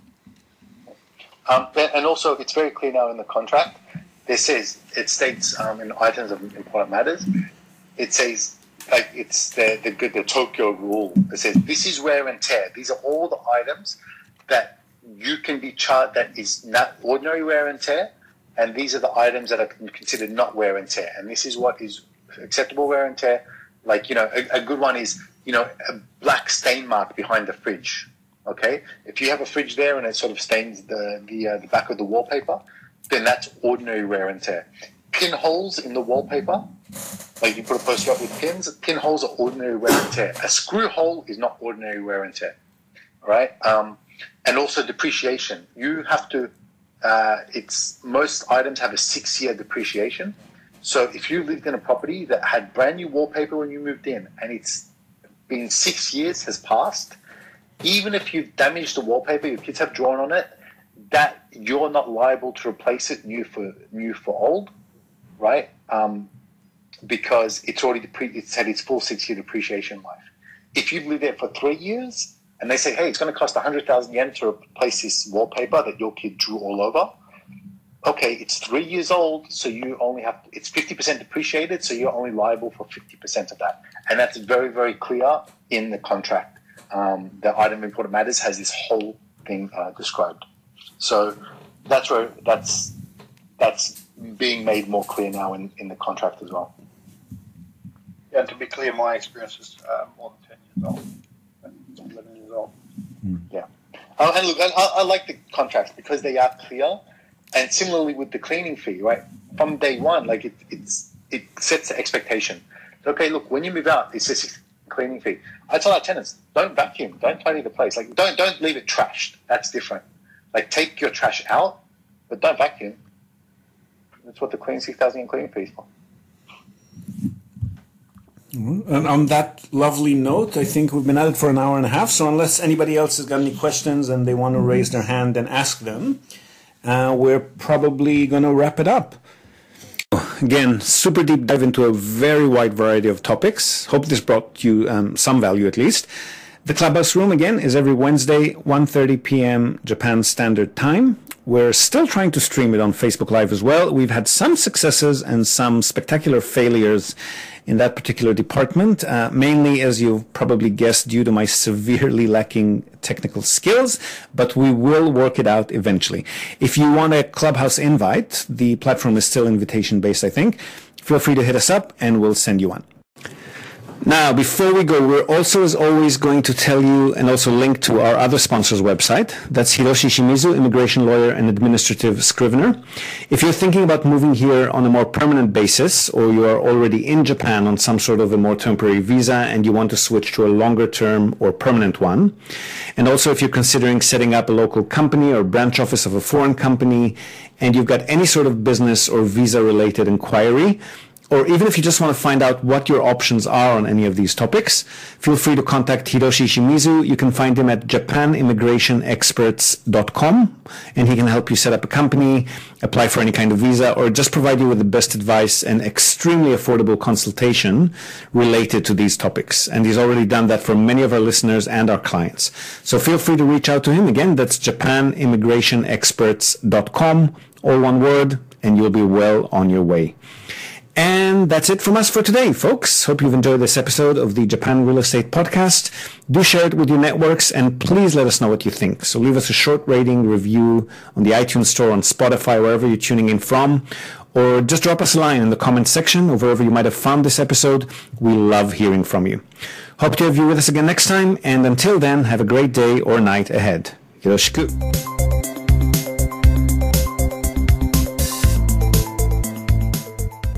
Um, and also, it's very clear now in the contract. This says, it states um, in items of important matters, it says, like it's the, the, the Tokyo rule. It says, this is wear and tear. These are all the items that you can be charged, that is not ordinary wear and tear, and these are the items that are considered not wear and tear. And this is what is acceptable wear and tear. Like, you know, a, a good one is, you know, a black stain mark behind the fridge. Okay, if you have a fridge there and it sort of stains the the, uh, the back of the wallpaper, then that's ordinary wear and tear. Pinholes in the wallpaper, like you put a poster up with pins, pinholes are ordinary wear and tear. A screw hole is not ordinary wear and tear, all right? Um, and also depreciation. You have to, uh, it's most items have a six-year depreciation. So if you lived in a property that had brand new wallpaper when you moved in and it's been six years has passed, even if you've damaged the wallpaper, your kids have drawn on it, that you're not liable to replace it new for new for old, right? Um, because it's already depre- it's had its full six-year depreciation life. If you've lived there for three years and they say, hey, it's going to cost one hundred thousand yen to replace this wallpaper that your kid drew all over, okay, it's three years old, so you only have, it's fifty percent depreciated, so you're only liable for fifty percent of that. And that's very, very clear in the contract. Um, the item of important matters has this whole thing uh, described. So that's where that's that's being made more clear now in, in the contract as well.
Yeah, and to be clear, my experience is uh, more than ten years old, eleven years old.
Yeah, uh, and look, I, I like the contracts because they are clear. And similarly with the cleaning fee, right? From day one, like it it's it sets the expectation. Okay, look, when you move out, it's a cleaning fee. I tell our tenants, don't vacuum, don't tidy the place. Like, don't don't leave it trashed. That's different. Like, take your trash out, but don't vacuum. That's what the clean six thousand yen cleaning fee is for.
And on that lovely note, I think we've been at it for an hour and a half. So unless anybody else has got any questions and they want to raise their hand and ask them, uh, we're probably going to wrap it up. Again, super deep dive into a very wide variety of topics. Hope this brought you um, some value at least. The Clubhouse Room, again, is every Wednesday, one thirty p.m. Japan Standard Time. We're still trying to stream it on Facebook Live as well. We've had some successes and some spectacular failures in that particular department, uh, mainly, as you've probably guessed, due to my severely lacking technical skills, but we will work it out eventually. If you want a Clubhouse invite, the platform is still invitation-based, I think. Feel free to hit us up and we'll send you one. Now, before we go, we're also, as always, going to tell you and also link to our other sponsor's website. That's Hiroshi Shimizu, immigration lawyer and administrative scrivener. If you're thinking about moving here on a more permanent basis, or you are already in Japan on some sort of a more temporary visa and you want to switch to a longer term or permanent one, and also if you're considering setting up a local company or branch office of a foreign company, and you've got any sort of business or visa-related inquiry, or even if you just want to find out what your options are on any of these topics, feel free to contact Hiroshi Shimizu. You can find him at japan immigration experts dot com, and he can help you set up a company, apply for any kind of visa, or just provide you with the best advice and extremely affordable consultation related to these topics. And he's already done that for many of our listeners and our clients. So feel free to reach out to him. Again, that's japan immigration experts dot com, all one word, and you'll be well on your way. And that's it from us for today, folks. Hope you've enjoyed this episode of the Japan Real Estate Podcast. Do share it with your networks, and please let us know what you think. So leave us a short rating, review on the iTunes Store, on Spotify, wherever you're tuning in from, or just drop us a line in the comments section or wherever you might have found this episode. We love hearing from you. Hope to have you with us again next time, and until then, have a great day or night ahead. Yoroshiku.